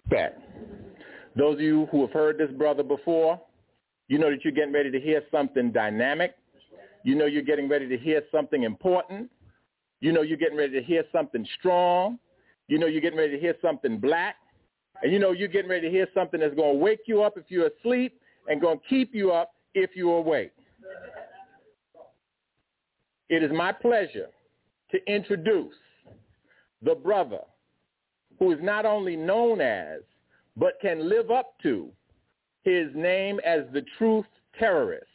Bet. Those of you who have heard this brother before, you know that you're getting ready to hear something dynamic. You know you're getting ready to hear something important. You know you're getting ready to hear something strong. You know you're getting ready to hear something black. And you know you're getting ready to hear something that's going to wake you up if you're asleep and going to keep you up if you're awake. It is my pleasure to introduce the brother who is not only known as, but can live up to his name as the truth terrorist.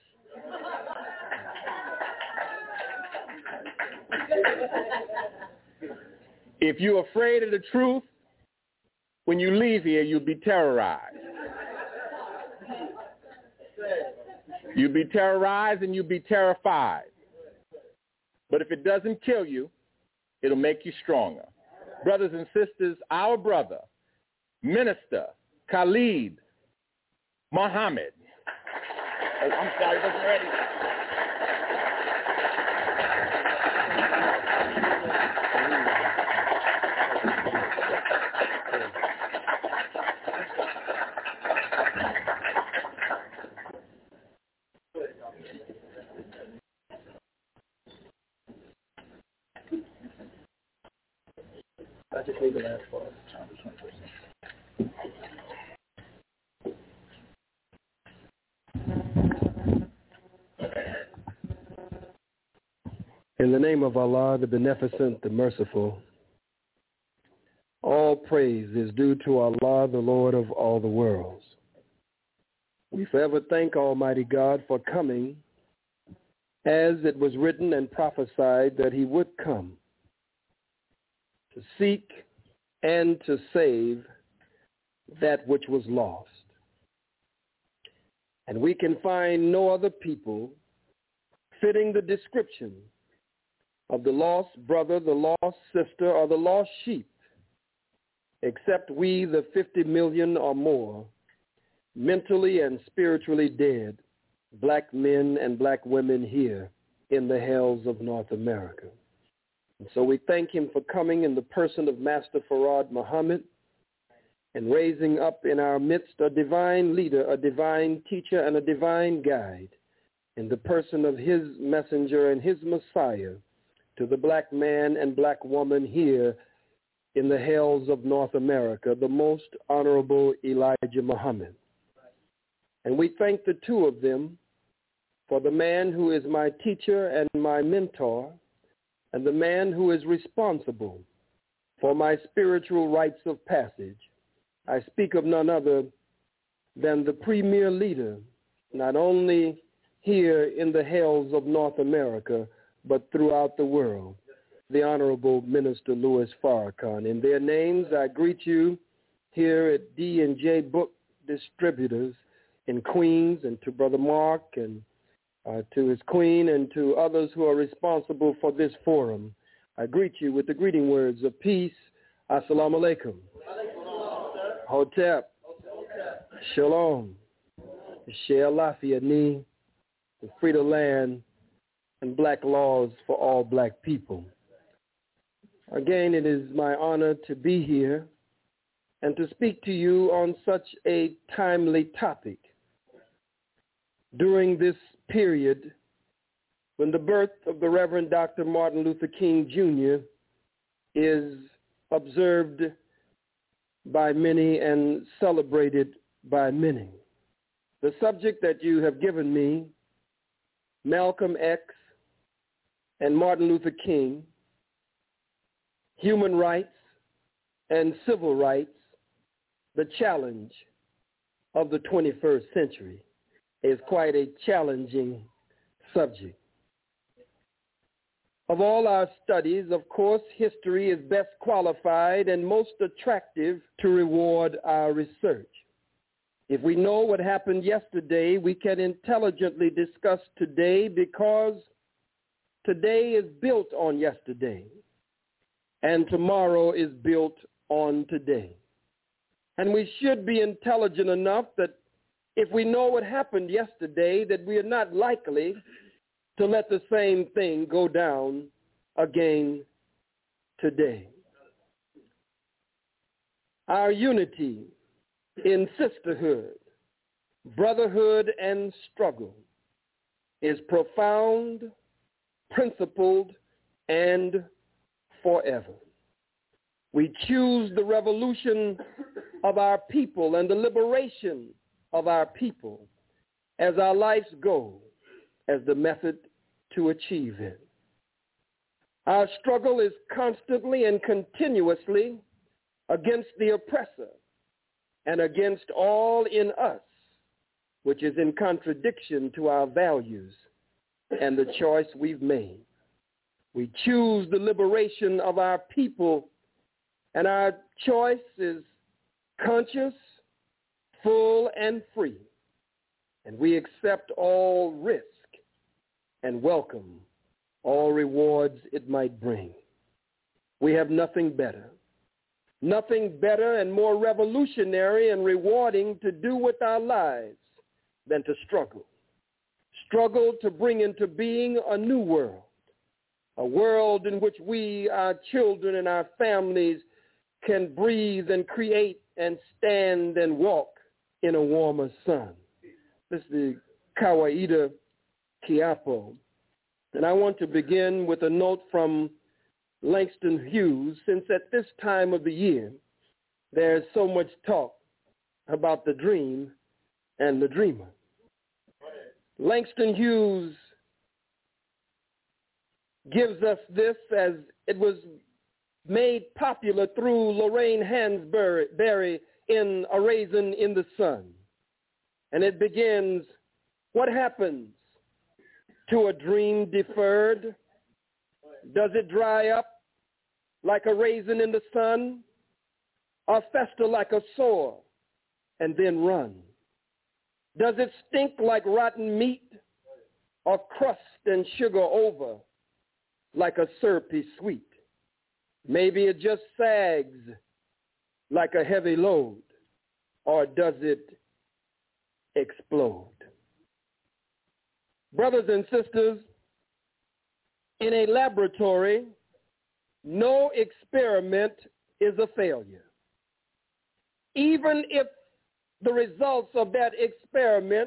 If you're afraid of the truth, when you leave here, you'll be terrorized. You'll be terrorized and you'll be terrified. But if it doesn't kill you, it'll make you stronger. Brothers and sisters, our brother, Minister Khalid Muhammad. Oh, I'm sorry, I wasn't ready. I just need the last part. In the name of Allah, the Beneficent, the Merciful, all praise is due to Allah, the Lord of all the worlds. We forever thank Almighty God for coming as it was written and prophesied that he would come, to seek and to save that which was lost. And we can find no other people fitting the description of the lost brother, the lost sister, or the lost sheep, except we, the 50 million or more, mentally and spiritually dead, black men and black women here in the hells of North America. And so we thank him for coming in the person of Master Farad Muhammad and raising up in our midst a divine leader, a divine teacher, and a divine guide in the person of his messenger and his Messiah to the black man and black woman here in the hells of North America, the most honorable Elijah Muhammad. And we thank the two of them for the man who is my teacher and my mentor, and the man who is responsible for my spiritual rites of passage. I speak of none other than the premier leader, not only here in the hells of North America, but throughout the world, the Honorable Minister Louis Farrakhan. In their names, I greet you here at D&J Book Distributors in Queens, and to Brother Mark and to his queen and to others who are responsible for this forum. I greet you with the greeting words of peace. Assalamu alaikum. Hotep. Shalom. Share Lafia Ni. The freedom land and black laws for all black people. Again, it is my honor to be here and to speak to you on such a timely topic during this period when the birth of the Reverend Dr. Martin Luther King Jr. is observed by many and celebrated by many. The subject that you have given me, Malcolm X and Martin Luther King, human rights and civil rights, the challenge of the 21st century, is quite a challenging subject. Of all our studies, of course, history is best qualified and most attractive to reward our research. If we know what happened yesterday, we can intelligently discuss today, because today is built on yesterday, and tomorrow is built on today. And we should be intelligent enough that if we know what happened yesterday, that we are not likely to let the same thing go down again today. Our unity in sisterhood, brotherhood, and struggle is profound, principled, and forever. We choose the revolution of our people and the liberation of our people as our life's goal, as the method to achieve it. Our struggle is constantly and continuously against the oppressor and against all in us, which is in contradiction to our values and the choice we've made. We choose the liberation of our people, and our choice is conscious, full, and free. And we accept all risk and welcome all rewards it might bring. We have nothing better and more revolutionary and rewarding to do with our lives than to struggle. Struggle to bring into being a new world, a world in which we, our children, and our families can breathe and create and stand and walk in a warmer sun. This is the Kawaida Kiapo. And I want to begin with a note from Langston Hughes, since at this time of the year, there's so much talk about the dream and the dreamer. Langston Hughes gives us this as it was made popular through Lorraine Hansberry in A Raisin in the Sun. And it begins, what happens to a dream deferred? Does it dry up like a raisin in the sun, or fester like a sore and then run? Does it stink like rotten meat, or crust and sugar over like a syrupy sweet? Maybe it just sags like a heavy load, or does it explode? Brothers and sisters, in a laboratory, no experiment is a failure. Even if the results of that experiment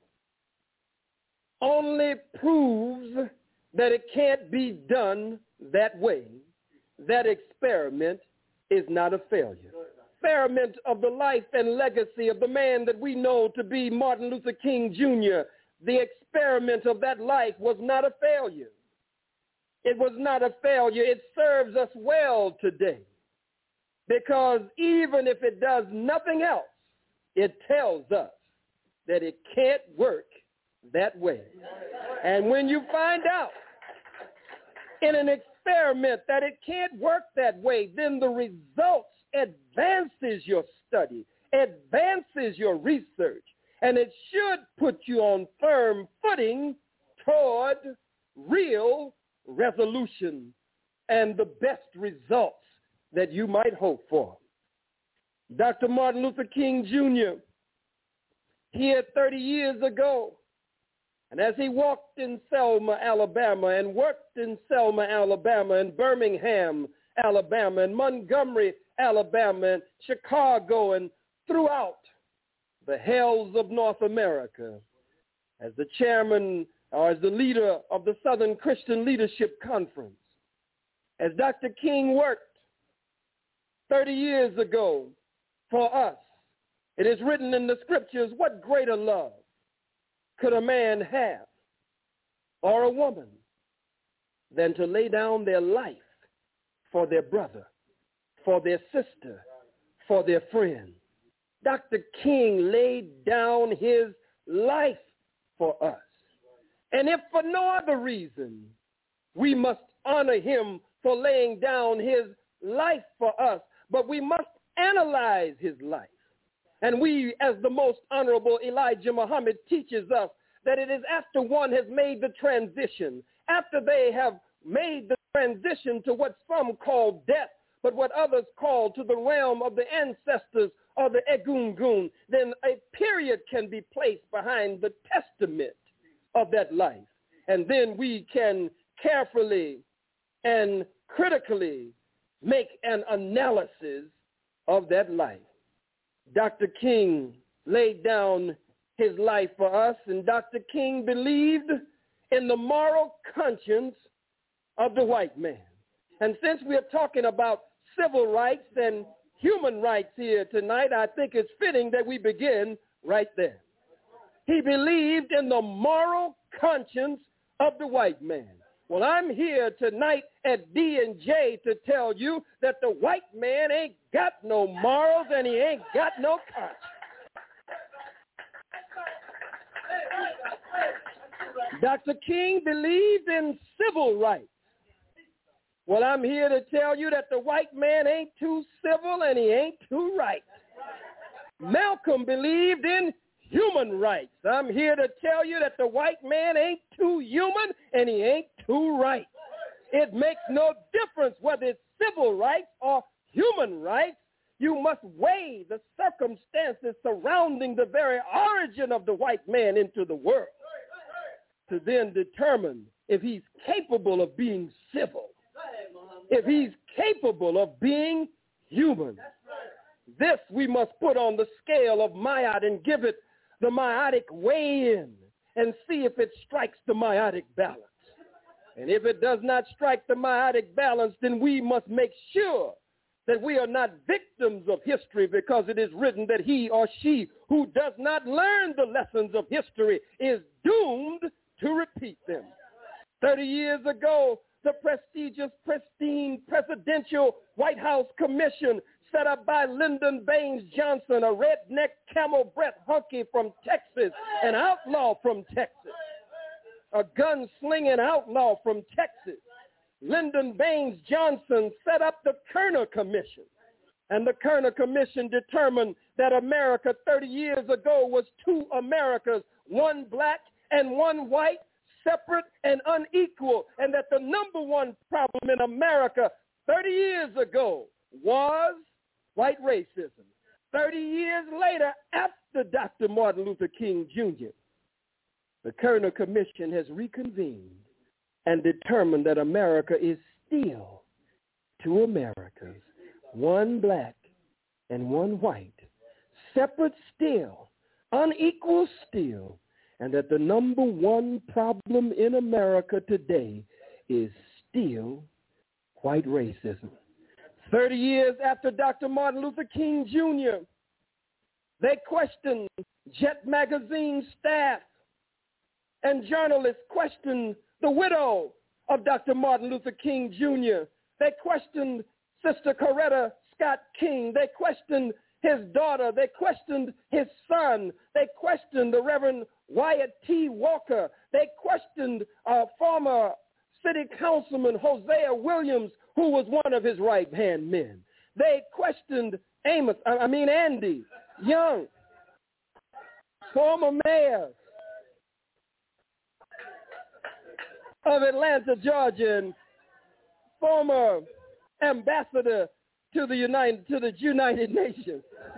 only proves that it can't be done that way, that experiment is not a failure. Experiment of the life and legacy of the man that we know to be Martin Luther King Jr., the experiment of that life was not a failure. It was not a failure. It serves us well today, because even if it does nothing else, it tells us that it can't work that way. And when you find out in an experiment that it can't work that way, then the results advances your study, advances your research, and it should put you on firm footing toward real resolution and the best results that you might hope for. Dr. Martin Luther King Jr., here 30 years ago, and as he walked in Selma, Alabama, and worked in Selma, Alabama, and Birmingham, Alabama, and Montgomery, Alabama, and Chicago, and throughout the hells of North America, as the chairman or as the leader of the Southern Christian Leadership Conference, as Dr. King worked 30 years ago for us, it is written in the scriptures, what greater love could a man have or a woman than to lay down their life for their brother, for their sister, for their friend? Dr. King laid down his life for us. And if for no other reason, we must honor him for laying down his life for us, but we must analyze his life. And we, as the most honorable Elijah Muhammad teaches us, that it is after one has made the transition, after they have made the transition to what some call death, but what others call to the realm of the ancestors or the Egungun, then a period can be placed behind the testament of that life. And then we can carefully and critically make an analysis of that life. Dr. King laid down his life for us, and Dr. King believed in the moral conscience of the white man. And since we're talking about civil rights and human rights here tonight, I think it's fitting that we begin right there. He believed in the moral conscience of the white man. Well, I'm here tonight at D&J to tell you that the white man ain't got no morals and he ain't got no conscience. Dr. King believed in civil rights. Well, I'm here to tell you that the white man ain't too civil and he ain't too right. Malcolm believed in human rights. I'm here to tell you that the white man ain't too human and he ain't too right. It makes no difference whether it's civil rights or human rights. You must weigh the circumstances surrounding the very origin of the white man into the world to then determine if he's capable of being civil, if he's capable of being human. This we must put on the scale of Maat and give it the meiotic weigh-in and see if it strikes the meiotic balance. And if it does not strike the meiotic balance, then we must make sure that we are not victims of history, because it is written that he or she who does not learn the lessons of history is doomed to repeat them. 30 years ago, the prestigious, pristine presidential White House Commission set up by Lyndon Baines Johnson, a redneck camel bred hunky from Texas, an outlaw from Texas, a gun-slinging outlaw from Texas. Lyndon Baines Johnson set up the Kerner Commission, and the Kerner Commission determined that America 30 years ago was two Americas, one black and one white, separate and unequal, and that the number one problem in America 30 years ago was white racism. 30 years later, after Dr. Martin Luther King Jr., the Kerner Commission has reconvened and determined that America is still two Americas, one black and one white, separate still, unequal still, and that the number one problem in America today is still white racism. 30 years after Dr. Martin Luther King Jr., they questioned Jet Magazine staff and journalists questioned the widow of Dr. Martin Luther King Jr. They questioned Sister Coretta Scott King. They questioned his daughter. They questioned his son. They questioned the Reverend Wyatt T. Walker. They questioned former city councilman Hosea Williams, who was one of his right-hand men. They questioned Andy Young, former mayor of Atlanta, Georgia, and former ambassador to the United Nations.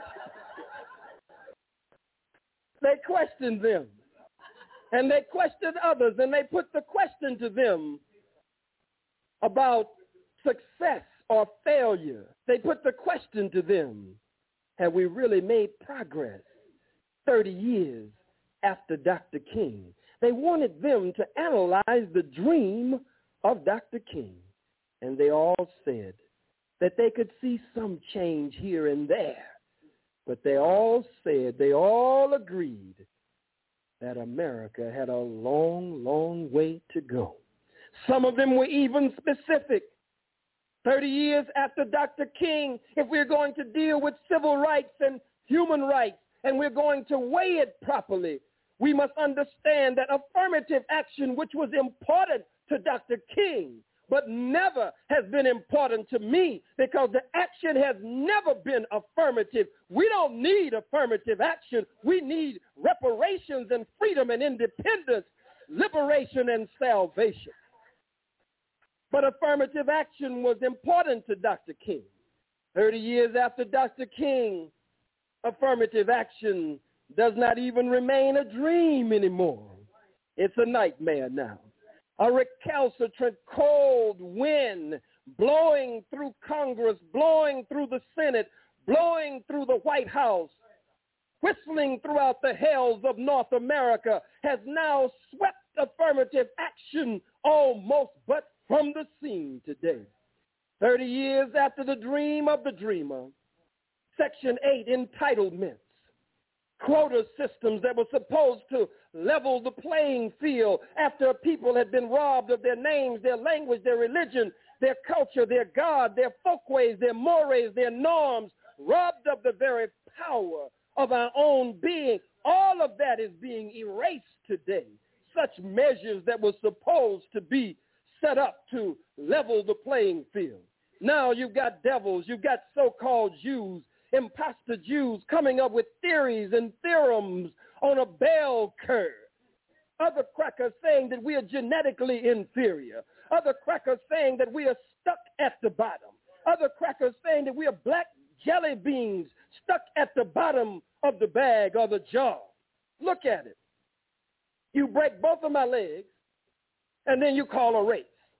They questioned them, and they questioned others, and they put the question to them about success or failure. They put the question to them, have we really made progress 30 years after Dr. King? They wanted them to analyze the dream of Dr. King, and they all said that they could see some change here and there, but they all agreed that America had a long, long way to go. Some of them were even specific. 30 years after Dr. King, if we're going to deal with civil rights and human rights, and we're going to weigh it properly, we must understand that affirmative action, which was important to Dr. King, but never has been important to me, because the action has never been affirmative. We don't need affirmative action. We need reparations and freedom and independence, liberation and salvation. But affirmative action was important to Dr. King. 30 years after Dr. King, affirmative action does not even remain a dream anymore. It's a nightmare now. A recalcitrant cold wind blowing through Congress, blowing through the Senate, blowing through the White House, whistling throughout the hells of North America, has now swept affirmative action almost but from the scene today. 30 years after the dream of the dreamer, Section 8 entitlements, quota systems that were supposed to level the playing field after people had been robbed of their names, their language, their religion, their culture, their God, their folkways, their mores, their norms, robbed of the very power of our own being. All of that is being erased today. Such measures that were supposed to be set up to level the playing field. Now you've got devils, you've got so-called Jews, imposter Jews coming up with theories and theorems on a bell curve. Other crackers saying that we are genetically inferior. Other crackers saying that we are stuck at the bottom. Other crackers saying that we are black jelly beans stuck at the bottom of the bag or the jar. Look at it. You break both of my legs, and then you call a race.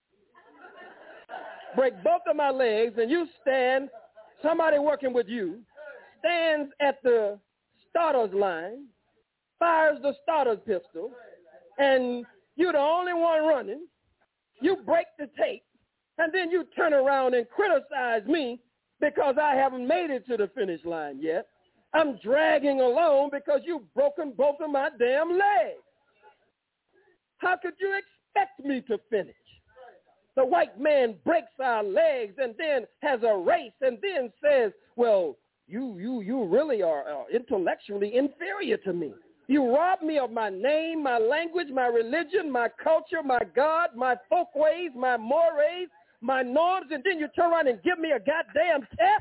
Break both of my legs, and you stand, somebody working with you, stands at the starter's line, fires the starter's pistol, and you're the only one running. You break the tape, and then you turn around and criticize me because I haven't made it to the finish line yet. I'm dragging along because you've broken both of my damn legs. How could you expect me to finish? The white man breaks our legs and then has a race and then says, well, you really are intellectually inferior to me. You robbed me of my name, my language, my religion, my culture, my God, my folkways, my mores, my norms, and then you turn around and give me a goddamn test?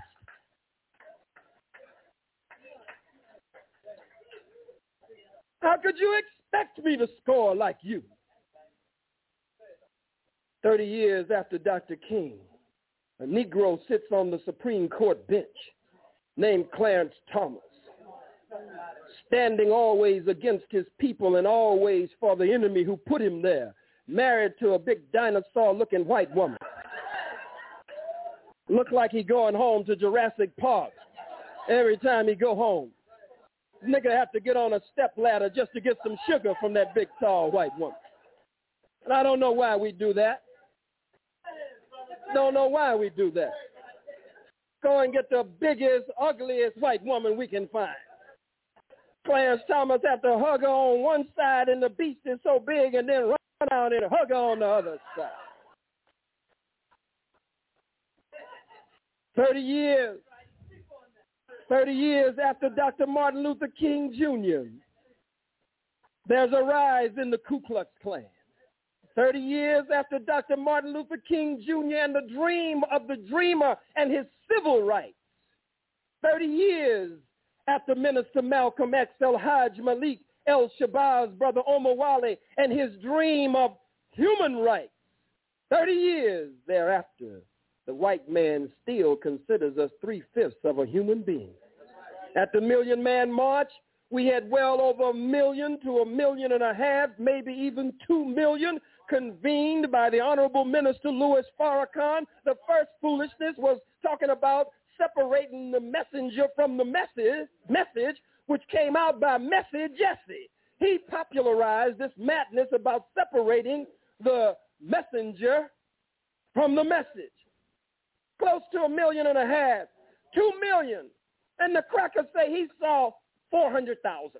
How could you expect me to score like you? 30 years after Dr. King, a Negro sits on the Supreme Court bench named Clarence Thomas, standing always against his people and always for the enemy who put him there, married to a big dinosaur-looking white woman. Look like he going home to Jurassic Park every time he go home. Nigga have to get on a step ladder just to get some sugar from that big, tall white woman. And I don't know why we do that. Don't know why we do that. Go and get the biggest, ugliest white woman we can find. Clarence Thomas have to hug her on one side and the beast is so big and then run down and hug her on the other side. 30 years after Dr. Martin Luther King Jr., there's a rise in the Ku Klux Klan. 30 years after Dr. Martin Luther King Jr. and the dream of the dreamer and his civil rights. 30 years after Minister Malcolm X, El-Hajj Malik, El-Shabazz, Brother Omar Wale, and his dream of human rights. 30 years thereafter, the white man still considers us 3/5 of a human being. At the Million Man March, we had well over 1 million to 1.5 million, maybe even 2 million, convened by the Honorable Minister Louis Farrakhan. The first foolishness was talking about separating the messenger from the message, which came out by Messy Jesse. He popularized this madness about separating the messenger from the message. Close to 1.5 million, 2 million. And the crackers say he saw 400,000.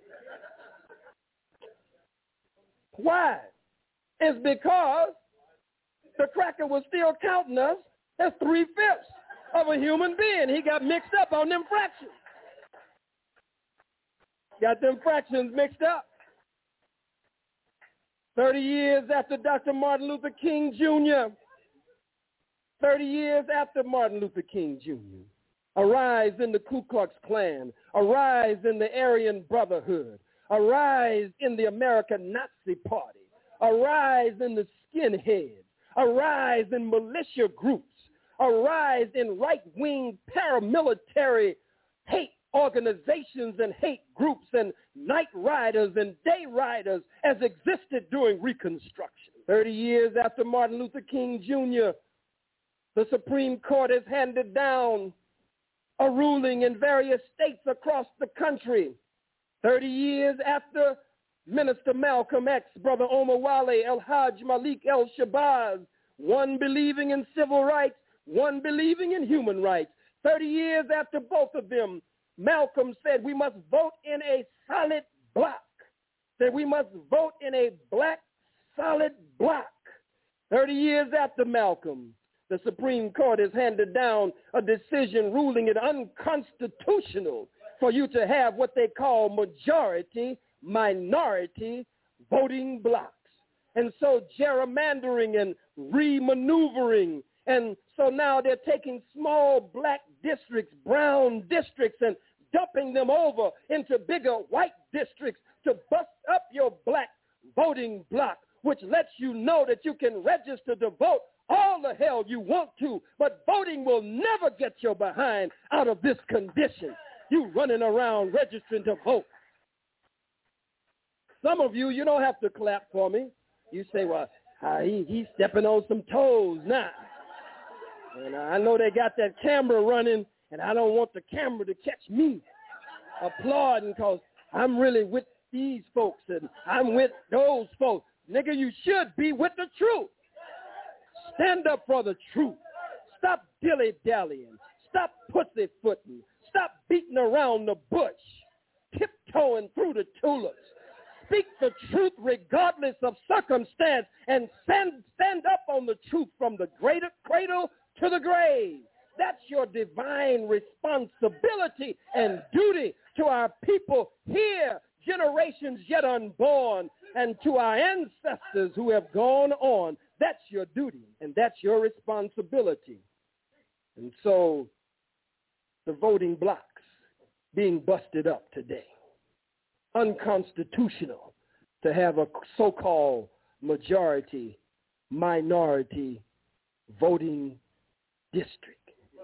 Why? It's because the cracker was still counting us as 3/5 of a human being. He got mixed up on them fractions. Got them fractions mixed up. 30 years after Dr. Martin Luther King Jr., 30 years after Martin Luther King Jr., a rise in the Ku Klux Klan, a rise in the Aryan Brotherhood, a rise in the American Nazi Party, a rise in the skinheads, a rise in militia groups, a rise in right-wing paramilitary hate organizations and hate groups and night riders and day riders as existed during Reconstruction. 30 years after Martin Luther King Jr., the Supreme Court has handed down are ruling in various states across the country. 30 years after Minister Malcolm X, Brother Omar Wale, El-Hajj Malik El-Shabazz, one believing in civil rights, one believing in human rights. 30 years after both of them, Malcolm said we must vote in a solid block, that we must vote in a black solid block. 30 years after Malcolm, the Supreme Court has handed down a decision ruling it unconstitutional for you to have what they call majority-minority voting blocks. And so gerrymandering and remaneuvering, and so now they're taking small black districts, brown districts, and dumping them over into bigger white districts to bust up your black voting block, which lets you know that you can register to vote all the hell you want to, but voting will never get your behind out of this condition. You running around registering to vote. Some of you, you don't have to clap for me. You say, well, he's stepping on some toes now. And I know they got that camera running, and I don't want the camera to catch me applauding because I'm really with these folks and I'm with those folks. Nigga, you should be with the truth. Stand up for the truth. Stop dilly-dallying. Stop pussyfooting. Stop beating around the bush, tiptoeing through the tulips. Speak the truth regardless of circumstance and stand up on the truth from the cradle to the grave. That's your divine responsibility and duty to our people here, generations yet unborn, and to our ancestors who have gone on. That's your duty, and that's your responsibility. And so the voting blocks being busted up today. Unconstitutional to have a so-called majority-minority voting district.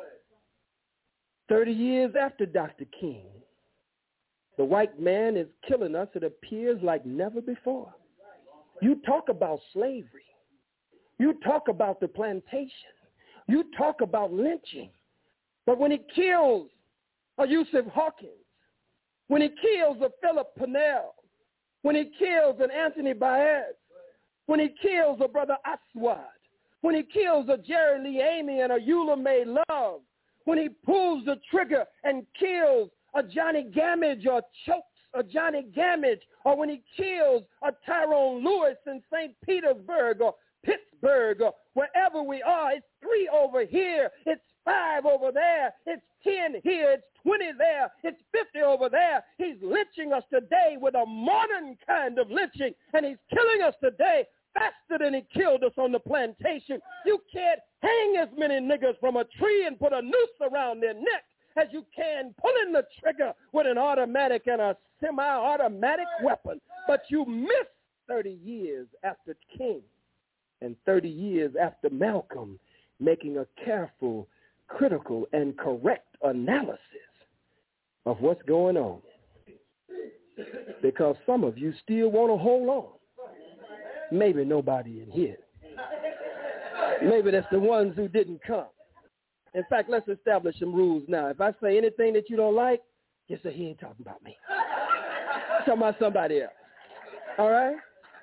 30 years after Dr. King, the white man is killing us, it appears, like never before. You talk about slavery. You talk about the plantation. You talk about lynching. But when he kills a Yusuf Hawkins, when he kills a Philip Purnell, when he kills an Anthony Baez, when he kills a Brother Aswad, when he kills a Jerry Lee Amy and a Eula May Love, when he pulls the trigger and kills a Johnny Gamage or chokes a Johnny Gamage, or when he kills a Tyrone Lewis in St. Petersburg or Pittsburgh or wherever we are, it's 3 over here, it's 5 over there, it's 10 here, it's 20 there, it's 50 over there. He's lynching us today with a modern kind of lynching, and he's killing us today faster than he killed us on the plantation. You can't hang as many niggas from a tree and put a noose around their neck as you can pulling the trigger with an automatic and a semi-automatic weapon. But you miss 30 years after King and 30 years after Malcolm making a careful, critical, and correct analysis of what's going on. Because some of you still want to hold on. Maybe nobody in here. Maybe that's the ones who didn't come. In fact, let's establish some rules now. If I say anything that you don't like, just say, he ain't talking about me. Talking about somebody else. All right?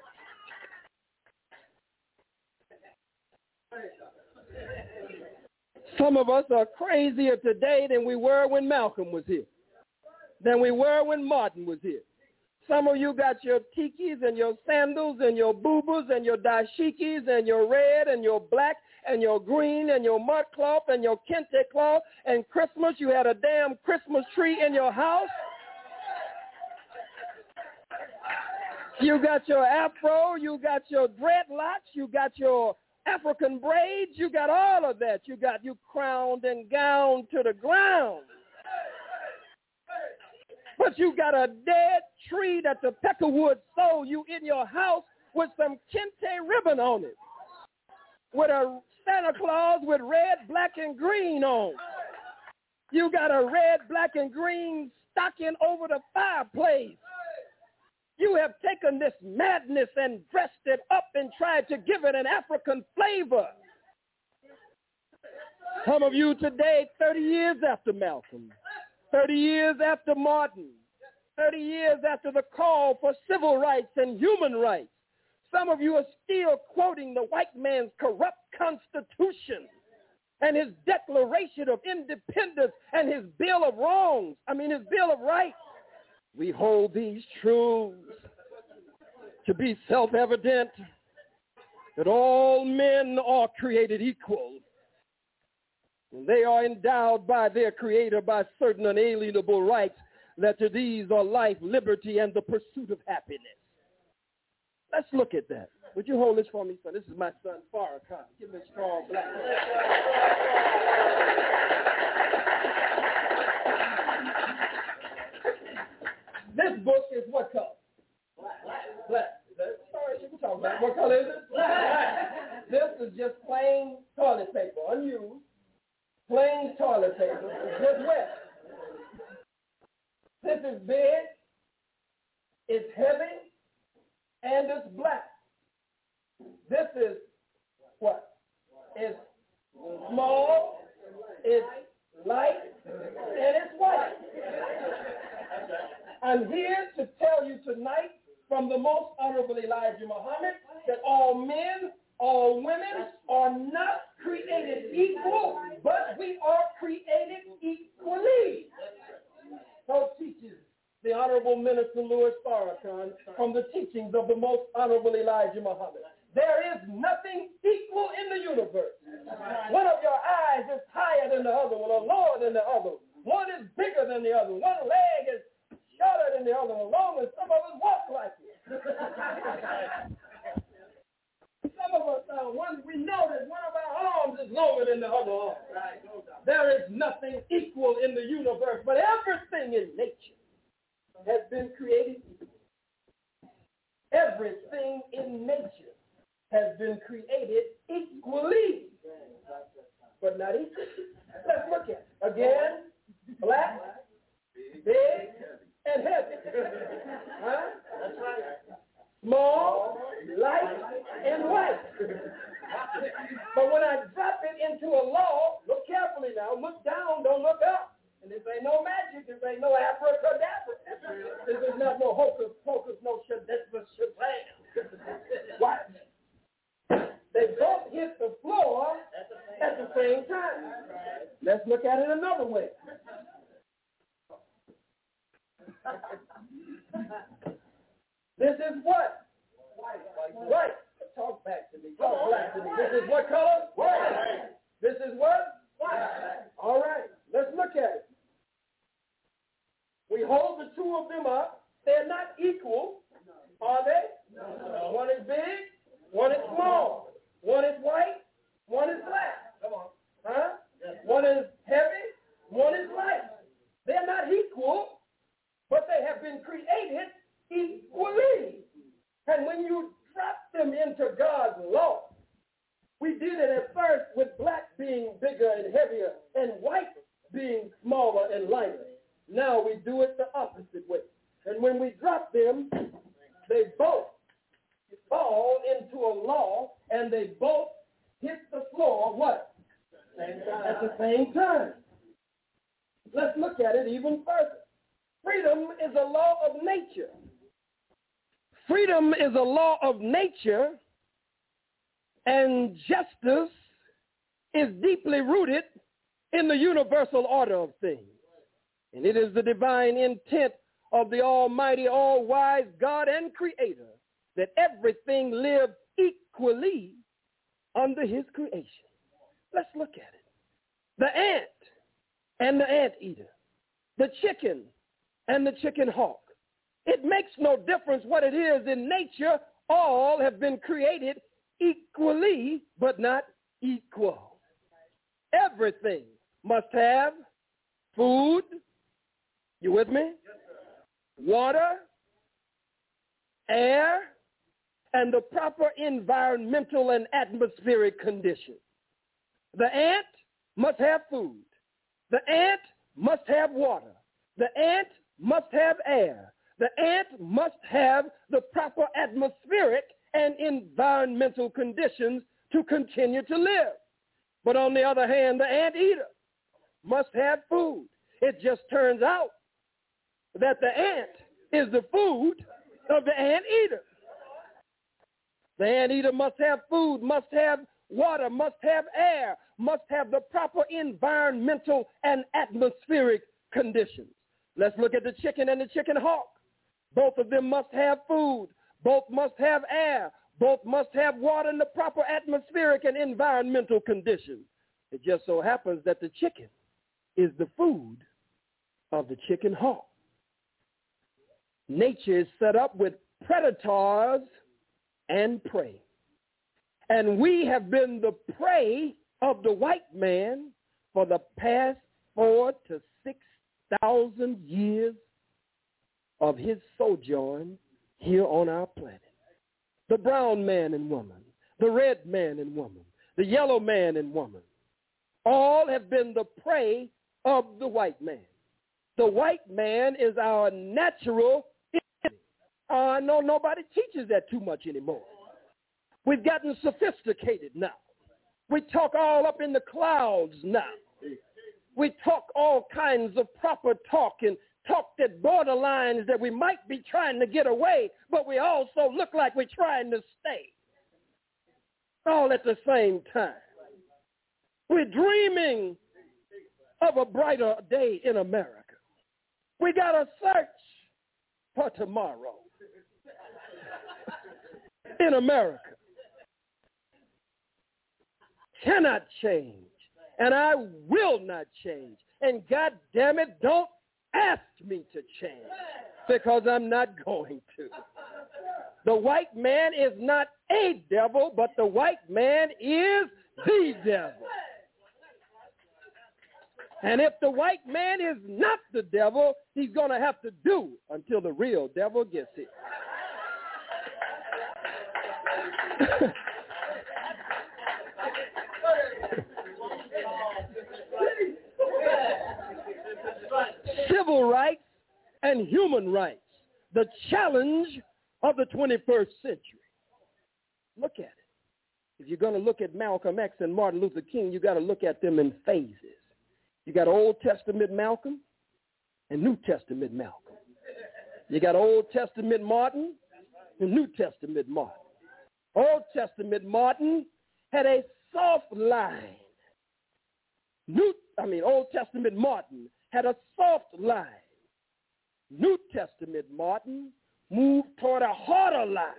Some of us are crazier today than we were when Malcolm was here, than we were when Martin was here. Some of you got your tikis and your sandals and your boobas and your dashikis and your red and your black and your green and your mud cloth and your kente cloth, and Christmas, you had a damn Christmas tree in your house. You got your afro, you got your dreadlocks, you got your African braids, you got all of that. You crowned and gowned to the ground. But you got a dead tree that the Peckerwood sold you in your house with some kente ribbon on it, with a Santa Claus with red, black, and green on. You got a red, black, and green stocking over the fireplace. You have taken this madness and dressed it up and tried to give it an African flavor. Some of you today, 30 years after Malcolm, 30 years after Martin, 30 years after the call for civil rights and human rights, some of you are still quoting the white man's corrupt constitution and his Declaration of Independence and his Bill of Rights. We hold these truths to be self-evident that all men are created equal. And they are endowed by their Creator by certain unalienable rights, that to these are life, liberty, and the pursuit of happiness. Let's look at that. Would you hold this for me, son? This is my son, Farrakhan. Give me a strong black. This book is what color? Black. Sorry, you can talk about it. What color is it? Black. This is just plain toilet paper, unused. Plain toilet paper. It's just wet. This is big, it's heavy, and it's black. This is what? It's small, it's light, and it's white. I'm here to tell you tonight from the most honorable Elijah Muhammad that all men, all women are not created equal, but we are created equally. So teaches the Honorable Minister Louis Farrakhan from the teachings of the most honorable Elijah Muhammad. There is nothing equal in the universe. One of your eyes is higher than the other one or lower than the other. One is bigger than the other. One leg is shorter than the other one, long as some of us walk like it. Some of us, we know that one of our arms is longer than the other arm. There is nothing equal in the universe, but everything in nature has been created equal. Everything in nature has been created equally, but not equally. Let's look at it. Again, black, big, and heavy. Huh? Small, light, and white. But when I drop it into a law, look carefully now, look down, don't look up. And this ain't no magic, this ain't no abracadabra. This is not no hocus pocus, no shazam. Watch. They both hit the floor at the same time. Let's look at it another way. This is what? White. Talk back to me. Talk black to me. This is what color? White. This is what? White. All right. Let's look at it. We hold the two of them up. They're not equal, are they? No. One is big, one is small. One is white, one is black. Come on. Huh? Yes. One is heavy, one is light. They're not equal, but they have been created equally. And when you drop them into God's law, we did it at first with black being bigger and heavier and white being smaller and lighter. Now we do it the opposite way. And when we drop them, they both fall into a law and they both hit the floor, what? At the same time. Let's look at it even further. Freedom is a law of nature. Freedom is a law of nature, and justice is deeply rooted in the universal order of things. And it is the divine intent of the Almighty, all-wise God and Creator that everything live equally under his creation. Let's look at it. The ant and the anteater, the chicken and the chicken hawk. It makes no difference what it is in nature. All have been created equally, but not equal. Everything must have food. You with me? Water, air, and the proper environmental and atmospheric conditions. The ant must have food. The ant must have water. The ant must have air. The ant must have the proper atmospheric and environmental conditions to continue to live. But on the other hand, the anteater must have food. It just turns out that the ant is the food of the anteater. The anteater must have food, must have water, must have air, must have the proper environmental and atmospheric conditions. Let's look at the chicken and the chicken hawk. Both of them must have food. Both must have air. Both must have water and the proper atmospheric and environmental conditions. It just so happens that the chicken is the food of the chicken hawk. Nature is set up with predators and prey. And we have been the prey of the white man for the past 4,000 to 6,000 years of his sojourn here on our planet. The brown man and woman, the red man and woman, the yellow man and woman, all have been the prey of the white man. The white man is our natural enemy. I know nobody teaches that too much anymore. We've gotten sophisticated now. We talk all up in the clouds now. We talk all kinds of proper talk and talk that borderlines that we might be trying to get away, but we also look like we're trying to stay. All at the same time. We're dreaming of a brighter day in America. We got to search for tomorrow in America. Cannot change, and I will not change. And God damn it, don't ask me to change, because I'm not going to. The white man is not a devil, but the white man is the devil. And if the white man is not the devil, he's going to have to do until the real devil gets it. Civil rights and human rights, the challenge of the 21st century. Look at it. If you're going to look at Malcolm X and Martin Luther King, you got to look at them in phases. You got Old Testament Malcolm and New Testament Malcolm. You got Old Testament Martin and New Testament Martin. Old Testament Martin had a soft line. Old Testament Martin had a soft line. New Testament Martin moved toward a harder line.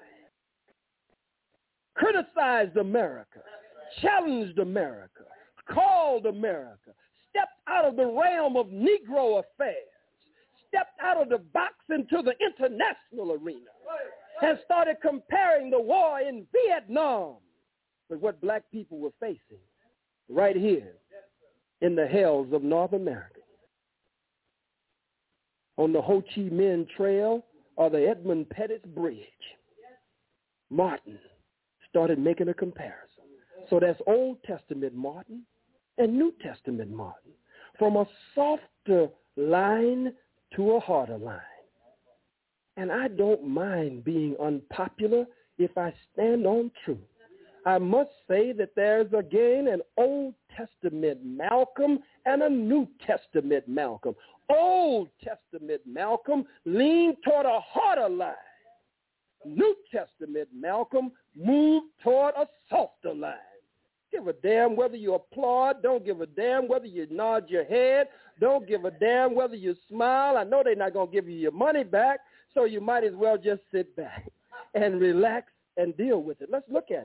Criticized America, challenged America, called America, stepped out of the realm of Negro affairs, stepped out of the box into the international arena, and started comparing the war in Vietnam with what black people were facing right here in the hells of North America. On the Ho Chi Minh Trail or the Edmund Pettus Bridge, Martin started making a comparison. So that's Old Testament Martin and New Testament Martin, from a softer line to a harder line. And I don't mind being unpopular if I stand on truth. I must say that there's again an Old Testament Malcolm and a New Testament Malcolm. Old Testament Malcolm leaned toward a harder line. New Testament Malcolm moved toward a softer line. Give a damn whether you applaud. Don't give a damn whether you nod your head. Don't give a damn whether you smile. I know they're not going to give you your money back, so you might as well just sit back and relax and deal with it. Let's look at it.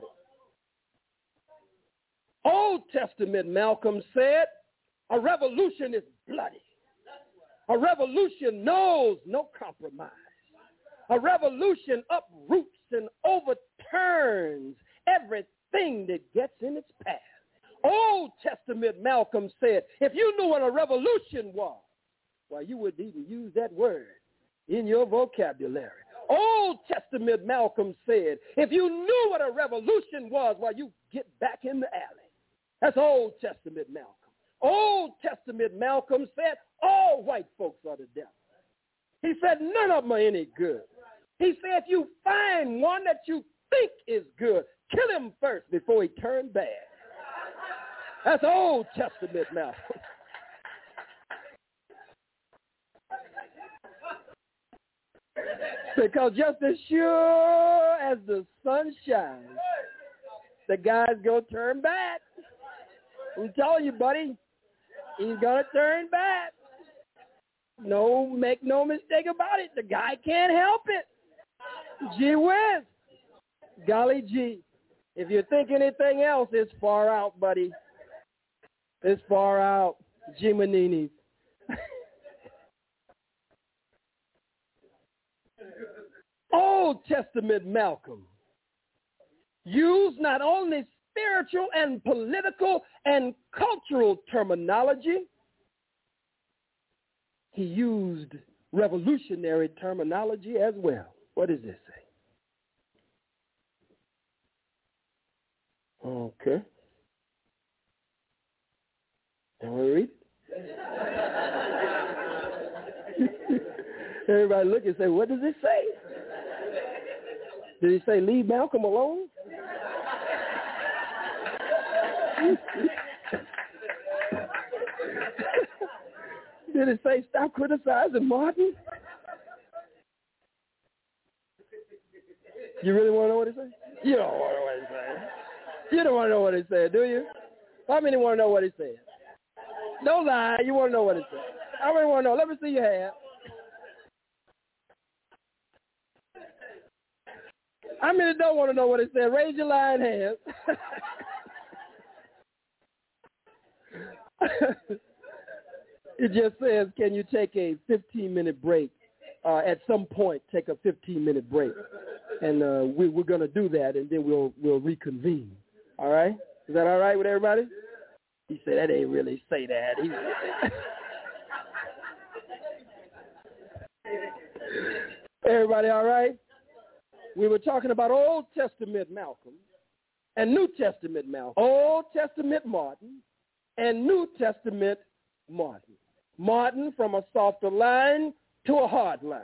Old Testament Malcolm said, a revolution is bloody. A revolution knows no compromise. A revolution uproots and overturns everything that gets in its path. Old Testament Malcolm said, if you knew what a revolution was, well, you wouldn't even use that word in your vocabulary. Old Testament Malcolm said, if you knew what a revolution was, well, you get back in the alley. That's Old Testament Malcolm. Old Testament Malcolm said, all white folks are the devil. He said, none of them are any good. He said, if you find one that you think is good, kill him first before he turned bad. That's Old Testament Malcolm. Because just as sure as the sun shines, the guy's going to turn back. I'm telling you, buddy, he's going to turn back. No, make no mistake about it. The guy can't help it. Gee whiz. Golly gee. If you think anything else, it's far out, buddy. It's far out. Jimininis. Old Testament Malcolm used not only spiritual and political and cultural terminology, he used revolutionary terminology as well. What does this say? Okay. And we read it? Everybody look and say, what does it say? Did he say leave Malcolm alone? Did it say stop criticizing Martin? You really want to know what it said? You don't want to know what it said. You don't want to know what it said, do you? How many want to know what it said? Don't lie. You want to know what it said. How many want to know? Let me see your hand. How many don't want to know what it said? Raise your lying hands. It just says, can you take a 15-minute break? At some point, take a 15-minute break. And we're going to do that, and then we'll reconvene. All right? Is that all right with everybody? He said, that ain't really say that. Everybody all right? We were talking about Old Testament Malcolm and New Testament Malcolm. Old Testament Martin and New Testament Martin. Martin from a softer line to a hard line.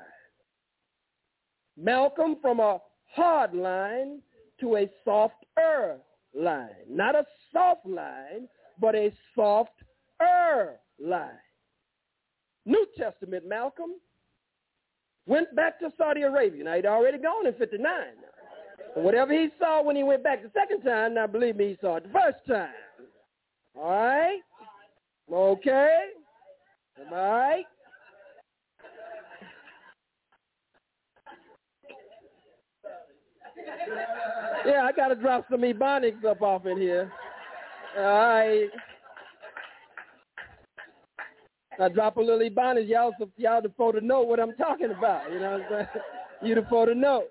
Malcolm from a hard line to a softer line. Not a soft line, but a softer line. New Testament Malcolm went back to Saudi Arabia. Now, he'd already gone in 59. And whatever he saw when he went back the second time, now believe me, he saw it the first time. All right? Okay? All right? Yeah, I got to drop some Ebonics up off in here. All right. I drop a little Ebonics. Y'all the folk to know what I'm talking about. You know what I'm saying? You the folk to know.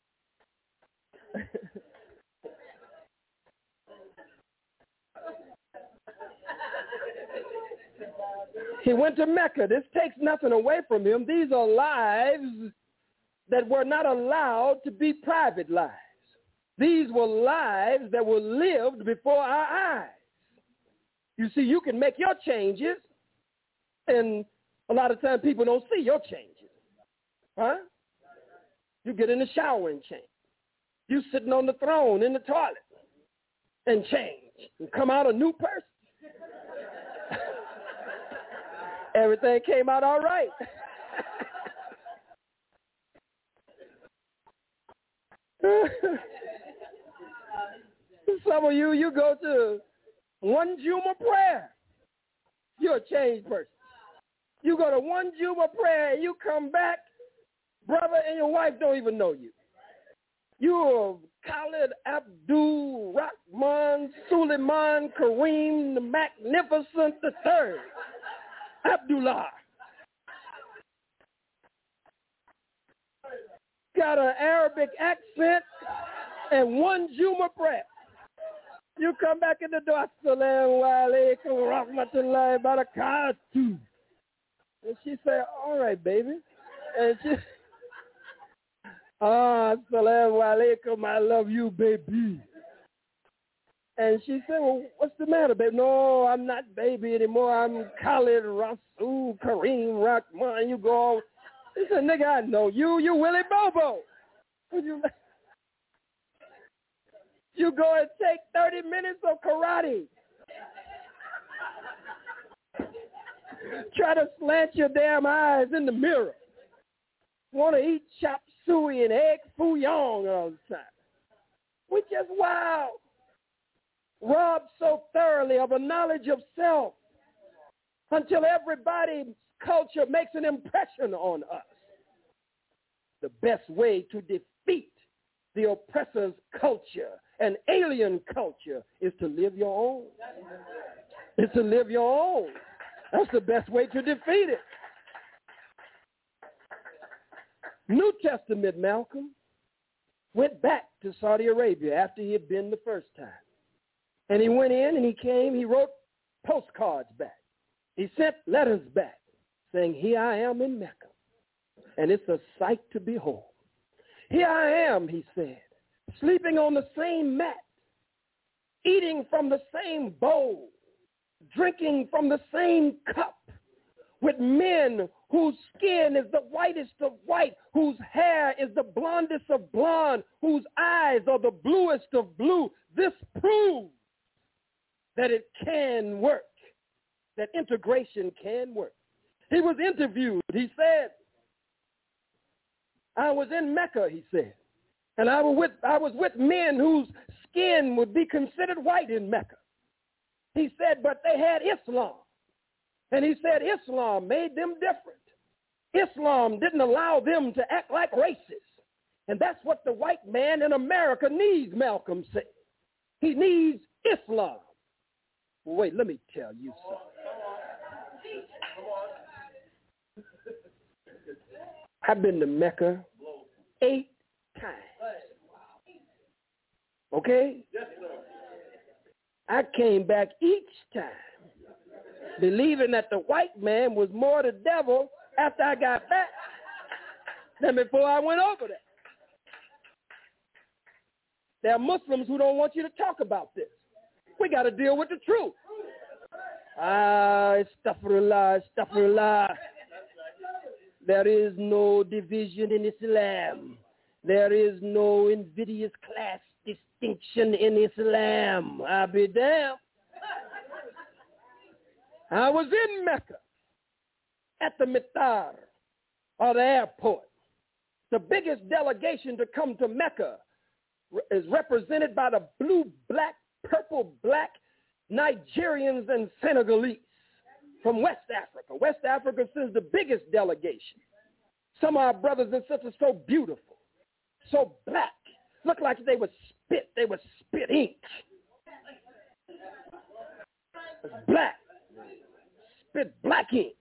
He went to Mecca. This takes nothing away from him. These are lives that were not allowed to be private lives. These were lives that were lived before our eyes. You see, you can make your changes, and a lot of times people don't see your changes. Huh? You get in the shower and change. You sitting on the throne in the toilet and change and come out a new person. Everything came out all right. Some of you go to one Juma prayer, you're a changed person. You go to one Juma prayer and you come back, brother and your wife don't even know you. You're Khalid Abdul Rahman Suleiman Kareem the Magnificent III. Abdullah. Got an Arabic accent and one Juma prayer. You come back in the door, Assalamu alaikum rahmatullahi barakatuh. And she said, all right, baby. And she, Assalamu alaikum, I love you, baby. And she said, well, what's the matter, baby? No, I'm not baby anymore. I'm Khalid Rasul Kareem Rahman. You go on. He said, nigga, I know you. You Willie Bobo. You go and take 30 minutes of karate. Try to slant your damn eyes in the mirror. Want to eat chop suey and egg foo young all the time. We just wow. Robbed so thoroughly of a knowledge of self until everybody's culture makes an impression on us. The best way to defeat the oppressor's culture and alien culture is to live your own. It's to live your own. That's the best way to defeat it. New Testament Malcolm went back to Saudi Arabia after he had been the first time. And he went in and he came, he wrote postcards back. He sent letters back saying, here I am in Mecca, and it's a sight to behold. Here I am, he said, sleeping on the same mat, eating from the same bowl, drinking from the same cup, with men whose skin is the whitest of white, whose hair is the blondest of blonde, whose eyes are the bluest of blue. This proves that it can work, that integration can work. He was interviewed. He said, I was in Mecca, he said, and I was with men whose skin would be considered white in Mecca. He said, but they had Islam. And he said Islam made them different. Islam didn't allow them to act like racists. And that's what the white man in America needs, Malcolm said. He needs Islam. Well, wait, let me tell you something. I've been to Mecca 8 times. Okay? I came back each time believing that the white man was more the devil after I got back than before I went over there. There are Muslims who don't want you to talk about this. We got to deal with the truth. Astaghfirullah, astaghfirullah. There is no division in Islam. There is no invidious class distinction in Islam. I'll be damned. I was in Mecca at the Mitar, or the airport. The biggest delegation to come to Mecca is represented by the blue, black, purple, black Nigerians and Senegalese from West Africa. West Africa sends the biggest delegation. Some of our brothers and sisters so beautiful, so black, look like they would spit ink. It's black, spit black ink.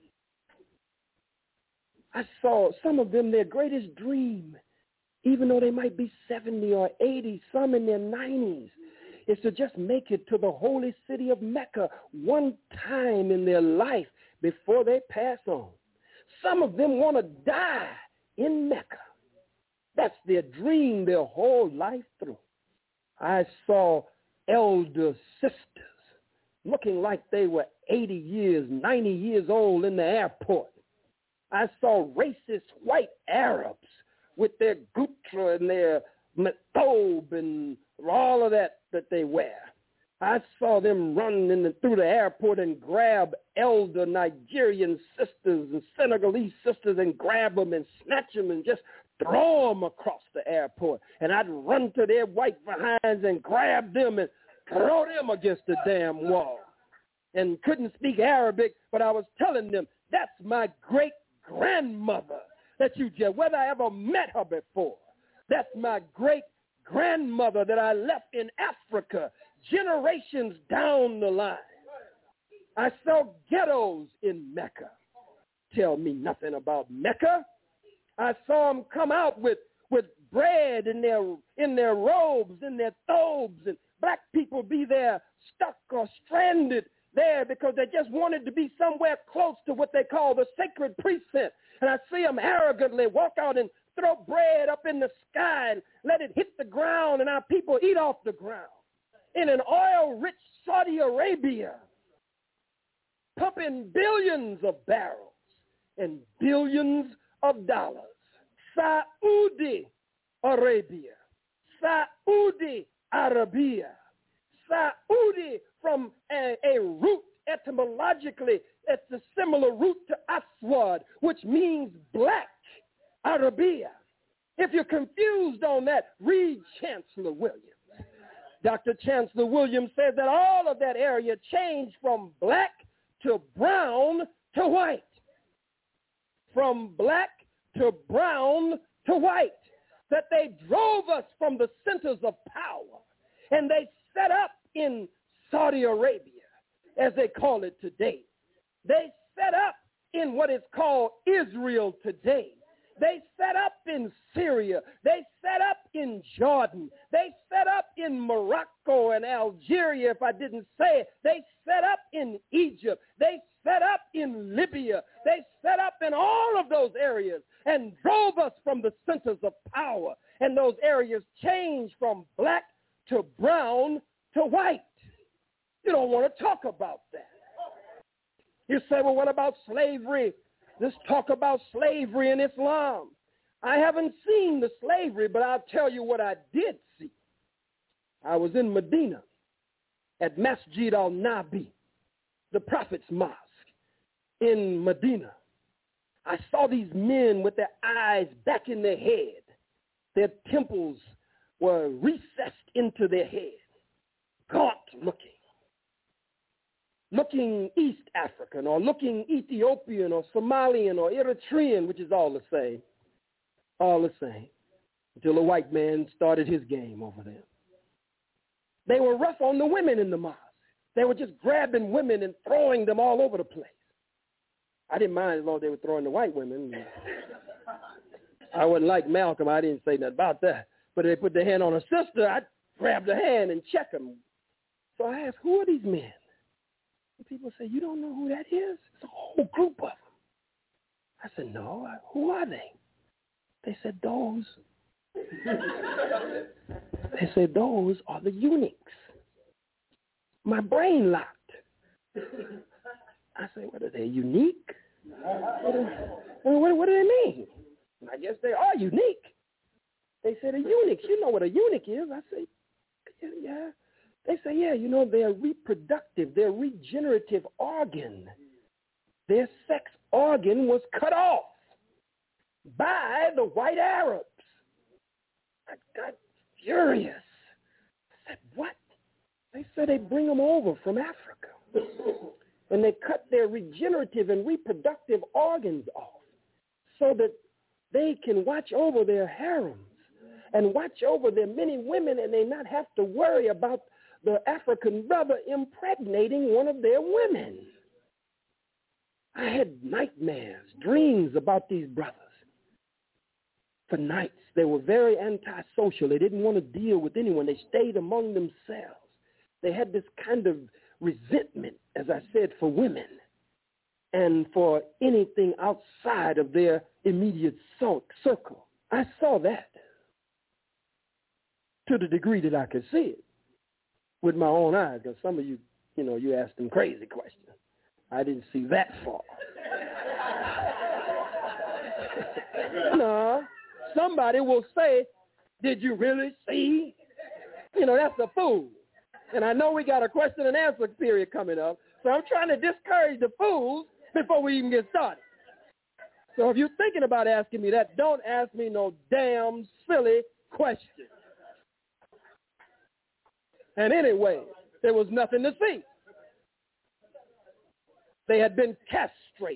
I saw some of them, their greatest dream, even though they might be 70 or 80, some in their 90s, is to just make it to the holy city of Mecca one time in their life before they pass on. Some of them want to die in Mecca. That's their dream their whole life through. I saw elder sisters looking like they were 80 years, 90 years old in the airport. I saw racist white Arabs with their gutra and their thobe and all of that they wear. I saw them run through the airport and grab elder Nigerian sisters and Senegalese sisters and grab them and snatch them and just throw them across the airport. And I'd run to their white behinds and grab them and throw them against the damn wall. And couldn't speak Arabic, but I was telling them, that's my great-grandmother that you just, whether I ever met her before, that's my great-grandmother that I left in Africa generations down the line. I saw ghettos in Mecca. Tell me nothing about Mecca. I saw them come out with bread in their robes, in their thobes, and black people be there stuck or stranded there because they just wanted to be somewhere close to what they call the sacred precinct. And I see them arrogantly walk out and throw bread up in the sky and let it hit the ground, and our people eat off the ground. In an oil-rich Saudi Arabia, pumping billions of barrels and billions of dollars. Saudi Arabia. Saudi Arabia. Saudi from a root etymologically, it's a similar root to aswad, which means black, Arabia. If you're confused on that, read Chancellor Williams. Dr. Chancellor Williams says that all of that area changed from black to brown to white. From black to brown to white. That they drove us from the centers of power. And they set up in Saudi Arabia, as they call it today. They set up in what is called Israel today. They set up in Syria. They set up in Jordan. They set up in Morocco and Algeria, if I didn't say it. They set up in Egypt. They set up in Libya. They set up in all of those areas and drove us from the centers of power. And those areas changed from black to brown to white. You don't want to talk about that. You say, well, what about slavery? Let's talk about slavery in Islam. I haven't seen the slavery, but I'll tell you what I did see. I was in Medina at Masjid al-Nabi, the Prophet's mosque in Medina. I saw these men with their eyes back in their head. Their temples were recessed into their head, gaunt looking East African or looking Ethiopian or Somalian or Eritrean, which is all the same, until a white man started his game over there. They were rough on the women in the mosque. They were just grabbing women and throwing them all over the place. I didn't mind as long as they were throwing the white women. I wasn't like Malcolm. I didn't say nothing about that. But if they put their hand on a sister, I'd grab the hand and check them. So I asked, who are these men? And people say, you don't know who that is? It's a whole group of them. I said, no, who are they? They said, those are the eunuchs. My brain locked. I said, what are they, unique? What do they mean? I guess they are unique. They said, a eunuch. You know what a eunuch is? I say, yeah. They say, yeah, you know, they're reproductive, their regenerative organ. Their sex organ was cut off by the white Arabs. I got furious. I said, what? They said they bring them over from Africa. And they cut their regenerative and reproductive organs off so that they can watch over their harems and watch over their many women, and they not have to worry about the African brother impregnating one of their women. I had nightmares, dreams about these brothers. For nights, they were very antisocial. They didn't want to deal with anyone. They stayed among themselves. They had this kind of resentment, as I said, for women and for anything outside of their immediate circle. I saw that to the degree that I could see it with my own eyes, because some of you, you asked them crazy questions. I didn't see that far. No, somebody will say, did you really see? That's a fool. And I know we got a question and answer period coming up, so I'm trying to discourage the fools before we even get started. So if you're thinking about asking me that, don't ask me no damn silly question. And anyway, there was nothing to see. They had been castrated.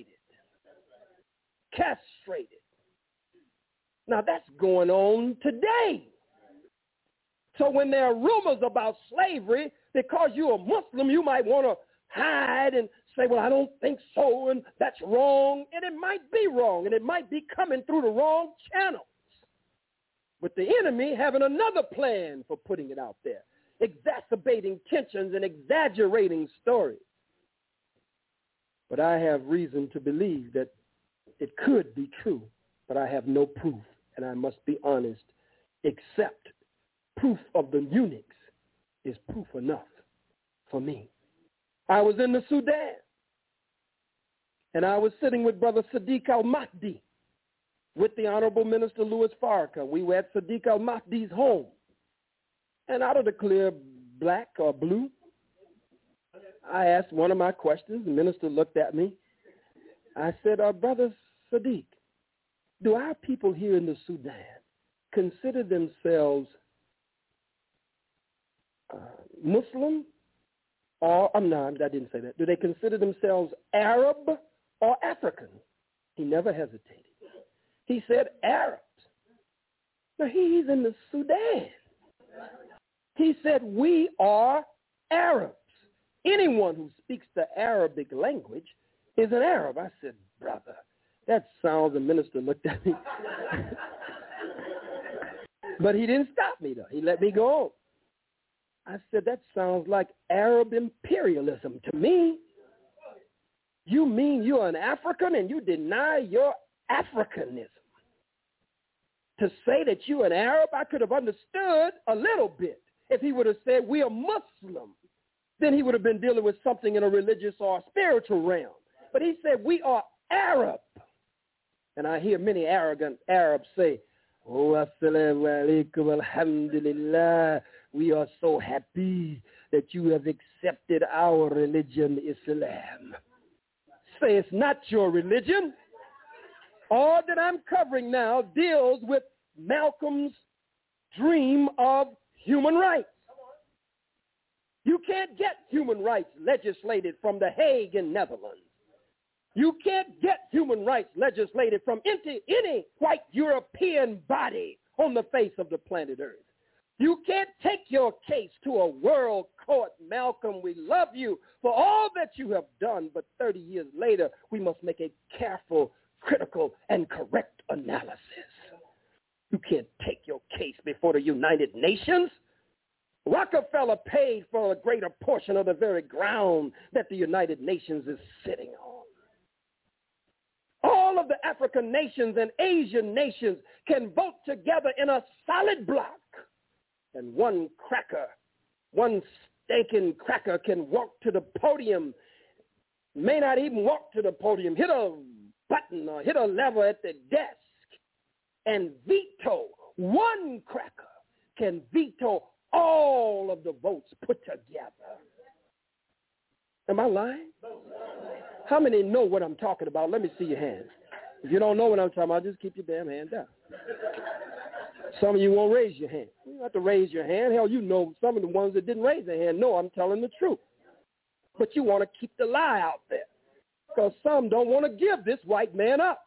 Now that's going on today. So when there are rumors about slavery, because you're a Muslim, you might want to hide and say, well, I don't think so, and that's wrong. And it might be wrong, and it might be coming through the wrong channels. With the enemy having another plan for putting it out there, exacerbating tensions and exaggerating stories. But I have reason to believe that it could be true, but I have no proof, and I must be honest, except proof of the eunuchs is proof enough for me. I was in the Sudan, and I was sitting with Brother Sadiq al-Mahdi with the Honorable Minister Louis Farrakhan. We were at Sadiq al-Mahdi's home. And out of the clear black or blue, I asked one of my questions. The minister looked at me. I said, Brother Sadiq, do our people here in the Sudan consider themselves Muslim? Or, no, I didn't say that. Do they consider themselves Arab or African? He never hesitated. He said Arabs. Now, he's in the Sudan. He said, we are Arabs. Anyone who speaks the Arabic language is an Arab. I said, brother, that sounds, the minister looked at me. But he didn't stop me, though. He let me go on. I said, that sounds like Arab imperialism to me. You mean you're an African and you deny your Africanism? To say that you're an Arab, I could have understood a little bit. If he would have said we are Muslim, then he would have been dealing with something in a religious or a spiritual realm. But he said we are Arab. And I hear many arrogant Arabs say, oh, assalamu alaikum, alhamdulillah. We are so happy that you have accepted our religion, Islam. Say it's not your religion. All that I'm covering now deals with Malcolm's dream of human rights. You can't get human rights legislated from The Hague in Netherlands. You can't get human rights legislated from any white European body on the face of the planet Earth. You can't take your case to a world court. Malcolm, we love you for all that you have done, but 30 years later, we must make a careful, critical, and correct analysis. You can't take your case before the United Nations. Rockefeller paid for a greater portion of the very ground that the United Nations is sitting on. All of the African nations and Asian nations can vote together in a solid block. And one stinking cracker can walk to the podium, may not even walk to the podium, hit a button or hit a lever at the desk and veto. One cracker can veto all of the votes put together. Am I lying? How many know what I'm talking about? Let me see your hands. If you don't know what I'm talking about, just keep your damn hand down. Some of you won't raise your hand. You don't have to raise your hand. Hell, you know some of the ones that didn't raise their hand know I'm telling the truth. But you want to keep the lie out there because some don't want to give this white man up.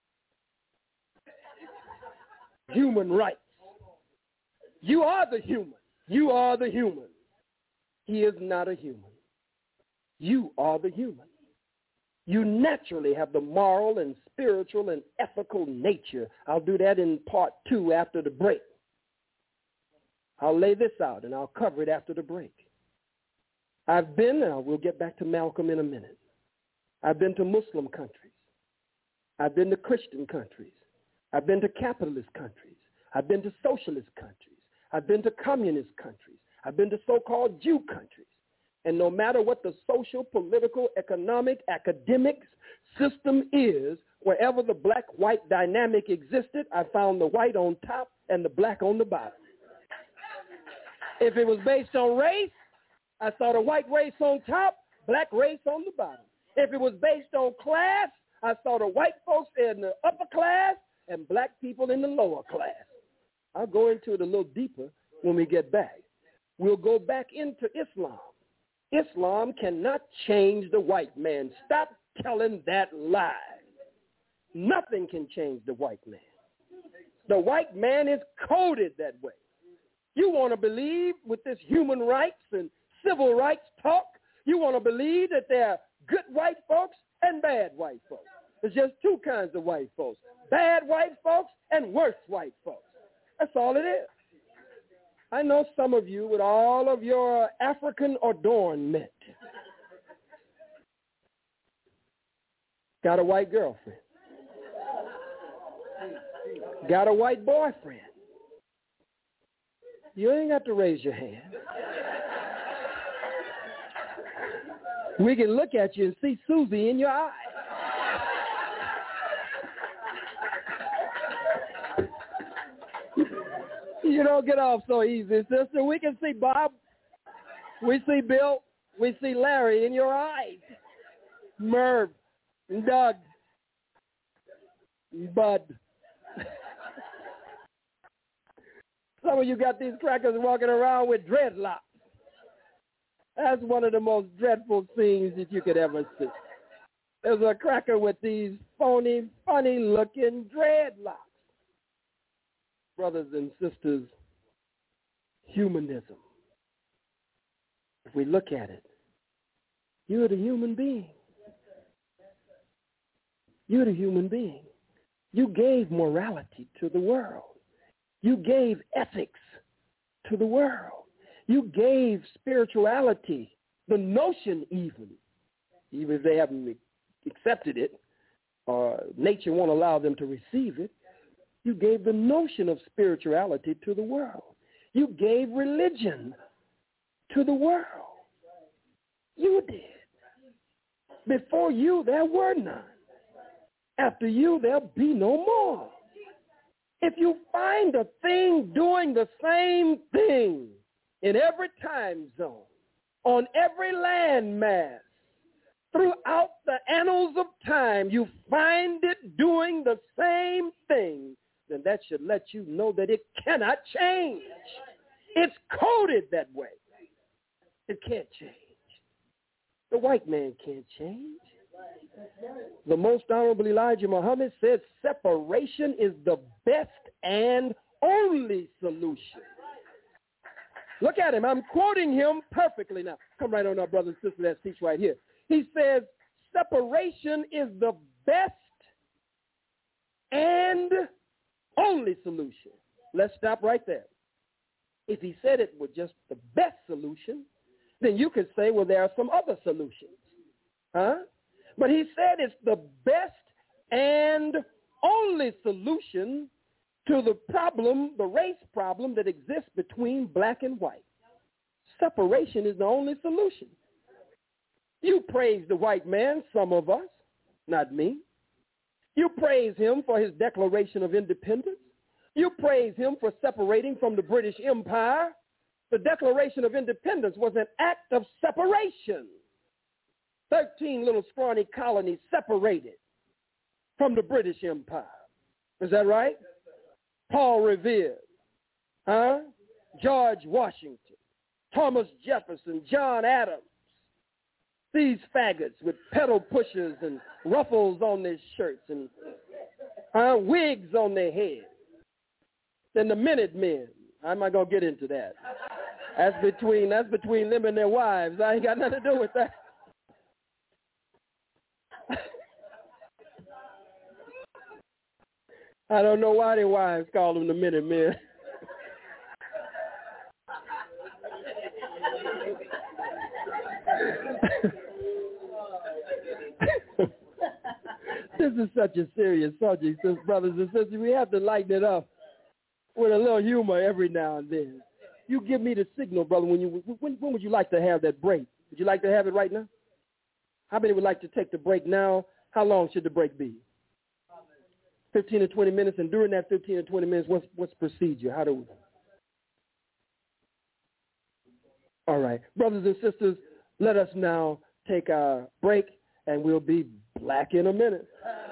Human rights. You are the human. You are the human. He is not a human. You are the human. You naturally have the moral and spiritual and ethical nature. I'll do that in part 2 after the break. I'll lay this out and I'll cover it after the break. I've been, we'll get back to Malcolm in a minute. I've been to Muslim countries. I've been to Christian countries. I've been to capitalist countries. I've been to socialist countries. I've been to communist countries. I've been to so-called Jew countries. And no matter what the social, political, economic, academic system is, wherever the black-white dynamic existed, I found the white on top and the black on the bottom. If it was based on race, I saw the white race on top, black race on the bottom. If it was based on class, I saw the white folks in the upper class and black people in the lower class. I'll go into it a little deeper when we get back. We'll go back into Islam. Islam cannot change the white man. Stop telling that lie. Nothing can change the white man. The white man is coded that way. You want to believe with this human rights and civil rights talk, you want to believe that there are good white folks and bad white folks. There's just two kinds of white folks, bad white folks and worse white folks. That's all it is. I know some of you with all of your African adornment got a white girlfriend, got a white boyfriend. You ain't got to raise your hand. We can look at you and see Susie in your eye. You don't get off so easy, sister. We can see Bob. We see Bill. We see Larry in your eyes. Merv, Doug, Bud. Some of you got these crackers walking around with dreadlocks. That's one of the most dreadful things that you could ever see. There's a cracker with these phony, funny-looking dreadlocks. Brothers and sisters, humanism. If we look at it, you're the human being. You're the human being. You gave morality to the world. You gave ethics to the world. You gave spirituality, the notion even if they haven't accepted it or nature won't allow them to receive it. You gave the notion of spirituality to the world. You gave religion to the world. You did. Before you, there were none. After you, there'll be no more. If you find a thing doing the same thing in every time zone, on every landmass, throughout the annals of time, you find it doing the same thing, then that should let you know that it cannot change. It's coded that way. It can't change. The white man can't change. The Most Honorable Elijah Muhammad said separation is the best and only solution. Look at him. I'm quoting him perfectly now. Come right on up, brothers and sisters. That speech right here. He says separation is the best and only solution. Let's stop right there. If he said it was just the best solution, then you could say, well, there are some other solutions. Huh? But he said it's the best and only solution to the problem, the race problem that exists between black and white. Separation is the only solution. You praise the white man, some of us, not me. You praise him for his Declaration of Independence. You praise him for separating from the British Empire. The Declaration of Independence was an act of separation. 13 little scrawny colonies separated from the British Empire. Is that right? Paul Revere, George Washington, Thomas Jefferson, John Adams. These faggots with pedal pushers and ruffles on their shirts and wigs on their heads. Then the Minutemen. I'm not going to get into that. That's between them and their wives. I ain't got nothing to do with that. I don't know why their wives call them the Minutemen. This is such a serious subject, brothers and sisters. We have to lighten it up with a little humor every now and then. You give me the signal, brother, when would you like to have that break? Would you like to have it right now? How many would like to take the break now? How long should the break be? 15 to 20 minutes, and during that 15 to 20 minutes, what's procedure? How do we? All right. Brothers and sisters, let us now take our break, and we'll be back in a minute.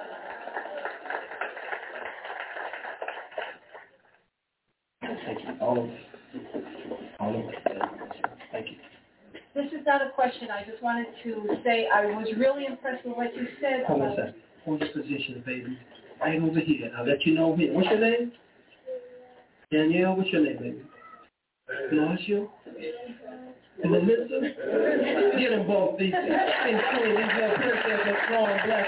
Thank you. All of it. Thank you. This is not a question. I just wanted to say I was really impressed with what you said. Hold on a second. Hold your position, baby. Right over here. I'll let you know here. What's your name? Danielle, what's your name, baby? Marshall? And Alyssa? Get them both, these things. These little princess with strong black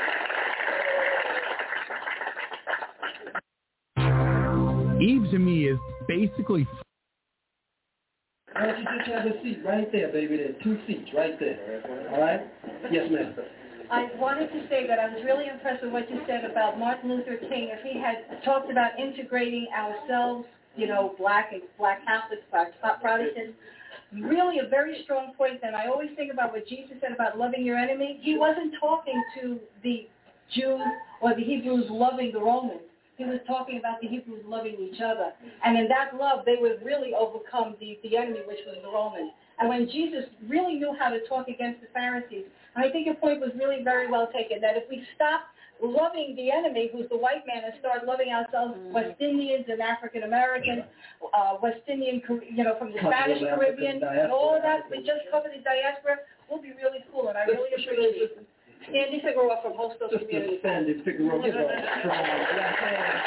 hands. Eve to me is basically... Why don't you just have a seat right there, baby? There are 2 seats right there. All right? Yes, ma'am. I wanted to say that I was really impressed with what you said about Martin Luther King. If he had talked about integrating ourselves, black Catholics, black Protestants, really a very strong point. And I always think about what Jesus said about loving your enemy. He wasn't talking to the Jews or the Hebrews loving the Romans. He was talking about the Hebrews loving each other. And in that love, they would really overcome the enemy, which was the Romans. And when Jesus really knew how to talk against the Pharisees, and I think your point was really very well taken, that if we stop loving the enemy, who's the white man, and start loving ourselves, West Indians and African Americans, West Indian, from the Spanish Caribbean, and all of that, we just cover the diaspora, we'll be really cool, and I really appreciate it. Sandy Figueroa from Hostos Community. Sandy Figueroa, give her a strong black hand.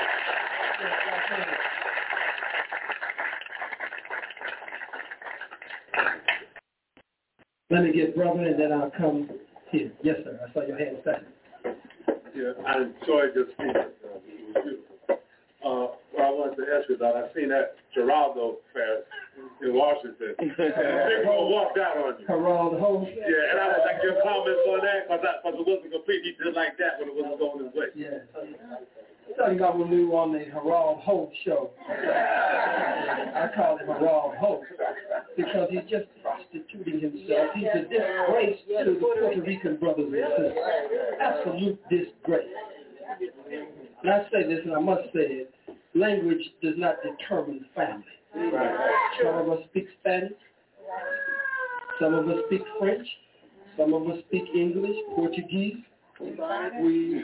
Let me get brother, and then I'll come here. Yes, sir. I saw your hand stand. Yeah, I enjoyed your speech. It was beautiful. What I wanted to ask you about, I seen that Geraldo fair in Washington. And Big Bro walked out on you. Geraldo. Yeah, and I would like your comments on that, because it wasn't completely just like that when it wasn't going his way. Yeah. Talking about when we were on the Geraldo Hope show. I call him Geraldo Hope because he's just prostituting himself. He's a disgrace to the Puerto Rican brothers and sisters. Absolute disgrace. And I say this, and I must say it, language does not determine family. Some of us speak Spanish. Some of us speak French. Some of us speak English, Portuguese. You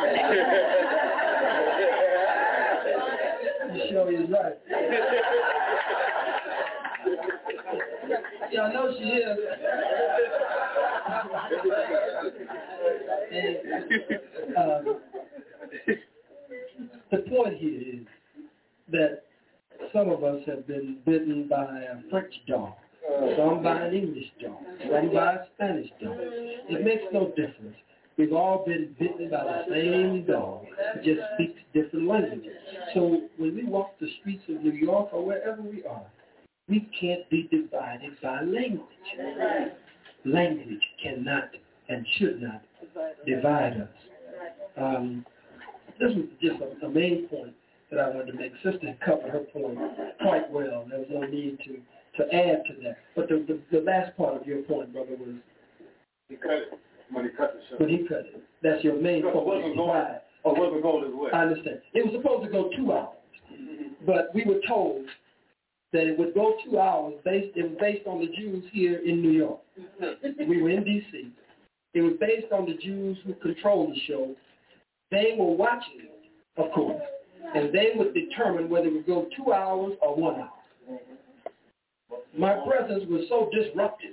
sure he's right. Yeah, I know she is. And, the point here is that some of us have been bitten by a French dog, some by an English dog, some by a Spanish dog. It makes no difference. We've all been bitten by the same dog. It just speaks different languages. So when we walk the streets of New York or wherever we are, we can't be divided by language. Language cannot and should not divide us. This was just a main point that I wanted to make. Sister covered her point quite well. There was no need to add to that. But the last part of your point, brother, was... He cut it. When he cut the show. When he cut it. That's your main point. It wasn't going his way. I understand. It was supposed to go 2 hours. But we were told that it would go 2 hours. It was based on the Jews here in New York. We were in D.C. It was based on the Jews who controlled the show. They were watching it, of course, and they would determine whether it would go 2 hours or 1 hour. My presence was so disruptive.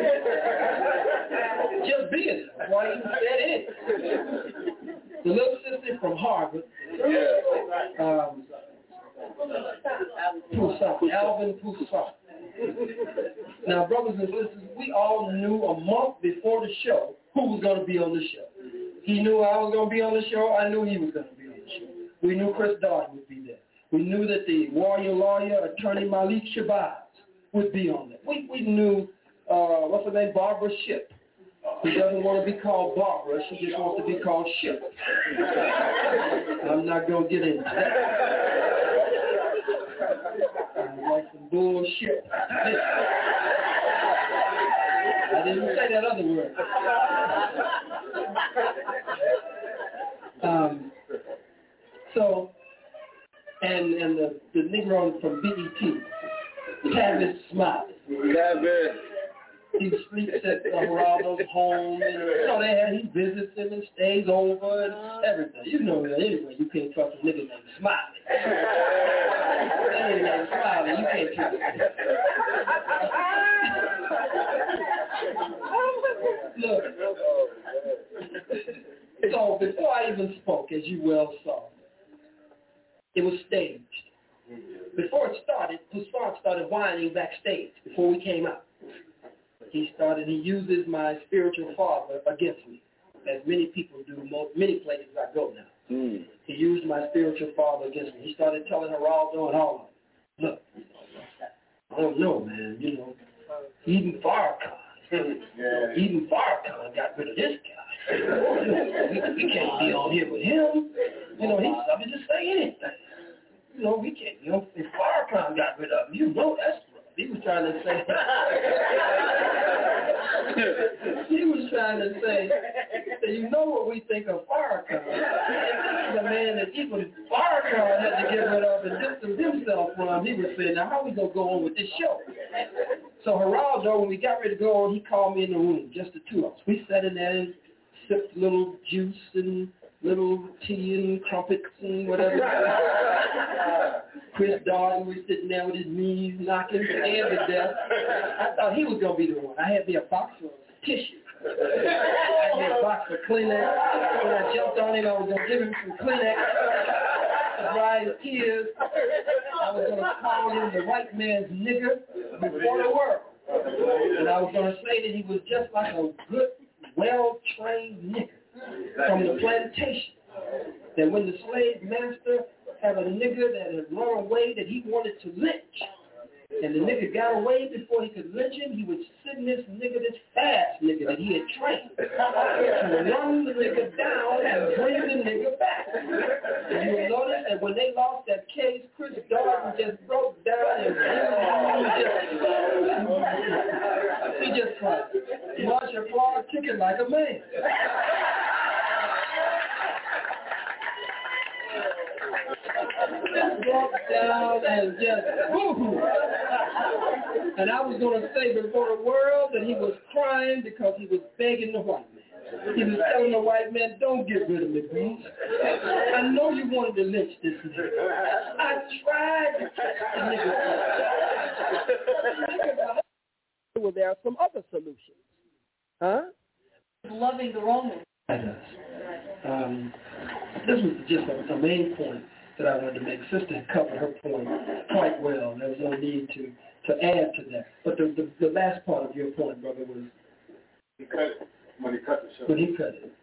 Just being there, why you said it. The little sister from Harvard, Alvin Poussat. Now, brothers and sisters, we all knew a month before the show who was going to be on the show. He knew I was going to be on the show. I knew he was going to be on the show. We knew Chris Dodd would be there. We knew that the warrior lawyer, attorney Malik Shabazz, would be on there. We knew, what's her name, Barbara Shipp. She doesn't want to be called Barbara. She just wants to be called Shipp. I'm not going to get into that. I like some bullshit. I didn't say that other word. And the Negro from BET, Tavis Smiley. He sleeps at Geraldo's home, and he visits him and stays over and everything. You know that anyway. You can't trust a nigga named Smiley. That nigga named Smiley, you can't trust him. Look. So before I even spoke, as you well saw, it was staged. Before it started, Poussat started whining backstage before we came out. He uses my spiritual father against me, as many people do, many places I go now. He used my spiritual father against me. He started telling Geraldo and all of them, look, I don't know, man, even Farrakhan. Even Farrakhan got rid of this guy. We can't be on here with him. He's subject to say anything. We can't, if Farrakhan got rid of him, that's rough. He was trying to say, what we think of Farrakhan. This is a man that even Farrakhan had to get rid of and distance himself from. He was saying, now how we going to go on with this show? So Geraldo, when we got ready to go on, he called me in the room, just the two of us. We sat in there and sipped a little juice and little tea and crumpets and whatever. Chris Darden was sitting there with his knees knocking, scared to death. I thought he was going to be the one. I had me a box of tissue. I had me a box of Kleenex. When I jumped on him, I was going to give him some Kleenex to dry his tears. I was going to call him the white man's nigger before the world. And I was going to say that he was just like a good, well-trained nigger from the plantation. That when the slave master had a nigger that had run away that he wanted to lynch, and the nigger got away before he could lynch him, he would send this nigger, this fast nigger that he had trained, to run the nigger down and bring the nigger back. And you will notice that when they lost that case, Chris Darden just broke down and he just cried. Marshall Clark kicking like a man. Broke down and just woo-hoo. And I was going to say before the world that he was crying because he was begging the white man. He was telling the white man, don't get rid of me, please. I know you wanted to lynch this nigga. I tried to catch the nigga. Well, there are some other solutions. Huh? Loving the Romans. This was just a main point that I wanted to make. Sister covered her point quite well. There was no need to add to that. But the last part of your point, brother, was he cut it when he cut the show. When he cut it.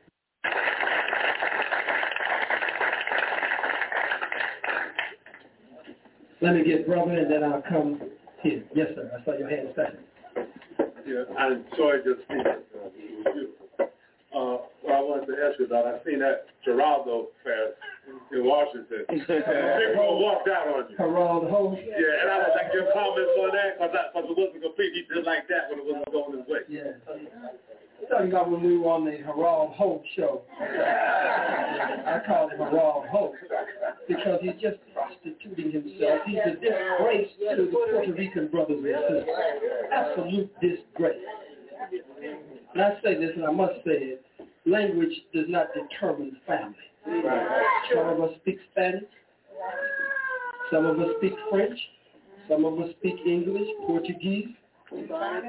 Let me get brother, and then I'll come here. Yes, sir. I saw your hand second. Yeah, I enjoyed your speech. It was beautiful. What I wanted to ask you about, I seen that Geraldo fast in Washington. People walked out on you. Geraldo. Yeah, and I was like, your comments on that, because it wasn't complete. He did like that when it wasn't going his way. Yeah. I'm talking about when we were on the Geraldo Hope show. I call him Geraldo Hope because he's just prostituting himself. He's a disgrace to the Puerto Rican brothers and sisters. Absolute disgrace. And I say this, and I must say it, language does not determine family. Some of us speak Spanish. Some of us speak French. Some of us speak English, Portuguese. You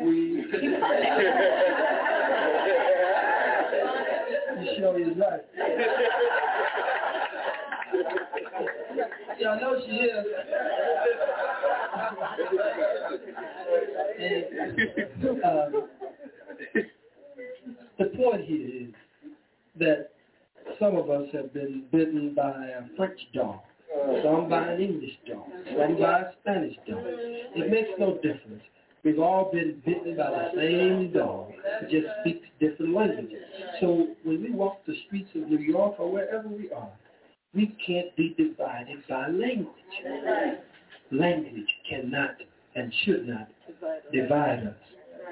sure he's right. Yeah, I know she is. And, the point here is that some of us have been bitten by a French dog, some by an English dog, some by a Spanish dog. It makes no difference. We've all been bitten by the same dog. It just speaks different languages. So when we walk the streets of New York or wherever we are, we can't be divided by language. Language cannot and should not divide us.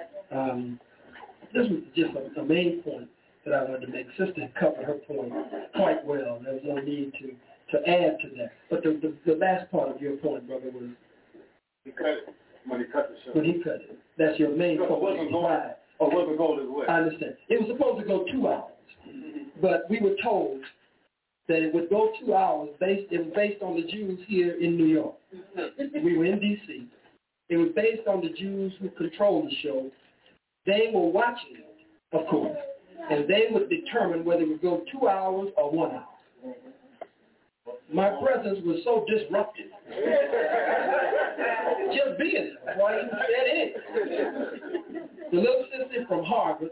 This was just a main point that I wanted to make. Sister covered her point quite well. There was no need to add to that. But the last part of your point, brother, was he cut it when he cut the show. When he cut it. That's your main point. It wasn't going his way. I understand. It was supposed to go 2 hours. But we were told that it would go 2 hours. It was based on the Jews here in New York. We were in D.C. It was based on the Jews who controlled the show. They were watching it, of course, and they would determine whether it would go 2 hours or 1 hour. My presence was so disruptive. Just being there, why you said it. The little sister from Harvard,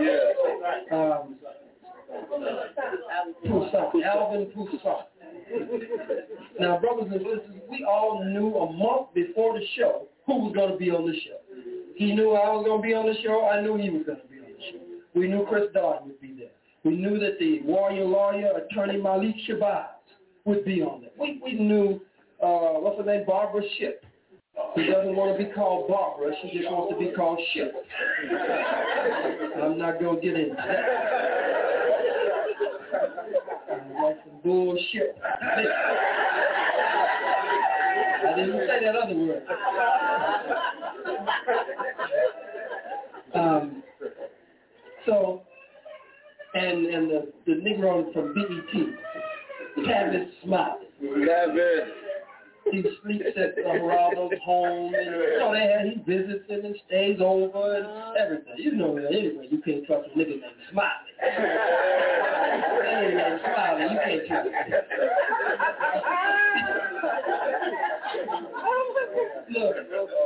Alvin Poussat. Now, brothers and sisters, we all knew a month before the show who was going to be on the show. He knew I was going to be on the show. I knew he was going to be on the show. We knew Chris Darden would be there. We knew that the warrior lawyer, attorney Malik Shabazz, would be on there. We knew, what's her name, Barbara Shipp. She doesn't want to be called Barbara. She just wants to be called Shipp. I'm not going to get into that. Like some bullshit. I didn't say that other word. So, and the Negro from BET, Tavis Smiley. Tavis. He sleeps at Geraldo's home, and he visits him and stays over and everything. You know that anyway. You can't trust a nigga named Smiley. Nigga named Smiley, you can't trust him. Look.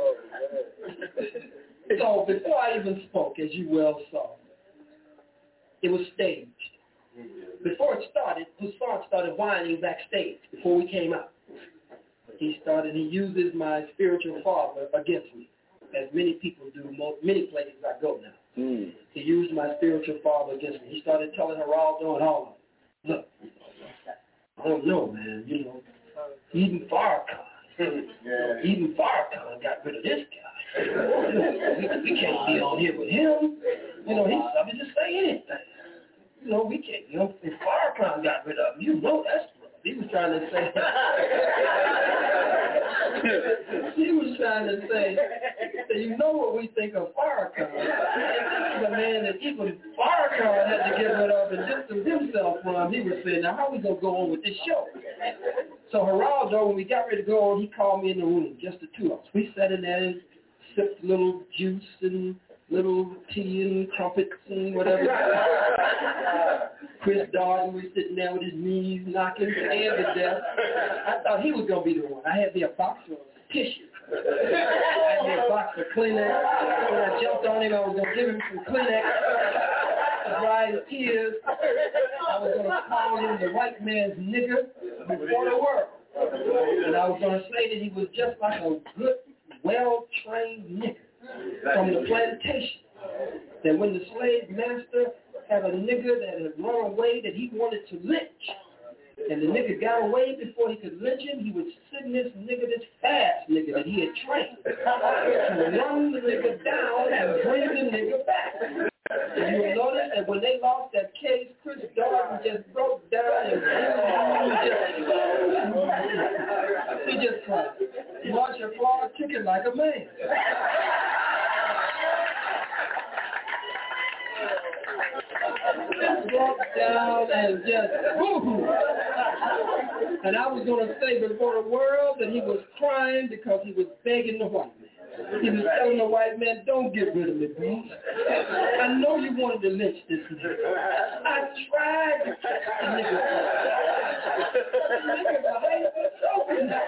So before I even spoke, as you well saw, it was staged. Before it started, Hassan started whining backstage before we came out. He uses my spiritual father against me, as many people do, many places I go now. He used my spiritual father against me. He started telling Geraldo and all of them, look, I don't know, man, you know, even Farrakhan got rid of this guy. We can't be on here with him. You know, he's subject to say anything. You know, we can't, you know, if Farrakhan got rid of him, you know that's rough. He was trying to say, you know what we think of Farrakhan. This is a man that even Farrakhan had to get rid of and distance himself from. He was saying, now how are we going to go on with this show? So Geraldo, when we got ready to go on, he called me in the room, just the two of us. We sat in there and sipped little juice and little tea and crumpets and whatever. Chris Darden was sitting there with his knees knocking, scared to death. I thought he was going to be the one. I had me a box of tissue. I had me a box of Kleenex. When I jumped on him, I was going to give him some Kleenex to dry his tears. I was going to call him the white man's nigger before the world. And I was going to say that he was just like a good, well-trained nigger from the plantation. That when the slave master had a nigger that had run away that he wanted to lynch, and the nigger got away before he could lynch him, he would send this nigger, this fast nigger that he had trained, to run the nigger down and bring the nigger back. And you will notice that when they lost that case, Chris Darden just broke down and he just cried. Marcia Clark took it like a man. Just walked down and just woo-hoo. And I was going to say before the world that he was crying because he was begging the white man. He was telling the white man, don't get rid of me, please. I know you wanted to lynch this nigga. I tried to catch the nigga. The nigga behind the sofa.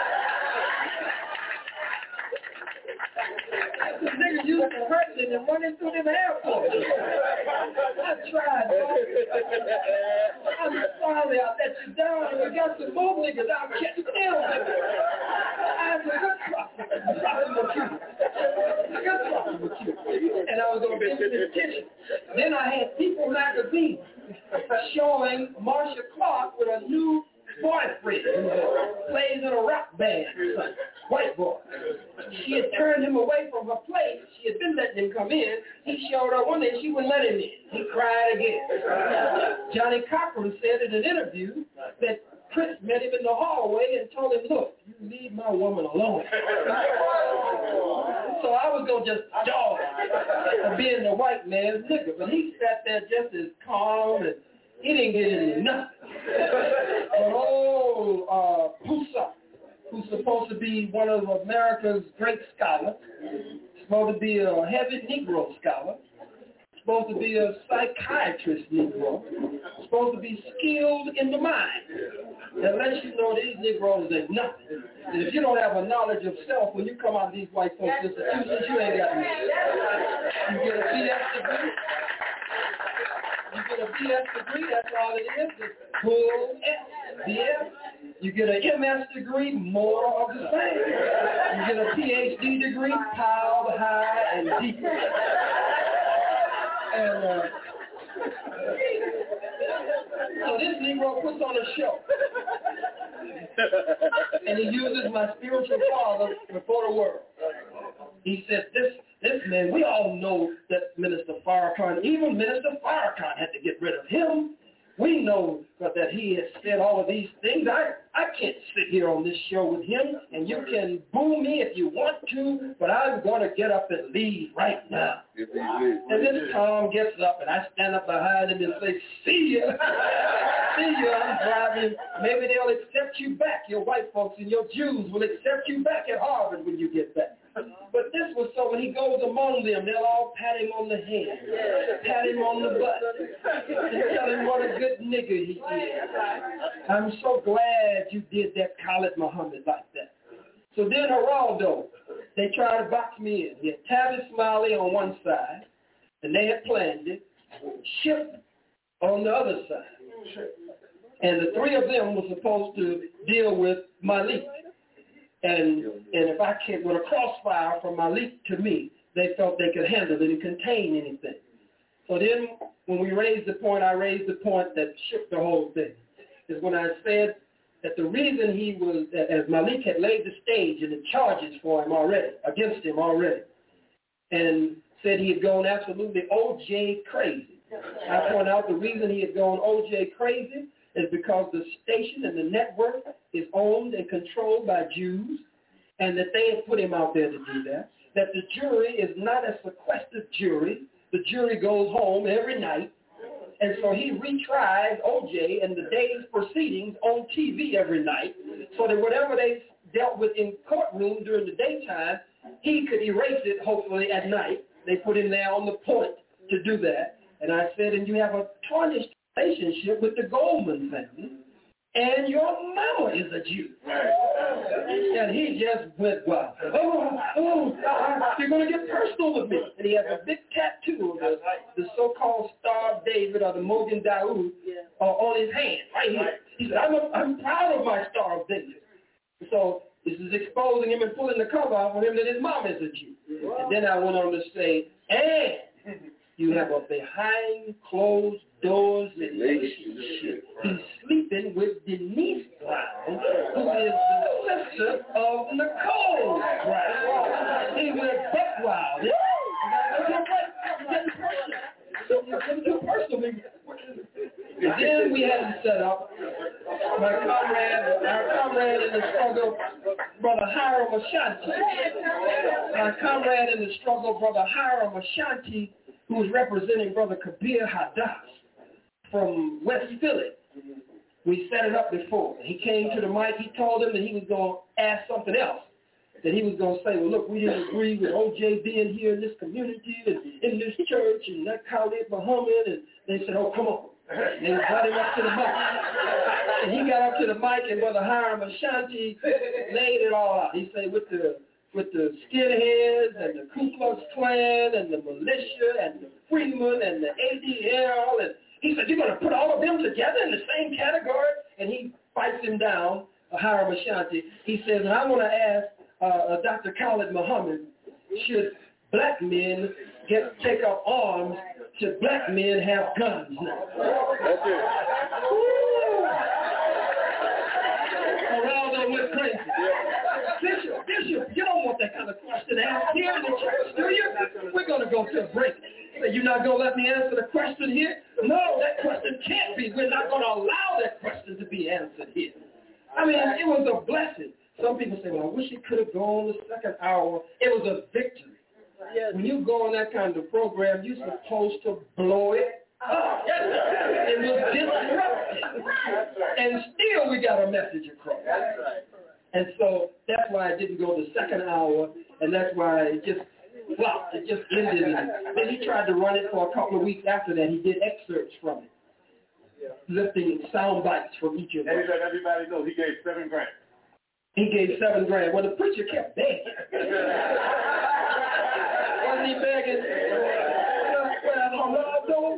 The nigga used to hurt him and running through them airports. I tried, bro. I'm sorry I let you down, and we got some more niggas. I'll catch them. I was a good problem with you. A good problem with you. And I was going to give you this tissue. Then I had People magazine showing Marcia Clark with a new boyfriend who plays in a rock band, white boy. She had turned him away from her place. She had been letting him come in. He showed up one day and she wouldn't let him in. He cried again. Johnny Cochran said in an interview that Chris met him in the hallway and told him, look, you leave my woman alone. So I was going to just dog for being the white man's nigga. But he sat there just as calm and he didn't get into nothing. But Pusa, who's supposed to be one of America's great scholars, supposed to be a heavy Negro scholar, supposed to be a psychiatrist Negro, supposed to be skilled in the mind. And lets you know these Negroes ain't nothing. And if you don't have a knowledge of self, when you come out of these white folks' institutions, you ain't got nothing. You get a BS degree. You get a BS degree, that's all it is. It's full S, BS. You get an MS degree, more of the same. You get a PhD degree, piled high and deep. And so this Negro puts on a show. And he uses my spiritual father before the world. He said, this man, we all know that Minister Farrakhan, even Minister Farrakhan had to get rid of him. we know that he has said all of these things. I can't sit here on this show with him, and you can boo me if you want to, but I'm going to get up and leave right now. And then Tom gets up, and I stand up behind him and say, see ya. See ya, I'm driving. Maybe they'll accept you back. Your white folks and your Jews will accept you back at Harvard when you get back. But this was so when he goes among them, they'll all pat him on the head, pat him on the butt, and tell him what a good nigger he is. I'm so glad you did that, Khalid Muhammad, like that. So then Geraldo, they tried to box me in. He had Tavis Smiley on one side, and they had planned it. Ship on the other side. And the three of them were supposed to deal with Malik. And if I can't, with a crossfire from Malik to me, they felt they could handle it and contain anything. So then when we raised the point, I raised the point that shook the whole thing. Is when I said that the reason he was, as Malik had laid the stage and the charges for him already, against him already, and said he had gone absolutely OJ crazy. I point out the reason he had gone OJ crazy is because the station and the network is owned and controlled by Jews, and that they have put him out there to do that, that the jury is not a sequestered jury. The jury goes home every night, and so he retries OJ and the day's proceedings on TV every night, so that whatever they dealt with in courtroom during the daytime, he could erase it, hopefully, at night. They put him there on the point to do that. And I said, and you have a tarnished relationship with the Goldman family, and your mama is a Jew. And he just went wild. You're going to get personal with me. And he has a big tattoo of the so-called Star of David or the Mogen Daoud on his hand, right here. He said, I'm proud of my Star of David. So this is exposing him and pulling the cover off of him that his mom is a Jew. And then I went on to say, and you have a behind closed doors relationship. He's sleeping with Denise Brown, who is the sister of Nicole Brown. He went buck wild. And then we had to set up our comrade in the struggle, Brother Hiram Ashanti. Our comrade in the struggle, Brother Hiram Ashanti, who was representing Brother Kabir Hadass from West Philly. We set it up before. He came to the mic. He told them that he was going to ask something else. That he was going to say, well, look, we didn't agree with OJ being here in this community and in this church and that Khalid Muhammad. And they said, oh, come on. And they brought him up to the mic. And he got up to the mic, and Brother Hiram Ashanti laid it all out. He said, with the skinheads and the Ku Klux Klan and the militia and the Freemen and the ADL, and he said, you're going to put all of them together in the same category? And he fights him down, Hiram Ashanti. He says, and I want to ask Dr. Khalid Muhammad, should black men take up arms? Should black men have guns now? That's it. Geraldo went crazy. Bishop, you don't want that kind of question asked here in the church, do you? We're going to go to a break. So you're not going to let me answer the question here? No, that question can't be. We're not going to allow that question to be answered here. I mean, it was a blessing. Some people say, well, I wish it could have gone the second hour. It was a victory. When you go on that kind of program, you're supposed to blow it up. It was disrupted. And still we got a message across. And so that's why it didn't go the second hour, and that's why it just flopped. It just ended. And then he tried to run it for a couple of weeks after that. He did excerpts from it, lifting sound bites from each of them. And he let everybody know he gave $7,000. He gave $7,000. Well, the preacher kept begging. Wasn't he begging? Well,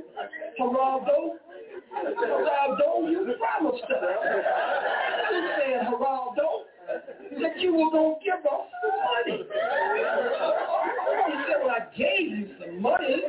Geraldo, you promised us. You said, Geraldo, that you were going to give us some money. He said, well, I gave you some money.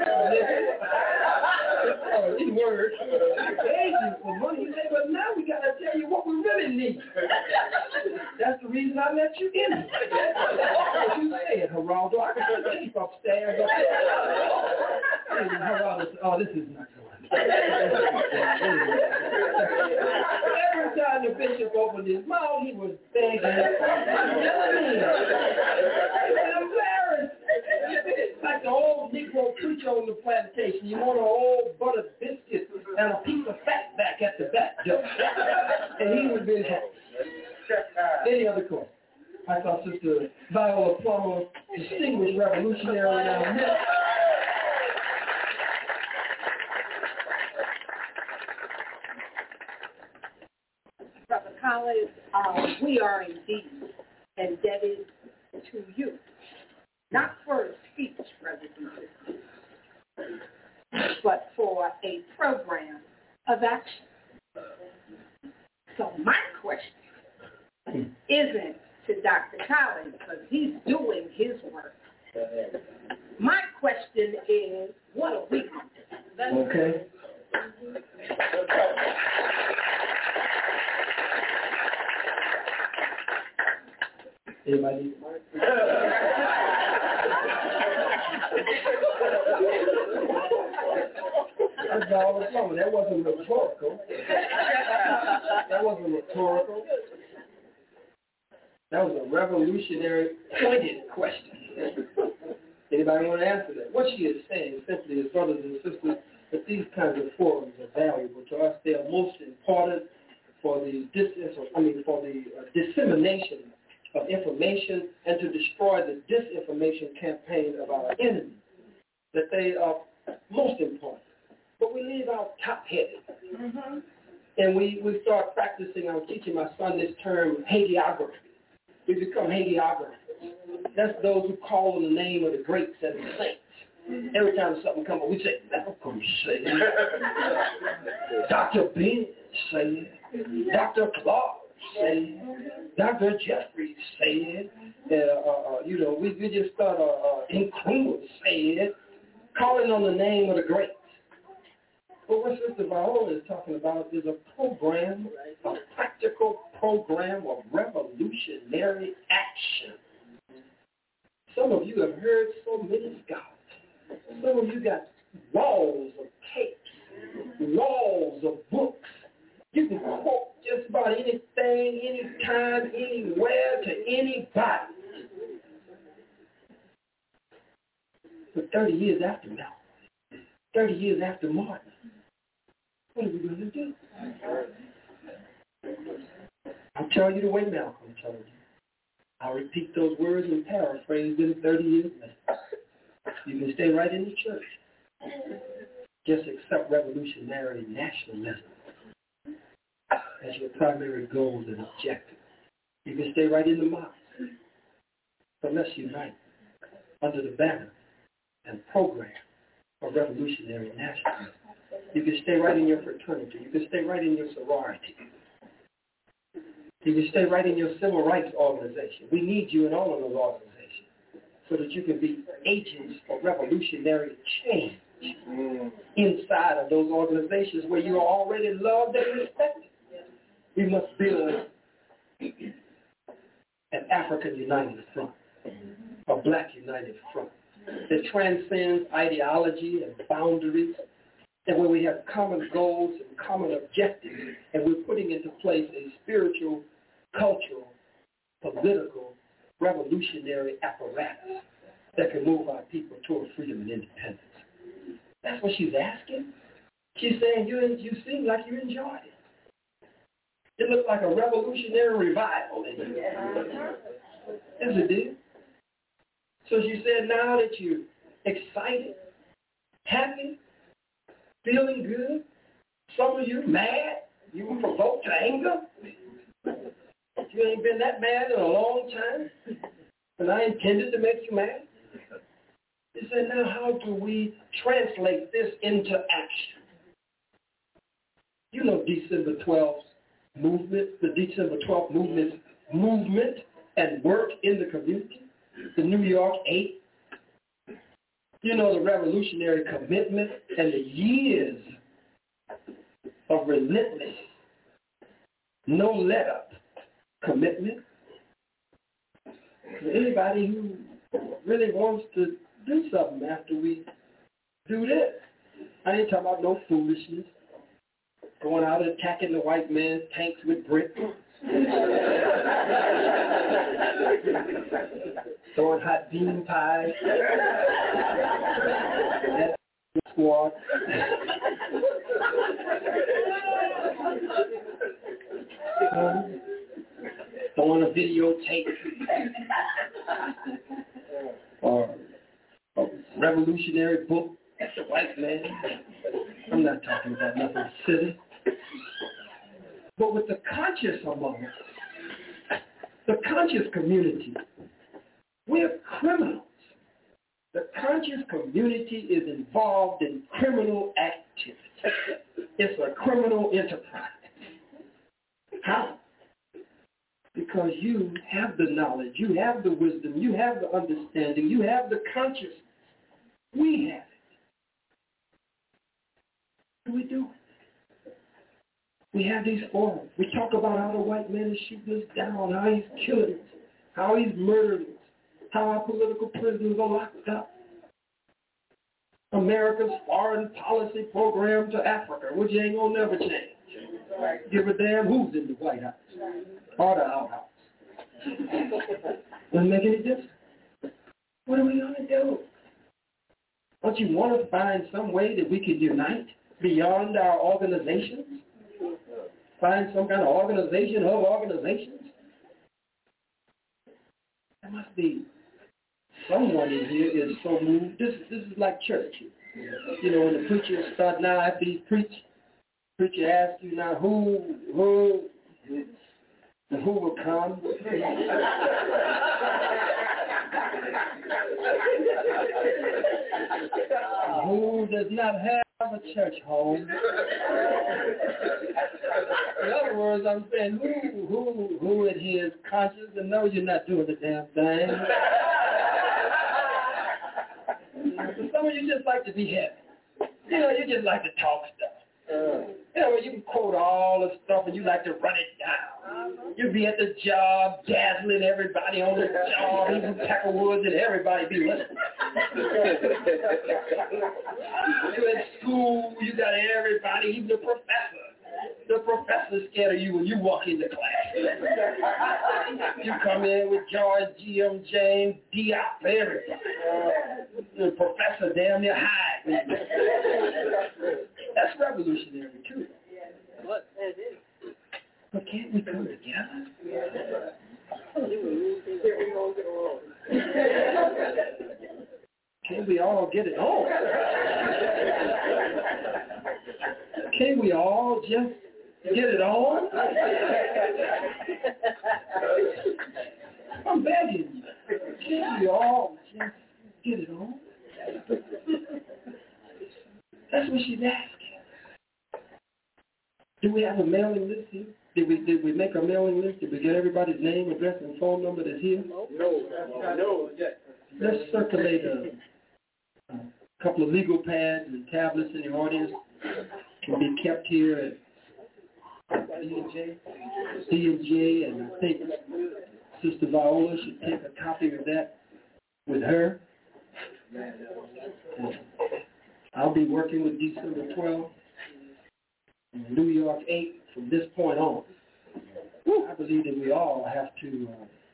In words, I gave you some money. He said, but now we got to tell you what we really need. That's the reason I let you in. What you said, Geraldo, I got to keep upstairs. Geraldo said, oh, this is not going. opened his mouth, he was begging. Embarrassed. Like the old Negro preacher on the plantation. You want an old buttered biscuit and a piece of fat back at the back door. And he would have been happy. Any other question? I thought Sister Viola Plummer, distinguished revolutionary in our midst. Brother Collins, we are indeed indebted to you, not for a speech, brothers and sisters, but for a program of action. So my question isn't to Dr. Collins, because he's doing his work. My question is, what are we going to do? Okay. Anybody? That's all it's on. That wasn't rhetorical. That wasn't rhetorical. That was a revolutionary, pointed question. Anybody want to answer that? What she is saying simply is, brothers and sisters, that these kinds of forums are valuable to us. They are most important for the dissemination of information and to destroy the disinformation campaign of our enemies. That they are most important. But we leave out top-headed. Mm-hmm. And we start practicing, I'm teaching my son this term, hagiography. We become hagiographers. That's those who call on the name of the greats and the saints. Every time something comes up, we say, Malcolm say it. Dr. Ben say it. Dr. Clark say it. Dr. Jeffries say it. We just start Nkrumah say it, calling on the name of the greats. But what Sister Viola is talking about is a program, a practical program of revolutionary action. Some of you have heard so many scholars. Some of you got walls of tapes, walls of books. You can quote just about anything, anytime, anywhere, to anybody. But 30 years after Malcolm, 30 years after Martin, what are we going to do? I'll tell you the way Malcolm told you. I'll repeat those words and paraphrase them 30 years later. You can stay right in the church. Just accept revolutionary nationalism as your primary goals and objectives. You can stay right in the mosque. But let's unite under the banner and program of revolutionary nationalism. You can stay right in your fraternity. You can stay right in your sorority. You can stay right in your civil rights organization. We need you in all of those organizations so that you can be agents of revolutionary change inside of those organizations where you are already loved and respected. We must build an African united front, a black united front that transcends ideology and boundaries, and where we have common goals and common objectives, and we're putting into place a spiritual, cultural, political, revolutionary apparatus that can move our people toward freedom and independence. That's what she's asking. She's saying you seem like you enjoyed it. It looked like a revolutionary revival in you. Yes, it did. So she said, now that you're excited, happy, feeling good, some of you mad, you were provoked to anger. You ain't been that mad in a long time, and I intended to make you mad. He said, now how do we translate this into action? You know December 12th movement, the December 12th movement and work in the community, the New York 8. You know the revolutionary commitment and the years of relentless, no let-up commitment. Anybody who really wants to do something after we do this, I ain't talking about no foolishness, going out and attacking the white man's tanks with bricks, Throwing hot bean pies. That squad. Throwing a videotape. Or a revolutionary book. That's a white man. I'm not talking about nothing silly. But with the conscious among us, the conscious community, we're criminals. The conscious community is involved in criminal activity. It's a criminal enterprise. How? Because you have the knowledge, you have the wisdom, you have the understanding, you have the consciousness. We have it. What do we do? We have these forums. We talk about how the white man is shooting us down, how he's killing us, how he's murdering us, how our political prisoners are locked up. America's foreign policy program to Africa, which ain't gonna never change. Give a damn who's in the White House or the outhouse. Doesn't make any difference. What are we gonna do? Don't you want to find some way that we can unite beyond our organizations? Find some kind of organization of organizations? There must be someone in here is so moved. This is like church. You know, when the preacher starts now after he's preached, preacher asks you now who will come. Who does not have a church home? In other words, I'm saying who in here is conscious and knows you're not doing the damn thing. Some of you just like to be happy. You know, you just like to talk stuff. You know, you can quote all the stuff and you like to run it down. You be at the job dazzling everybody on the job, even Peckerwoods, and everybody be listening. You at school, you got everybody, even the professor. The professor's scared of you when you walk into class. You come in with George, G.M. James, Diop, everybody. The professor damn near hide. That's revolutionary too. But can't we come together? Can't we all get it on? Can't we all just get it on? I'm begging you. Can't we all just get it on? That's what she's asking. Do we have a mailing list here? Did we make a mailing list? Did we get everybody's name, address, and phone number that's here? No. Let's circulate a couple of legal pads and tablets in the audience. Can be kept here at D&J, and I think Sister Viola should take a copy of that with her. I'll be working with December 12th and New York 8th from this point on. I believe that we all have to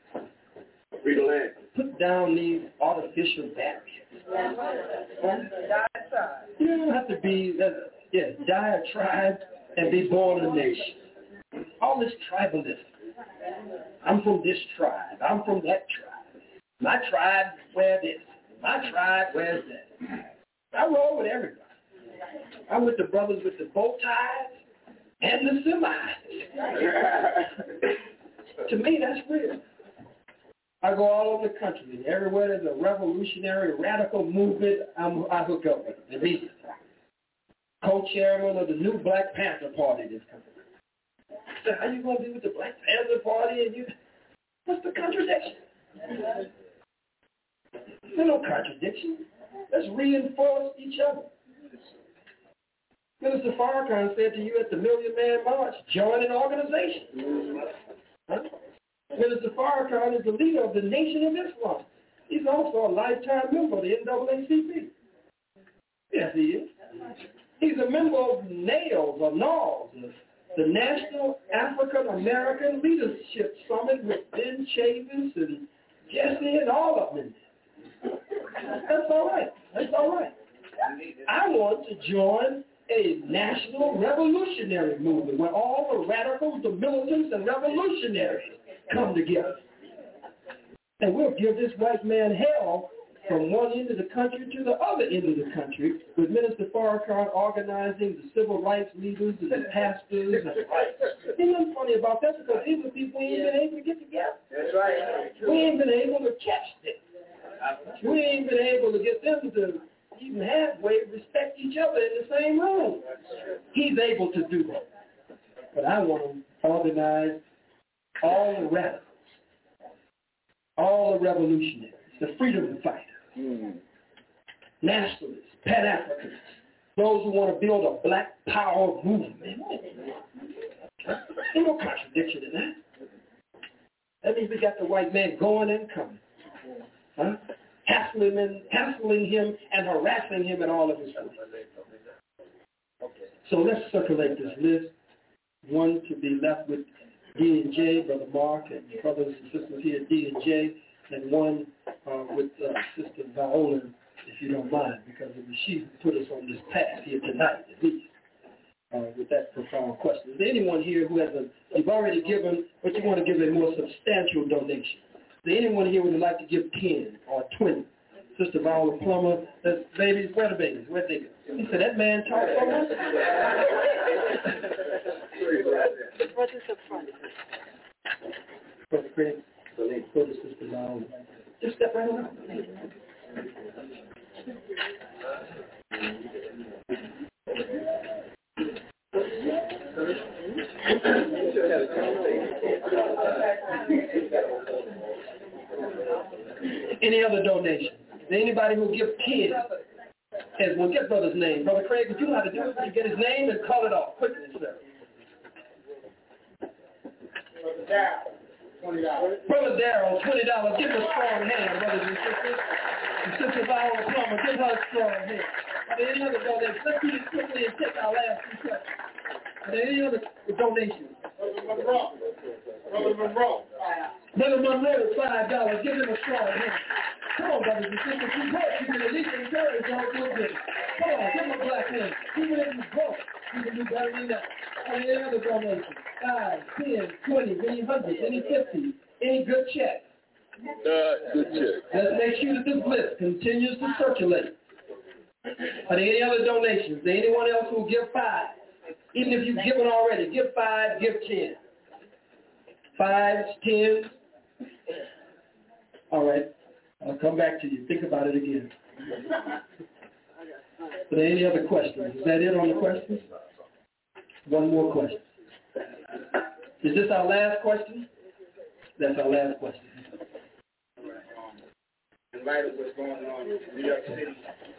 put down these artificial barriers. You don't have to be, die a tribe and be born a nation. All this tribalism. I'm from this tribe. I'm from that tribe. My tribe wears this. My tribe wears that. I roll with everybody. I'm with the brothers with the bow ties and the semis. To me, that's real. I go all over the country. Everywhere there's a revolutionary, radical movement, I hook up with them immediately. Co-chairman of the new Black Panther Party this country. So how you going to be with the Black Panther Party and you? What's the contradiction? There's no contradiction. Let's reinforce each other. Minister Farrakhan said to you at the Million Man March, join an organization. Huh? Minister Farrakhan is the leader of the Nation of Islam. He's also a lifetime member of the NAACP. Yes, he is. He's a member of NAILS or NALS, the National African American Leadership Summit with Ben Chavis and Jesse and all of them. That's all right. That's all right. I want to join a national revolutionary movement where all the radicals, the militants, and revolutionaries come together. And we'll give this white man hell from one end of the country to the other end of the country, with Minister Farrakhan organizing the civil rights leaders and the pastors. Ain't nothing funny about that, because these are people we ain't been able to get together. That's right. We ain't been able to catch them. We ain't been able to get them to even halfway respect each other in the same room. He's able to do that. But I want to organize all the radicals, all the revolutionaries, the freedom fighters, nationalists, Pan-Africanists, those who want to build a black power movement. There's no contradiction in that. That means we got the white man going and coming. Huh? Hassling him and harassing him in all of his ways. So let's circulate this list. One to be left with D&J, Brother Mark, and brothers and sisters here at D&J, and one with Sister Viola, if you don't mind, because it was she who put us on this path here tonight, at least, with that profound question. Is there anyone here who has you've already given, but you want to give a more substantial donation? Is there anyone here who would like to give 10 or 20? Sister Viola Plummer, babies, where the babies? Where'd they go? He said, that man talks so much. Brothers up front. Brother Craig, go to Sister Viola. Just step right around. Any other donations? Is there anybody who will give 10? As we'll get brother's name. Brother Craig, would you know how to do it? You get his name and call it off quickly, sir. Brother Darrell, $20. Give him a strong hand, brothers and sisters. And Sister Viola Plummer, give her a strong hand. Are there any other donations? Let's do this quickly and take our last few questions. Are there any other donations? Brother Monroe, $5. Give him a strong hand. Come on, brothers and sisters. You broke. You can at least encourage y'all to do it. Come on, give him a black hand. Even if you broke, you can do better than that. Are there any other donations? 5, 10, 20, any hundreds, any 50, any good check? Good check. Let's make sure that this list continues to circulate. Are there any other donations? Is there anyone else who will give 5? Even if you've given already, give 5, give 10. 5, 10. All right. I'll come back to you. Think about it again. Are there any other questions? Is that it on the questions? One more question. Is this our last question? That's our last question. In light of what's going on in New York City,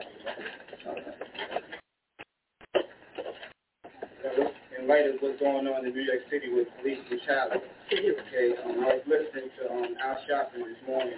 with police brutality, okay, I was listening to Al Sharpton this morning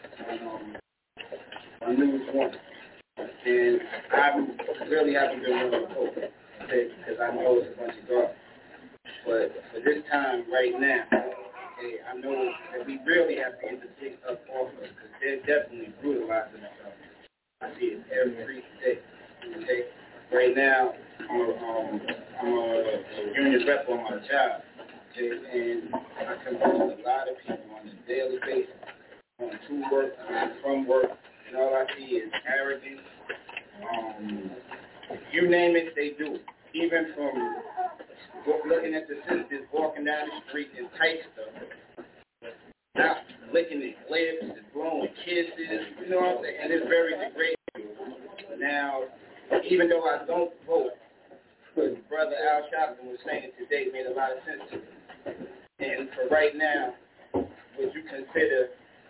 on News 1, and I really haven't been willing to vote, okay, because I know it's a bunch of garbage. But for this time, right now, okay, I know that we really have to interdict up off us, because they're definitely brutalizing us. I see it every day, okay? Right now, I'm a union rep on my job, okay, and I confront a lot of people on a daily basis, going to work, from work, and all I see is arrogance. You name it, they do it. Even from looking at the sisters walking down the street in tight stuff, not licking their lips and blowing kisses, you know what I'm saying? And it's very degrading. Now, even though I don't vote, what Brother Al Sharpton was saying today made a lot of sense to me. And for right now, would you consider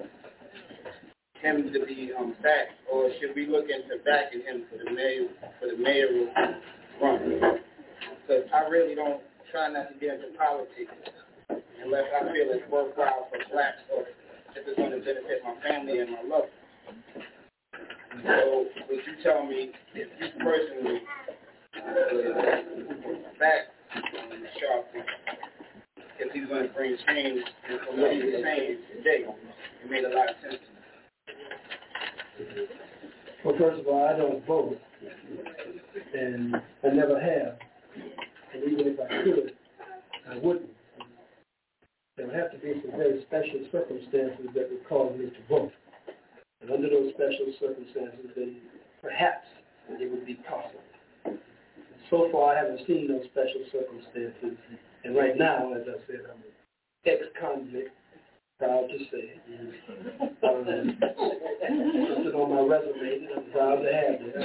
him to be back, or should we look into backing him for the mayoral run? Because I really don't try not to get into politics unless I feel it's worthwhile for blacks or if it's going to benefit my family and my loved ones. So would you tell me if you personally back sharply, if he's going to bring change from what he was saying today. It made a lot of sense to me. Well, first of all, I don't vote, and I never have. And even if I could, I wouldn't. There would have to be some very special circumstances that would cause me to vote. And under those special circumstances, then perhaps it would be possible. So far, I haven't seen those special circumstances. And right now, as I said, I'm an ex-convict, proud to say. Put it on my resume, and I'm proud to have it.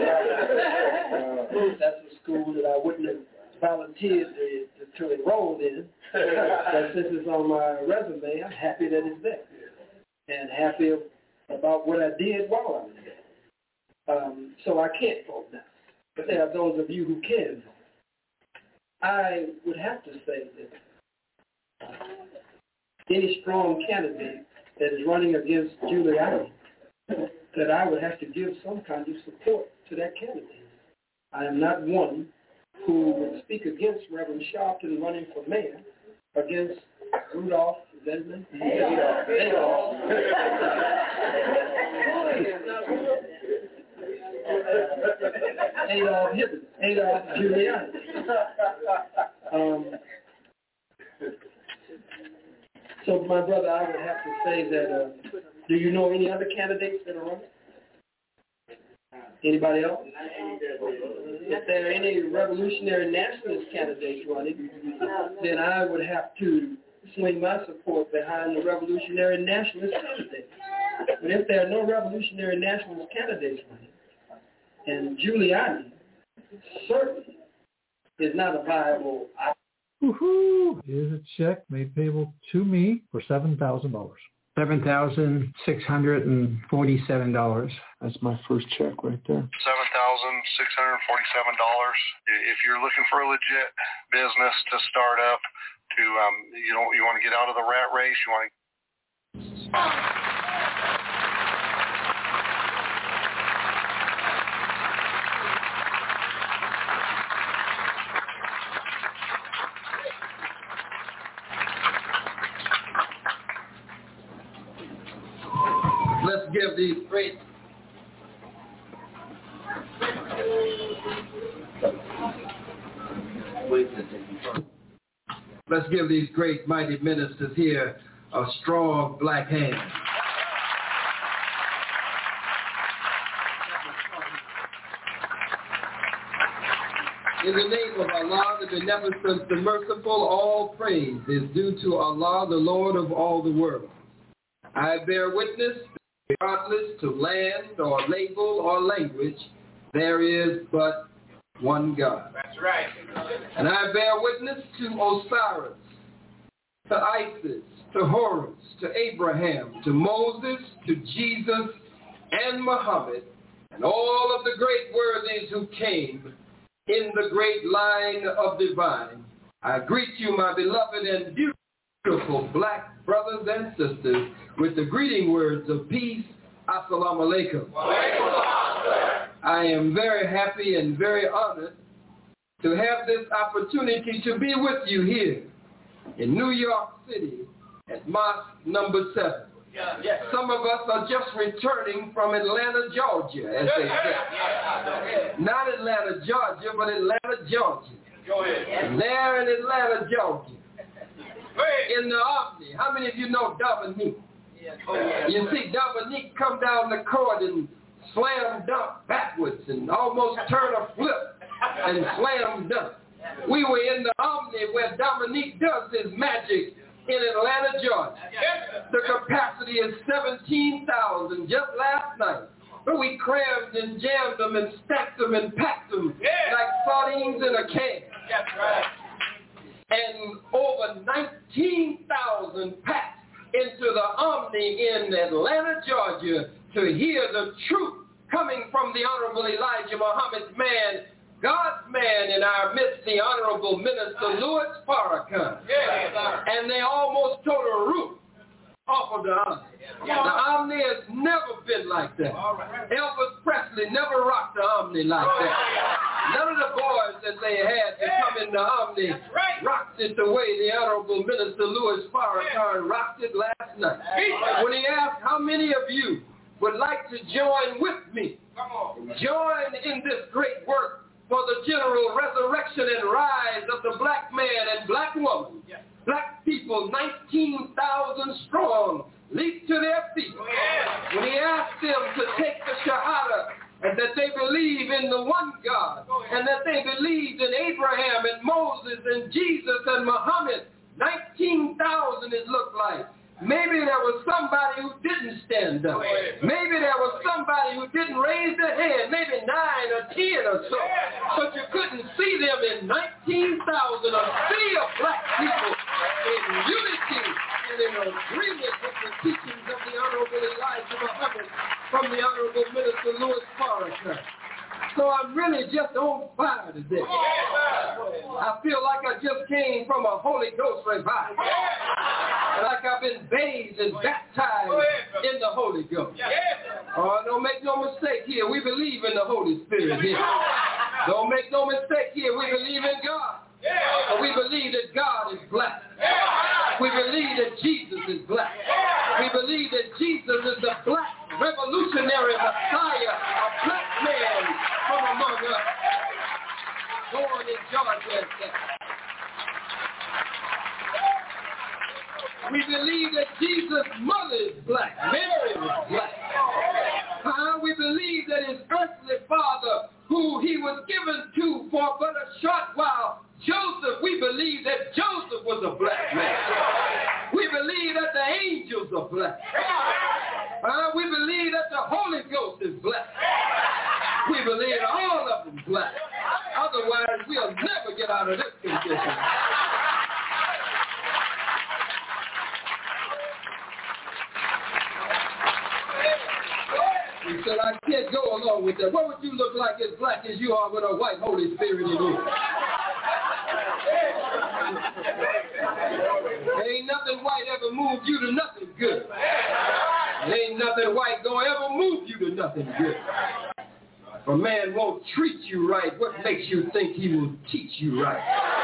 That's a school that I wouldn't have volunteered to enroll in. But since it's on my resume, I'm happy that it's there. And happy about what I did while I was there. So I can't vote now. But there are those of you who can vote. I would have to say that any strong candidate that is running against Giuliani, that I would have to give some kind of support to that candidate. I am not one who would speak against Reverend Sharpton running for mayor against Rudolph, is that his name? Adolf Giuliani. So, my brother, I would have to say that, do you know any other candidates that are running? Anybody else? If there are any revolutionary nationalist candidates running, then I would have to swing my support behind the revolutionary nationalist candidate. But if there are no revolutionary nationalist candidates running, and Giuliani certainly is not a viable option. Woohoo! Here's a check made payable to me for $7,000. $7,647. That's my first check right there. $7,647. If you're looking for a legit business to start up, to you want to get out of the rat race, you want to. Let's give these great mighty ministers here a strong black hand. In the name of Allah, the Beneficent, the Merciful, all praise is due to Allah, the Lord of all the world. I bear witness, regardless to land or label or language, there is but one God. That's right. And I bear witness to Osiris, to Isis, to Horus, to Abraham, to Moses, to Jesus, and Muhammad, and all of the great worthies who came in the great line of divine. I greet you, my beloved and beautiful black brothers and sisters, with the greeting words of peace. Assalamu alaikum. I am very happy and very honored to have this opportunity to be with you here in New York City at Mosque number 7. Yes. Some of us are just returning from Atlanta, Georgia, as they say. Not Atlanta, Georgia, but Atlanta, Georgia. Go ahead. And there in Atlanta, Georgia, in the Omni. How many of you know Dominique? You see Dominique come down the court and slam dunk backwards and almost turn a flip and slam dunk. We were in the Omni where Dominique does his magic in Atlanta, Georgia. The capacity is 17,000 just last night. But we crammed and jammed them and stacked them and packed them like sardines in a can. And over 19,000 packed into the Omni in Atlanta, Georgia, to hear the truth coming from the Honorable Elijah Muhammad's man, God's man in our midst, the Honorable Minister Louis Farrakhan. And they almost tore the roof off of the Omni. The Omni has never been like that. Elvis Presley never rocked the Omni like that. None of the boys that they had to come into harmony rocked it the way the Honorable Minister Louis Farrakhan rocked it last night. When he asked how many of you would like to join with me, join in this great work for the general resurrection and rise of the black man and black woman. Black people, 19,000 strong, leaped to their feet. When he asked them to take the Shahada, and that they believe in the one God, and that they believed in Abraham and Moses and Jesus and Muhammad, 19,000 it looked like. Maybe there was somebody who didn't stand up. Maybe there was somebody who didn't raise their hand, maybe 9 or 10 or so. But you couldn't see them in 19,000, a sea of black people in unity and in agreement with the teachings of the Honorable Elijah Muhammad from the Honorable Minister Louis Farrakhan. So I'm really just on fire today. I feel like I just came from a Holy Ghost revival. Like I've been bathed and baptized in the Holy Ghost. Oh, don't make no mistake here. We believe in the Holy Spirit here. Don't make no mistake here. We believe in God. We believe that God is black. We believe that Jesus is black. We believe that Jesus is the black revolutionary Messiah, a black man from among us, born in Georgia. We believe that Jesus' mother is black. Mary was black. We believe that his earthly father, who he was given to for but a short while, Joseph, we believe that Joseph was a black man. We believe that the angels are black. We believe that the Holy Ghost is black. We believe all of them black. Otherwise, we'll never get out of this condition. He said, I can't go along with that. What would you look like as black as you are with a white Holy Spirit in you? Ain't nothing white ever moved you to nothing good. Ain't nothing white gonna ever move you to nothing good. If a man won't treat you right, what makes you think he will teach you right?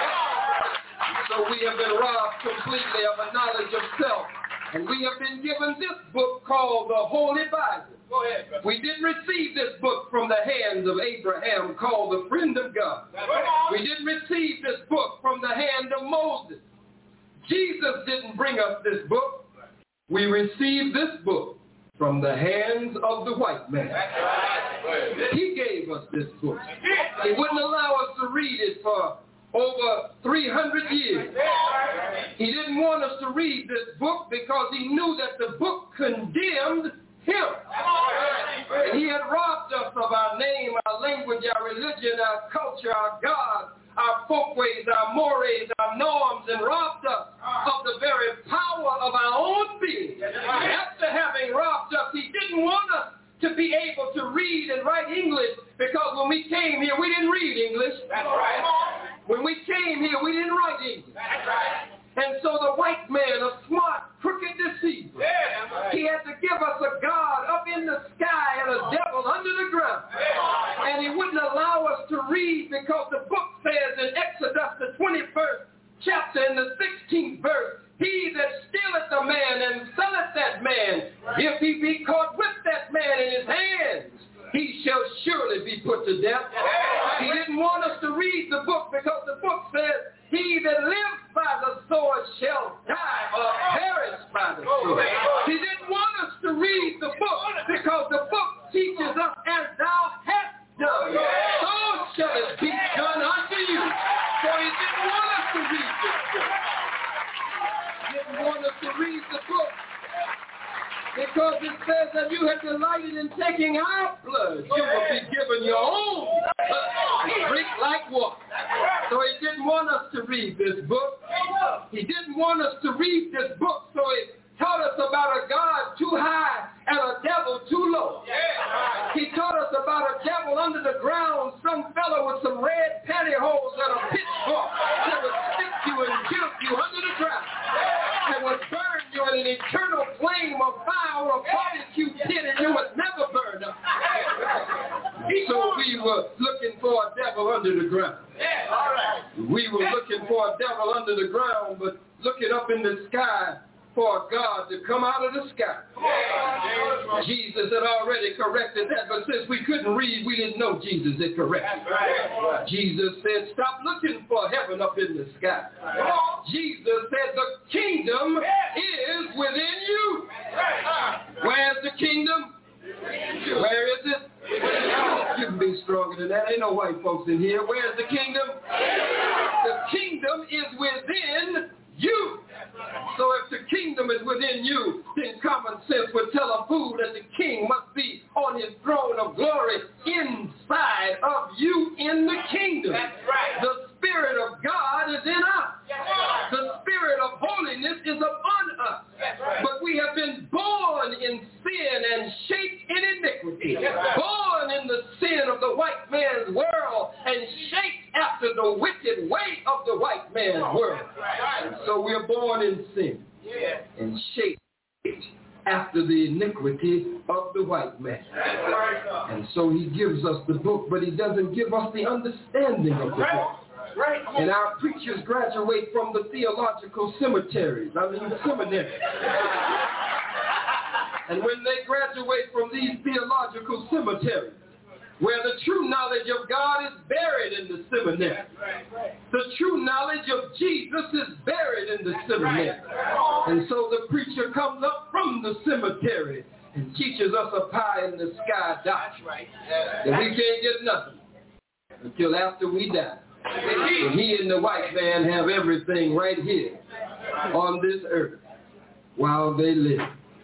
So we have been robbed completely of a knowledge of self. And we have been given this book called the Holy Bible. Go ahead, brother. We didn't receive this book from the hands of Abraham, called the friend of God. We didn't receive this book from the hand of Moses. Jesus didn't bring us this book. We received this book from the hands of the white man. He gave us this book. He wouldn't allow us to read it for over 300 years. He didn't want us to read this book because he knew that the book condemned him. And he had robbed us of our name, our language, our religion, our culture, our God, our folkways, our mores, our norms, and robbed us of the very power of our own being. After having robbed us, he didn't want us to be able to read and write English, because when we came here, we didn't read English. That's right. When we came here, we didn't write English. That's right. And so the white man, a smart, crooked deceiver, he had to give us a God up in the sky and a devil under the ground. And he wouldn't allow us to read, because the book says in Exodus, the 21st chapter, in the 16th verse, he that stealeth a man and selleth that man, if he be caught with that man in his hands, he shall surely be put to death. He didn't want us to read the book, because the book says, he that lives by the sword shall die or perish by the sword. He didn't want us to read the book, because the book teaches us, as thou hast done, so shall it be done unto you. So he didn't want us to read this book. He didn't want us to read the book, because it says that you have delighted in taking our blood, you will be given your own blood to drink like water. So he didn't want us to read this book. He didn't want us to read this book, so he taught us about a God too high and a devil too low. He taught us about a devil under the ground, some fellow with some red pantyhose and a pitchfork that would stick you and jilt you under the ground, and would burn you in an eternal flame of fire or a barbecue pit, and you would never burn up. So we were looking for a devil under the ground. We were looking for a devil under the ground, but looking up in the sky for God to come out of the sky. Jesus had already corrected that, but since we couldn't read, we didn't know Jesus had corrected. Jesus said, stop looking for heaven up in the sky. Jesus said, the kingdom is within you. Where's the kingdom? Where is it? You can be stronger than that. Ain't no white folks in here. Where's the kingdom? The kingdom is within you. So if the kingdom is within you, then common sense would tell a fool that the king must be on his throne of glory inside of you in the kingdom. That's right. The Spirit of God is in us. The Spirit of holiness is upon us. But we have been born in sin and shaped in iniquity. Born in the sin of the white man's world and shaped after the wicked way of the white man's world. And so we're born in sin and shaped after the iniquity of the white man. And so he gives us the book, but he doesn't give us the understanding of the book. And our preachers graduate from the theological seminaries. And when they graduate from these theological cemeteries, where the true knowledge of God is buried in the seminary, the true knowledge of Jesus is buried in the seminary. And so the preacher comes up from the cemetery and teaches us a pie in the sky doctrine. And we can't get nothing until after we die. And he and the white man have everything right here on this earth while they live.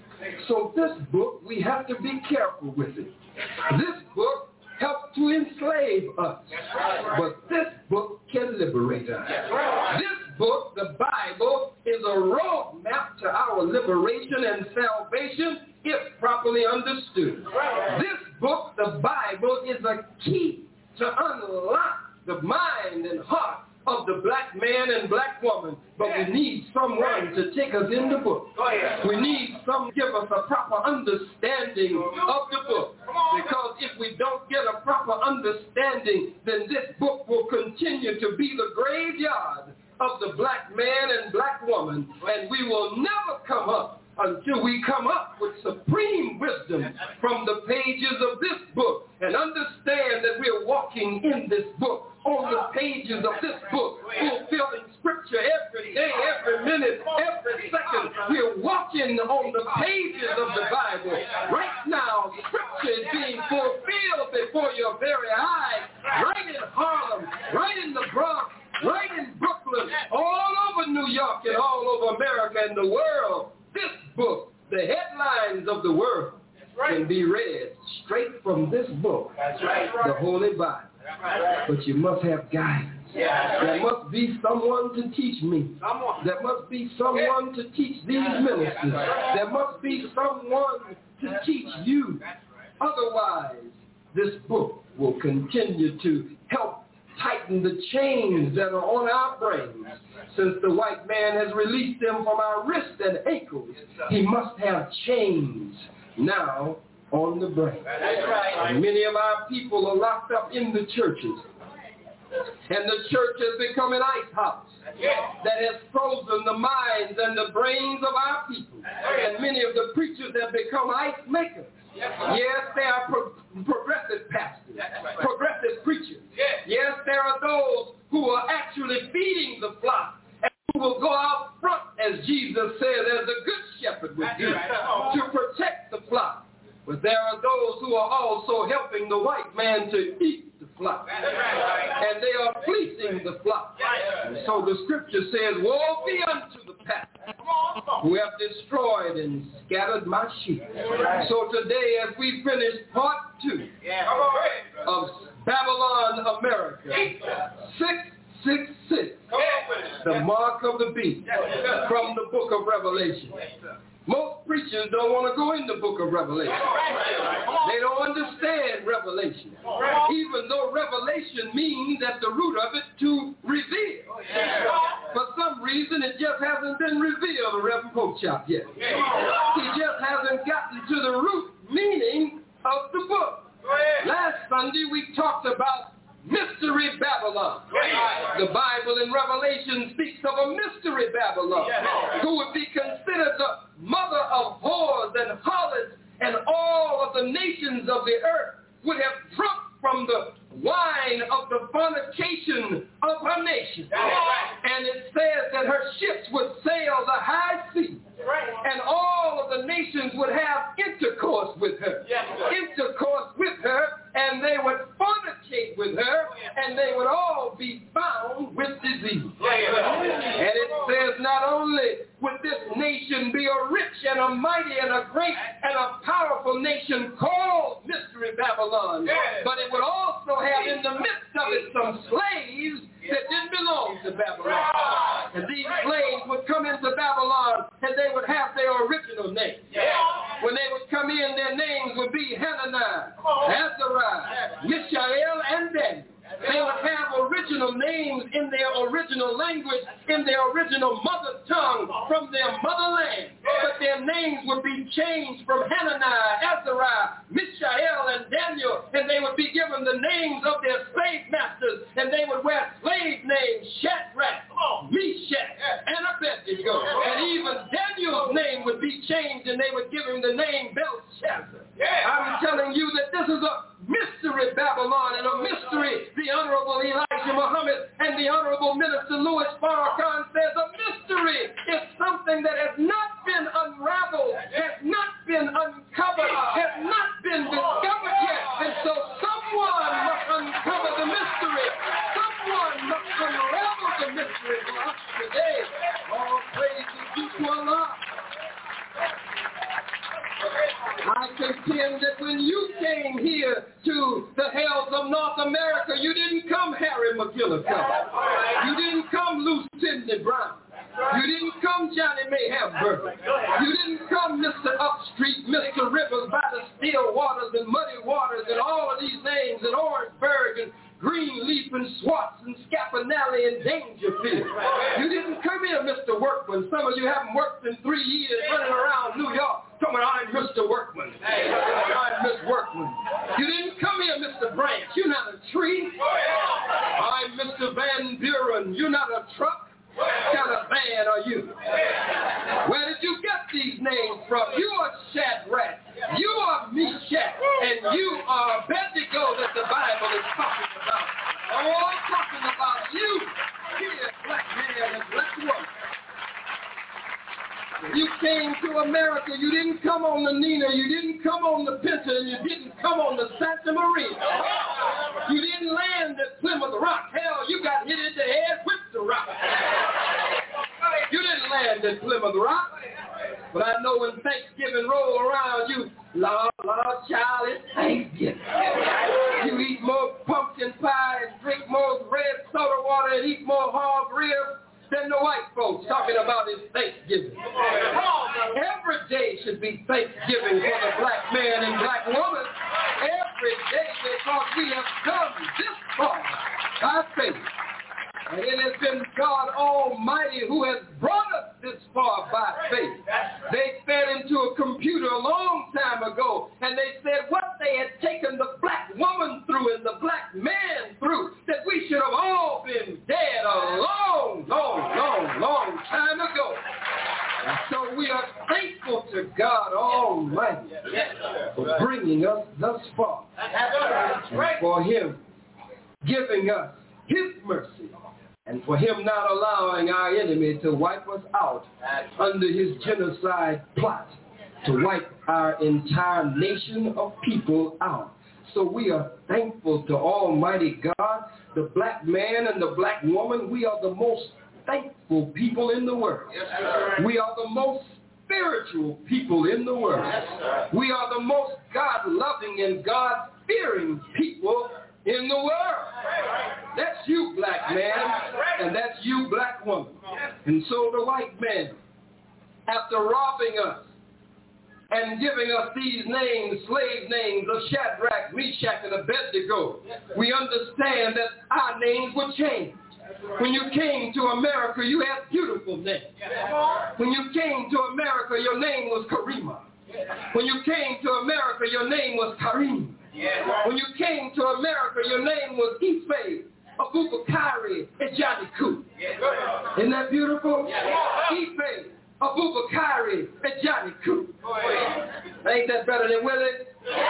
So this book, we have to be careful with it. This book helps to enslave us, but this book can liberate us. This book, the Bible, is a roadmap to our liberation and salvation if properly understood. This book, the Bible, is a key to unlock the mind and heart of the black man and black woman, but we need someone to take us in the book. We need someone to give us a proper understanding of the book, because if we don't get a proper understanding, then this book will continue to be the graveyard of the black man and black woman, and we will never come up until we come up with supreme wisdom from the pages of this book and understand that we're walking in this book, on the pages of this book, fulfilling scripture every day, every minute, every second. We're walking on the pages of the Bible. Right now, scripture is being fulfilled before your very eyes, right in Harlem, right in the Bronx, right in Brooklyn, all over New York and all over America and the world. This book, the headlines of the world, can be read straight from this book, the Holy Bible. But you must have guidance. There must be someone to teach me. There must be someone to teach these ministers. There must be someone to teach you. Otherwise, this book will continue to help tighten the chains that are on our brains. Since the white man has released them from our wrists and ankles, he must have chains now on the brain. And many of our people are locked up in the churches. And the church has become an ice house that has frozen the minds and the brains of our people. And many of the preachers have become ice makers. Yes, there are progressive pastors, progressive preachers. Yes, there are those who are actually feeding the flock and who will go out front, as Jesus said, as a good shepherd would do, to protect the flock. But there are those who are also helping the white man to eat the flock. And they are fleecing the flock. And so the scripture says, woe be unto the pastor who have destroyed and scattered my sheep. So today, as we finish part 2 of Babylon, America, 666, the mark of the beast, from the book of Revelation. Most preachers don't want to go in the book of Revelation. They don't understand Revelation. Even though Revelation means at the root of it to reveal. For some reason, it just hasn't been revealed to Reverend Pochop yet. He just hasn't gotten to the root meaning of the book. Last Sunday, we talked about mystery Babylon. The Bible in Revelation speaks of a mystery Babylon who would be considered the mother of whores and harlots, and all of the nations of the earth would have drunk from the wine of the fornication of her nation. And it says that her ships would sail the high sea, and all of the nations would have intercourse with her. And they would fornicate with her, and they would all be bound with disease. And it says not only would this nation be a rich and a mighty and a great and a powerful nation called Mystery Babylon, but it would also have in the midst of it some slaves that didn't belong to Babylon. And these slaves would come into Babylon, and they would have their original name. When they would come in, their names would be Hananiah, Azariah, Mishael, and Daniel. They would have original names in their original language, in their original mother tongue, from their motherland. But their names would be changed from Hananiah, Azariah, Mishael, and Daniel, and they would be given the names of their slave masters, and they would wear slave names, Shadrach, Meshach, and Abednego. And even Daniel's name would be changed, and they would give him the name Belshazzar. I'm telling you that this is a mystery Babylon, and a mystery the Honorable Elijah Muhammad and the Honorable Minister Louis Farrakhan says a mystery is something that has not been unraveled, has not been uncovered, has not been discovered yet. And so someone must uncover the mystery. Someone must unravel the mystery for us today. All praise is due to Allah. I contend that when you came here to the hells of North America, you didn't come Harry McGillicuddy. You didn't come Lucinda Brown. You didn't come Johnny May Hamburger. You didn't come Mr. Upstreet, Mr. Rivers by the still waters and muddy waters and all of these names, and Orangeburg and Greenleaf and Swartz and Scapinelli and Dangerfield. You didn't come here, Mr. Workman. Some of you haven't worked in 3 years running around New York. Come on, I'm Mr. Workman. I'm Miss Workman. You didn't come here, Mr. Branch. You're not a tree. I'm Mr. Van Buren. You're not a truck. What kind of man are you? Where did you get these names from? You are Shadrach. You are Meshach. And you are Abednego that the Bible is talking about. Oh, I'm talking about you. Here, black man and black woman. You came to America. You didn't come on the Nina. You didn't come on the Pinta. And you didn't come on the Santa Maria. You didn't land at Plymouth Rock. Hell, you got hit in the head with the rock. You didn't land at Plymouth Rock. But I know when Thanksgiving roll around, you, Lord, child, it's Thanksgiving. You eat more pumpkin pie and drink more red soda water and eat more hog ribs than the white folks talking about it's Thanksgiving. Every day should be Thanksgiving for the black man and black woman. Every day, because we have come this far by faith. And it has been God Almighty who has brought us this far by faith. They fed into a computer a long time ago, and they said what they had taken the black woman through and the black man through, that we should have all been dead a long time ago. And so we are thankful to God Almighty for bringing us thus far, and for Him giving us His mercy, and for Him not allowing our enemy to wipe us out under his genocide plot to wipe our entire nation of people out. So we are thankful to Almighty God, the black man and the black woman. We are the most thankful people in the world. We are the most spiritual people in the world. We are the most God-loving and God-fearing people in the world. That's you, black man, and that's you, black woman. And so the white man, after robbing us and giving us these names, slave names of Shadrach, Meshach, and Abednego, we understand that our names were changed. When you came to America, you had beautiful names. When you came to America, your name was Karima. When you came to America, your name was Kareem. When you came to America, your name was Ife Abubakari Ejaniku. Isn't that beautiful? Ife Abubakari Ejaniku. Ain't that better than Willie?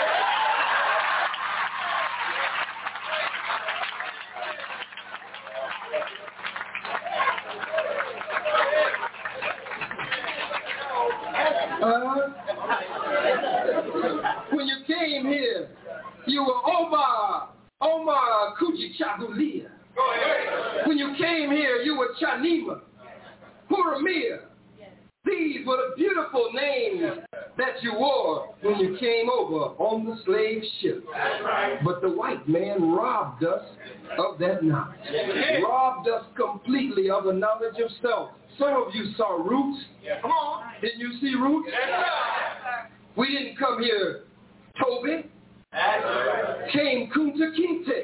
When you came here, you were Omar Kujichagulia. When you came here, you were Chanima, Puramia. These were the beautiful names that you wore when you came over on the slave ship. But the white man robbed us of that knowledge. Robbed us completely of the knowledge of self. Some of you saw Roots. Come on. Didn't you see Roots? We didn't come here, Toby. Came Kunta Kinte.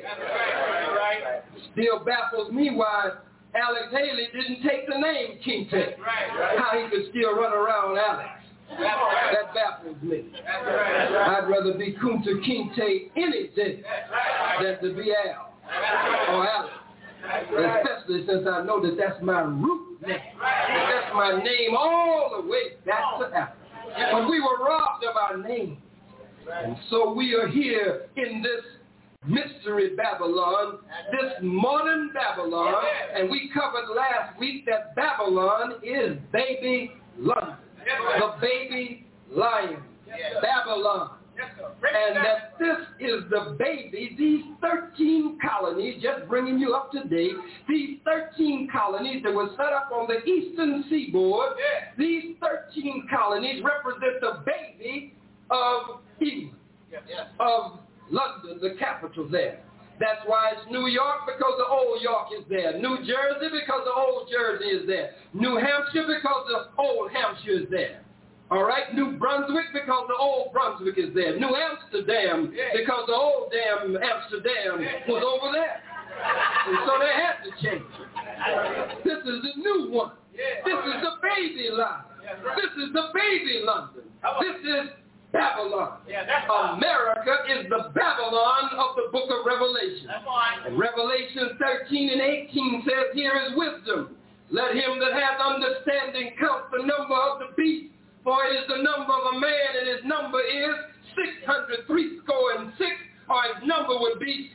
Still baffles me why Alex Haley didn't take the name Kinte. How he could still run around Alex. That baffles me. I'd rather be Kunta Kinte any day than to be Al or Alex. Especially since I know that that's my root name. That's my name all the way back to Africa. But we were robbed of our name. And so we are here in this mystery Babylon, this modern Babylon, and we covered last week that Babylon is baby London, the baby lion, Babylon. And that this is the baby, these 13 colonies, just bringing you up to date, these 13 colonies that were set up on the eastern seaboard, these 13 colonies represent the baby of England, of London, the capital there. That's why it's New York, because the old York is there. New Jersey, because the old Jersey is there. New Hampshire, because the old Hampshire is there. All right, New Brunswick, because the old Brunswick is there. New Amsterdam, because the old damn Amsterdam was over there. And so they had to change it. This is the new one. This is the baby London. This is the baby London. This is Babylon. America is the Babylon of the book of Revelation. And Revelation 13 and 18 says, here is wisdom. Let him that hath understanding count the number of the beast. For it is the number of a man, and his number is 666, or his number would be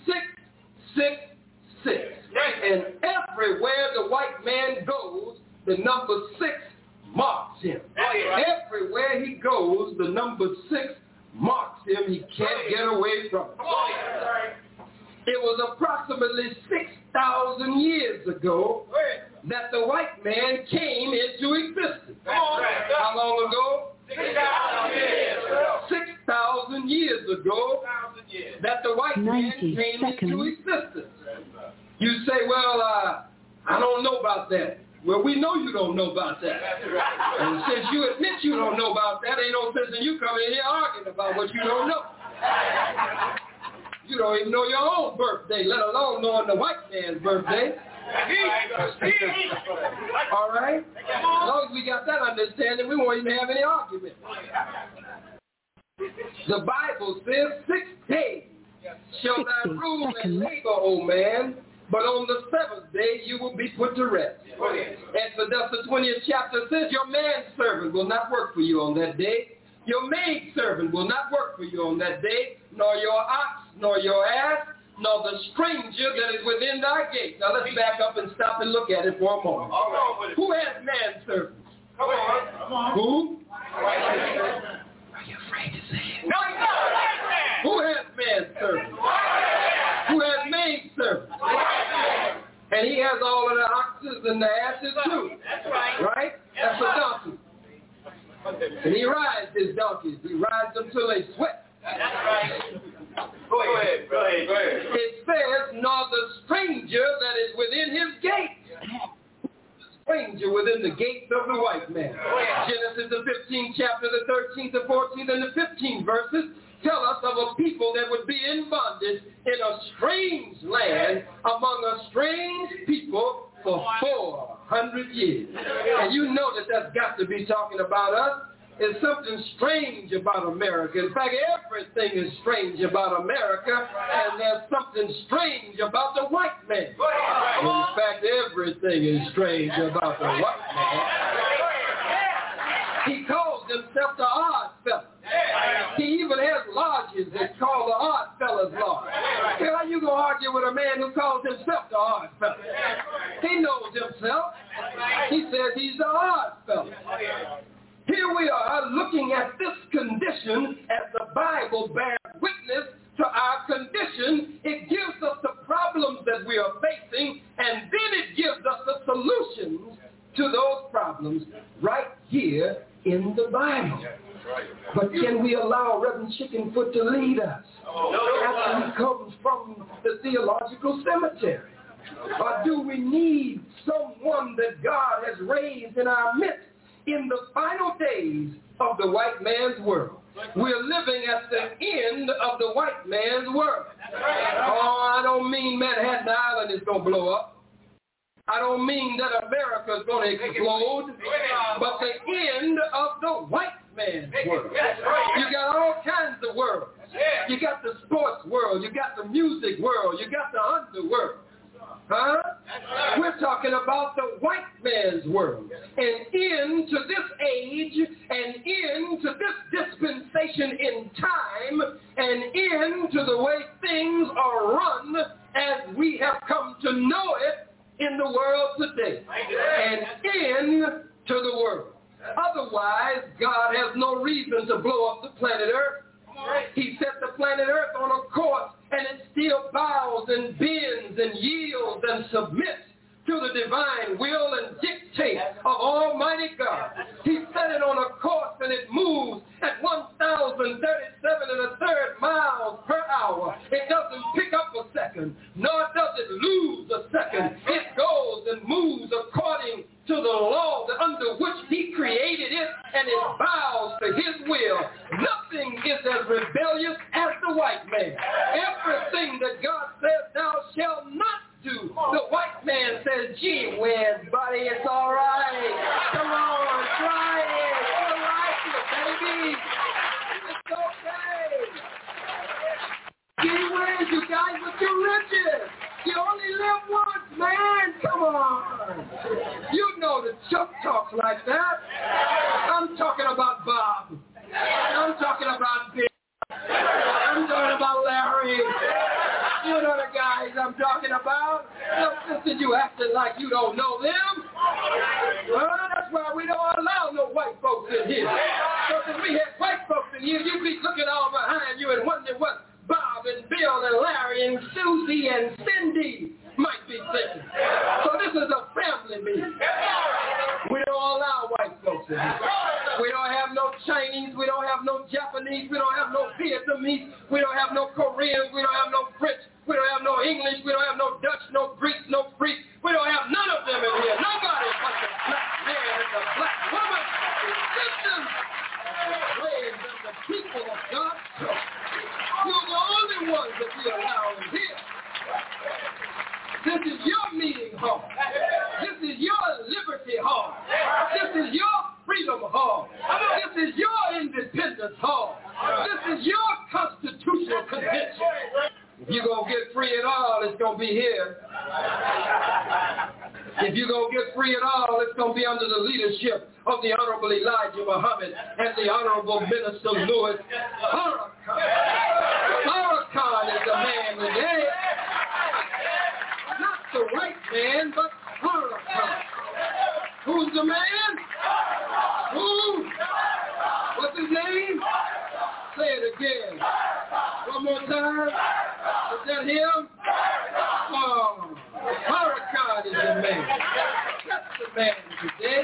666. And everywhere the white man goes, the number 6 marks him. Everywhere he goes, the number 6 marks him. He can't get away from it. It was approximately 6,000 years ago that the white man came into existence. How long ago? 6,000 years ago that the white man came into existence. You say, well, I don't know about that. Well, we know you don't know about that. And since you admit you don't know about that, ain't no sense in you coming in here arguing about what you don't know. You don't even know your own birthday, let alone knowing the white man's birthday. All right? As long as we got that understanding, we won't even have any argument. The Bible says 6 days shall thou rule and labor, O man, but on the 7th day you will be put to rest. Exodus the 20th chapter says your manservant will not work for you on that day. Your maidservant will not work for you on that day, nor your ox, nor your ass, nor the stranger that is within thy gate. Now let's back up and stop and look at it for a moment. Who has manservants? Come on. Who? Are you afraid to say it? Who has manservants? Who has maidservants? And he has all of the oxes and the asses too. Right? That's a donkey. And he rides his donkeys. He rides them till they sweat. That's right. Go ahead. It says, nor the stranger that is within his gates. The stranger within the gates of the white man. Genesis the 15th chapter, the 13th, the 14th, and the 15th verses tell us of a people that would be in bondage in a strange land among a strange people for 400 years. And you know that that's got to be talking about us. is something strange about America. In fact, everything is strange about America, and there's something strange about the white man. In fact, everything is strange about the white man. He calls himself the Odd Fellow. He even has lodges that call the Odd Fellows Lodge. How you going to argue with a man who calls himself the Odd Fellow? He knows himself. He says he's the Odd Fellow. Here we are looking at this condition as the Bible bears witness to our condition. It gives us the problems that we are facing, and then it gives us the solutions to those problems right here in the Bible. But can we allow Reverend Chickenfoot to lead us after he comes from the theological cemetery? Or do we need someone that God has raised in our midst in the final days of the white man's world? We're living at the end of the white man's world. Oh, I don't mean Manhattan Island is going to blow up. I don't mean that America is going to explode, but the end of the white man's world. You got all kinds of worlds. You got the sports world. You got the music world. You got the underworld. Huh? We're talking about the white man's world. And into this age, and into this dispensation in time, and into the way things are run as we have come to know it in the world today, and into the world. Otherwise, God has no reason to blow up the planet Earth. He set the planet Earth on a course, and it still bows and bends and yields and submits to the divine will and dictate of Almighty God. He set it on a course, and it moves at 1,037 miles per hour. It doesn't pick up a second, nor does it lose a second. It goes and moves according to the law under which he created it, and it bows to his will. Nothing is as rebellious as the white man. Everything that God says thou shalt not do, the white man says, gee whiz, buddy, it's all right. Come on, try it. You like it, baby. It's okay. Gee whiz, you guys are too riches. You only live once, man. Come on. You know the Chuck talks like that. I'm talking about Bob. I'm talking about Bill. I'm talking about Larry. You know the guys I'm talking about. Look, sister, you acting like you don't know them. Well, that's why we don't allow no white folks in here. So if we had white folks in here, you'd be looking all behind you and wondering what Bob and Bill and Larry and Susie and Cindy might be thinking. So this is a family meeting. We don't allow white folks in here. We don't have no Chinese. We don't have no Japanese. We don't have no Vietnamese. We don't have no Koreans. We don't have no French. We don't have no English. We don't have no Dutch, no Greek, no Greek. We don't have none of them in here. Nobody but the black man and the black woman, the victims, the slaves and the people of God's church. You're the only ones that we allow in here. This is your meeting hall. This is your liberty hall. This is your freedom hall. This is your independence hall. This is your constitutional convention. If you're going to get free at all, it's going to be here. If you're going to get free at all, it's going to be under the leadership of the Honorable Elijah Muhammad and the Honorable Minister Louis Farrakhan. Farrakhan is the man today. Not the white man, but Farrakhan. Who's the man? Who? What's his name? Say it again. One more time. Is that him? Oh, Farrakhan is the man. That's the man today.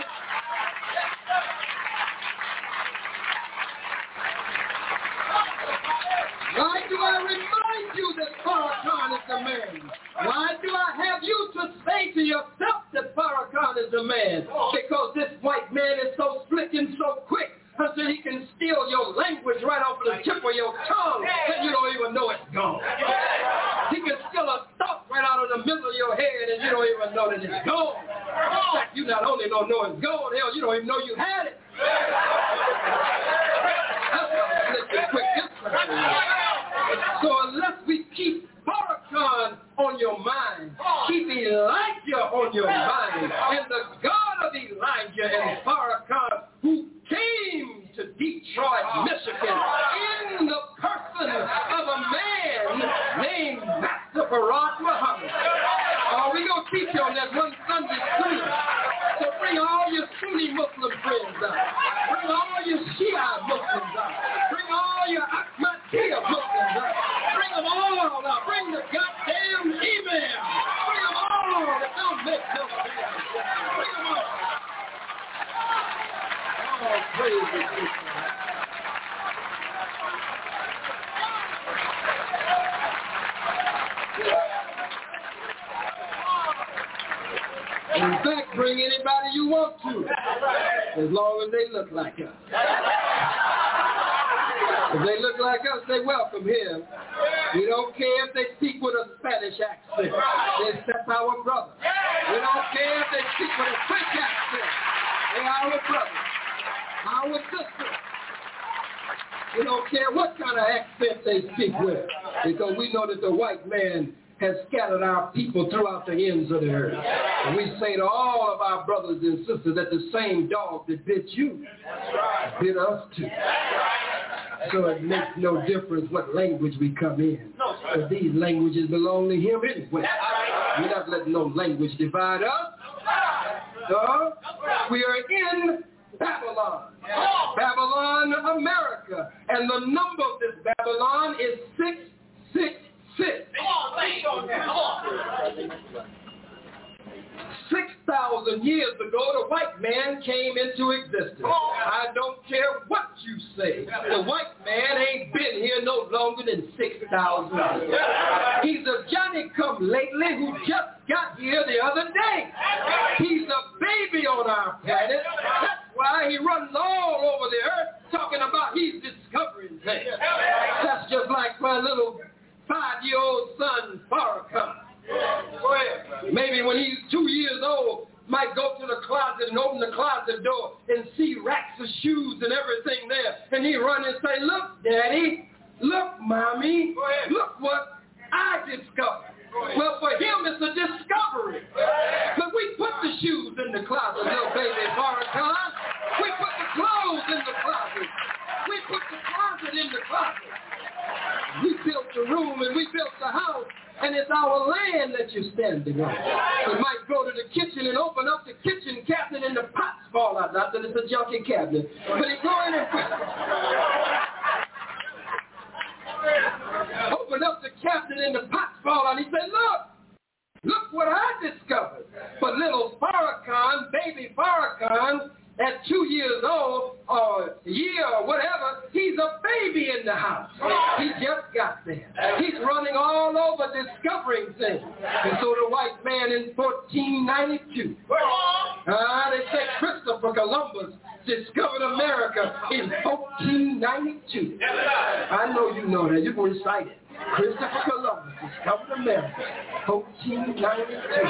Why do I remind you that Farrakhan is the man? Why do I have you to say to yourself that Farrakhan is the man? Because this white man is so slick and so quick until he can steal your language right off the tip of your tongue that you don't even know it's gone. He can steal a thought right out of the middle of your head and you don't even know that it's gone. In fact, you not only don't know it's gone, hell, you don't even know you had it. So unless we keep Farrakhan on your mind, keep Elijah on your mind, and the God of Elijah and Farrakhan who came to Detroit, Michigan, in the person of a man named Master Barack Muhammad. We're going to teach you on that one Sunday school. So bring all your Sunni Muslim friends out. Bring all your Shia Muslims out. Bring all your Ahmadiyya Muslims out. Bring them all out. Bring the goddamn email. Bring them all. Don't make no sense. Bring them all. Oh, praise the Lord. In fact, bring anybody you want to, as long as they look like us. If they look like us, they welcome here. We don't care if they speak with a Spanish accent. They accept our brother. We don't care if they speak with a French accent. They are our brother, our sister. We don't care what kind of accent they speak with, because we know that the white man has scattered our people throughout the ends of the earth. And we say to all of our brothers and sisters that the same dog that bit you bit us too. So it makes no difference what language we come in. Because these languages belong to him anyway. We're not letting no language divide us. So we are in Babylon. Babylon, America. And the number of this Babylon is 666. 6,000 years ago, the white man came into existence. I don't care what you say. The white man ain't been here no longer than 6,000 years. He's a Johnny-come-lately who just got here the other day. He's a baby on our planet. That's why he runs all over the earth talking about he's discovering things. That's just like my little 5-year-old son, Farrakhan. Maybe when he's 2 years old, might go to the closet and open the closet door and see racks of shoes and everything there. And he run and say, look, Daddy, look, Mommy, look what I discovered. Well, for him, it's a discovery. But we put the shoes in the closet, little baby Farrakhan. We put the clothes in the closet. We put the closet in the closet. We built the room and we built the house, and it's our land that you're standing on. You might go to the kitchen and open up the kitchen cabinet and the pots fall out. Not that it's a junkie cabinet, but you go in and open up the cabinet and the pots fall out. He said, look what I discovered. But little Farrakhan, baby Farrakhan, at 2 years old, or a year, or whatever, he's a baby in the house. He just got there. He's running all over discovering things. And so the white man in 1492, they say Christopher Columbus discovered America in 1492. I know you know that. You can recite it. Christopher Columbus discovered America, 1492.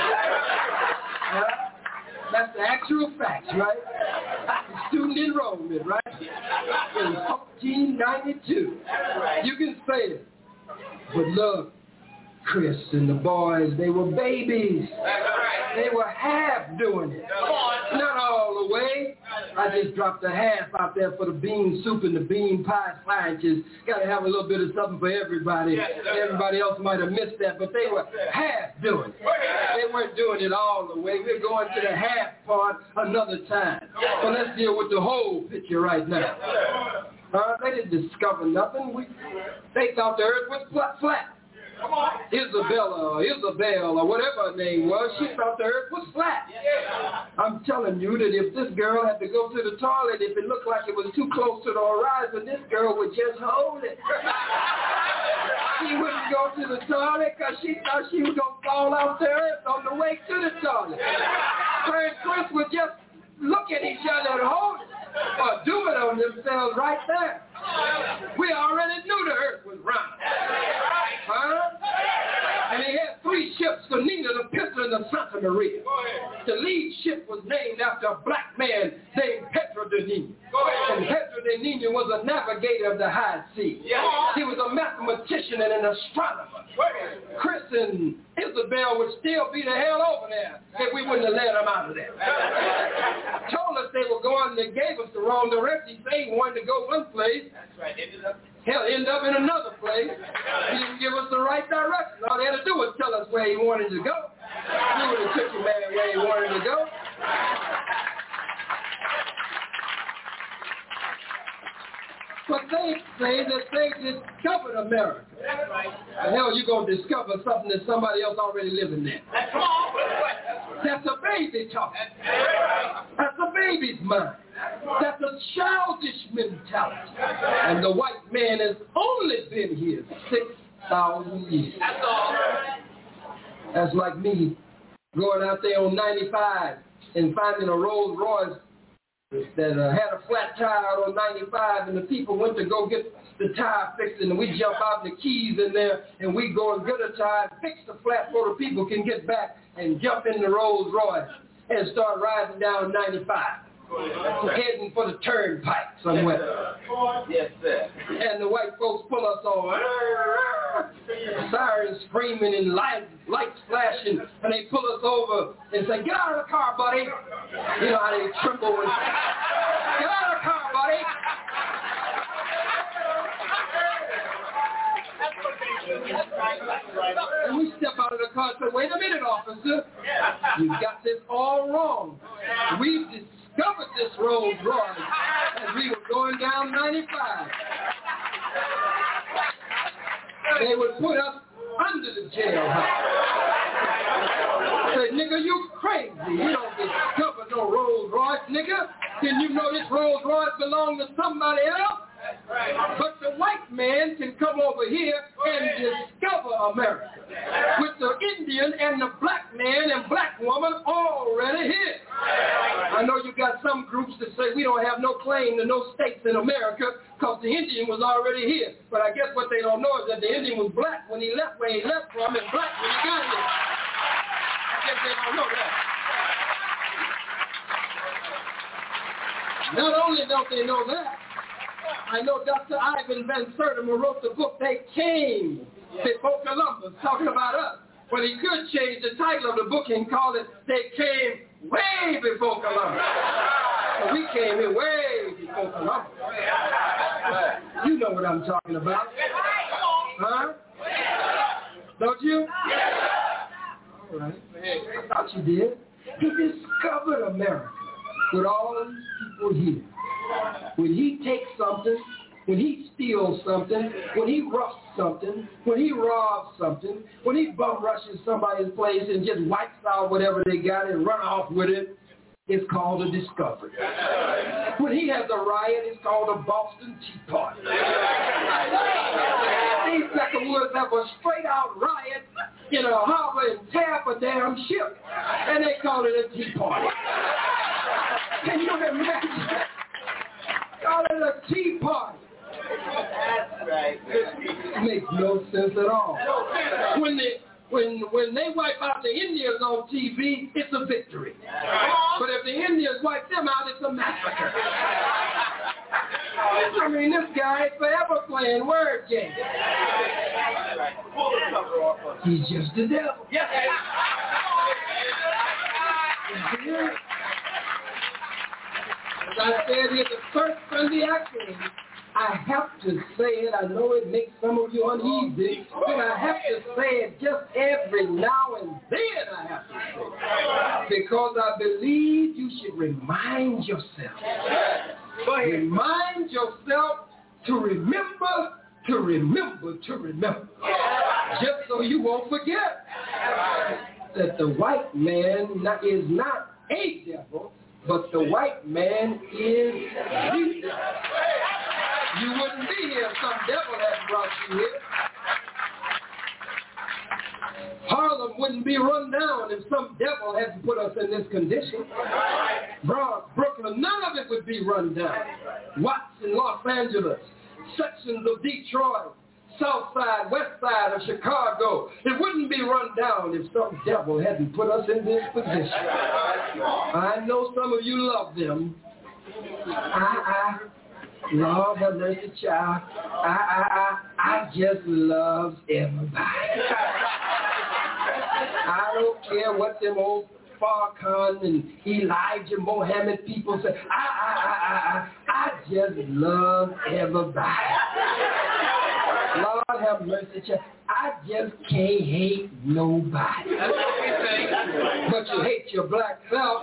That's the actual facts, right? The student enrollment, right? In 1492. You can say it. But look, Chris and the boys, they were babies. They were half doing it. Not all the way. I just dropped a half out there for the bean soup and the bean pie sandwiches. Got to have a little bit of something for everybody. Everybody else might have missed that, but they were half doing it. They weren't doing it all the way. We're going to the half part another time. So let's deal with the whole picture right now. They didn't discover nothing. They thought the earth was flat. Isabel or whatever her name was, she thought the earth was flat. I'm telling you that if this girl had to go to the toilet, if it looked like it was too close to the horizon, this girl would just hold it. She wouldn't go to the toilet because she thought she was going to fall off the earth on the way to the toilet. Her and Chris would just look at each other and hold it or do it on themselves right there. We already knew the earth was round. And he had 3 ships, the Nina, the Pinta, and the Santa Maria. The lead ship was named after a black man named Pedro de Nina. And Pedro de Nina was a navigator of the high sea. He was a mathematician and an astronomer. Chris and Isabel would still be the hell over there if we wouldn't have let them out of there. Told us they were going, they gave us the wrong direction. They wanted to go one place. That's right. End up in another place. He didn't give us the right direction. All they had to do was tell us where he wanted to go. We would have took him where he wanted to go. But they say that they discovered America. The hell, you going to discover something that somebody else already living there? That's a baby talk. That's a baby's mind. That's a childish mentality. And the white man has only been here 6,000 years. That's all. That's like me going out there on 95 and finding a Rolls Royce that had a flat tire out on 95, and the people went to go get the tire fixed, and we jump out the keys in there, and we go and get a tire, fix the flat so the people can get back and jump in the Rolls Royce and start riding down 95. Heading for the turnpike somewhere. Yes, sir. And the white folks pull us on. Sirens screaming and lights flashing, and they pull us over and say, "Get out of the car, buddy." You know how they tremble and "Get out of the car, buddy." And we step out of the car and say, "Wait a minute, officer. You've got this all wrong. We've discovered this Rolls Royce as we were going down 95. They would put us under the jailhouse. Say, "Nigga, you crazy. You don't discover no Rolls Royce, nigga. Can you know this Rolls Royce belonged to somebody else?" But the white man can come over here and discover America with the Indian and the black man and black woman already here. I know you got some groups that say we don't have no claim to no states in America because the Indian was already here. But I guess what they don't know is that the Indian was black when he left where he left from and black when he got here. I guess they don't know that. Not only don't they know that, I know Dr. Ivan Van Sertima wrote the book, They Came Before Columbus, talking about us. But he could change the title of the book and call it, They Came Way Before Columbus. So we came here way before Columbus. You know what I'm talking about. Huh? Don't you? All right. I thought you did. He discovered America with all these people here. When he takes something, when he steals something, when he roughs something, when he robs something, when he bum rushes somebody's place and just wipes out whatever they got and run off with it, it's called a discovery. When he has a riot, it's called a Boston Tea Party. These Woods have a straight-out riot in a harbor and tear up a damn ship, and they call it a tea party. Can you imagine? Call it a tea party. That's right. It makes no sense at all. When they wipe out the Indians on TV, it's a victory. But if the Indians wipe them out, it's a massacre. I mean, this guy is forever playing word games. He's just the devil. Yes. As I said here the first Sunday actually, I have to say it. I know it makes some of you uneasy, but I have to say it just every now and then. I have to say it because I believe you should remind yourself. Remind yourself to remember, to remember, to remember, just so you won't forget that the white man is not a devil, but the white man is the devil. You wouldn't be here if some devil had brought you here. Harlem wouldn't be run down if some devil hadn't put us in this condition. Brooklyn, none of it would be run down. Watts in Los Angeles, sections of Detroit, south side, west side of Chicago, it wouldn't be run down if some devil hadn't put us in this position. I know some of you love them. Lord have mercy, child. I just love everybody. I don't care what them old Farrakhan and Elijah Muhammad people say. I just love everybody. Lord have mercy, child. I just can't hate nobody. That's what we say. But you hate your black self.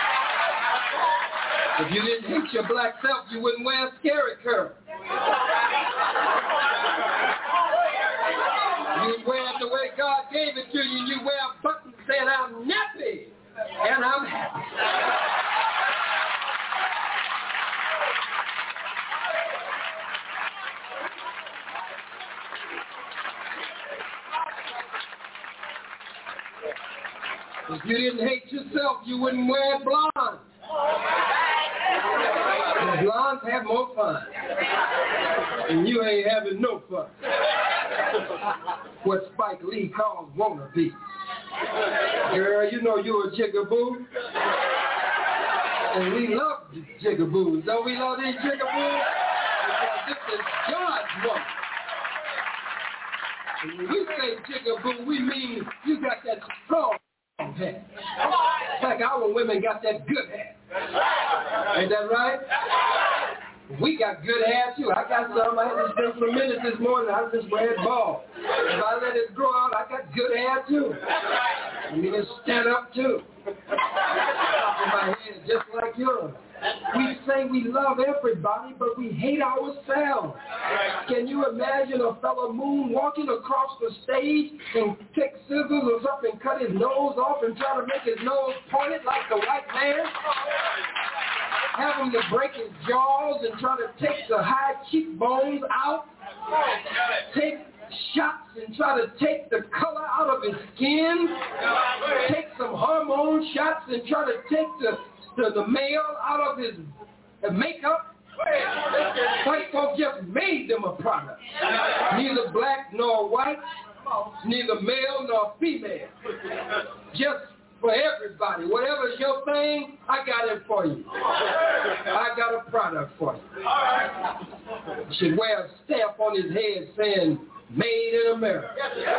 If you didn't hate your black self, you wouldn't wear a scary curl. You wear it the way God gave it to you, and you wear a button saying, I'm nappy, and I'm happy. If you didn't hate yourself, you wouldn't wear it blonde. The blondes have more fun, and you ain't having no fun. What Spike Lee calls wannabe. Girl, you know you're a jigaboo. And we love jigaboos. Don't we love these jigaboos? Because this is God's woman. And when we say jigaboo, we mean you got that strong hair. Like our women got that good hair. Ain't that right? We got good hair too. I got some. I had to spend some minutes this morning. I was just wearing bald. If I let it grow out, I got good hair too. I mean, it stand up too. In my head, just like yours. We say we love everybody, but we hate ourselves. Can you imagine a fellow moonwalking across the stage and take scissors or something and cut his nose off and try to make his nose pointed like the white man? Have him to break his jaws and try to take the high cheekbones out? Take shots and try to take the color out of his skin? Take some hormone shots and try to take the male out of his makeup? White folks just made them a product. Neither black nor white, neither male nor female. Just for everybody. Whatever's your thing, I got it for you. I got a product for you. You should wear a stamp on his head saying, Made in America.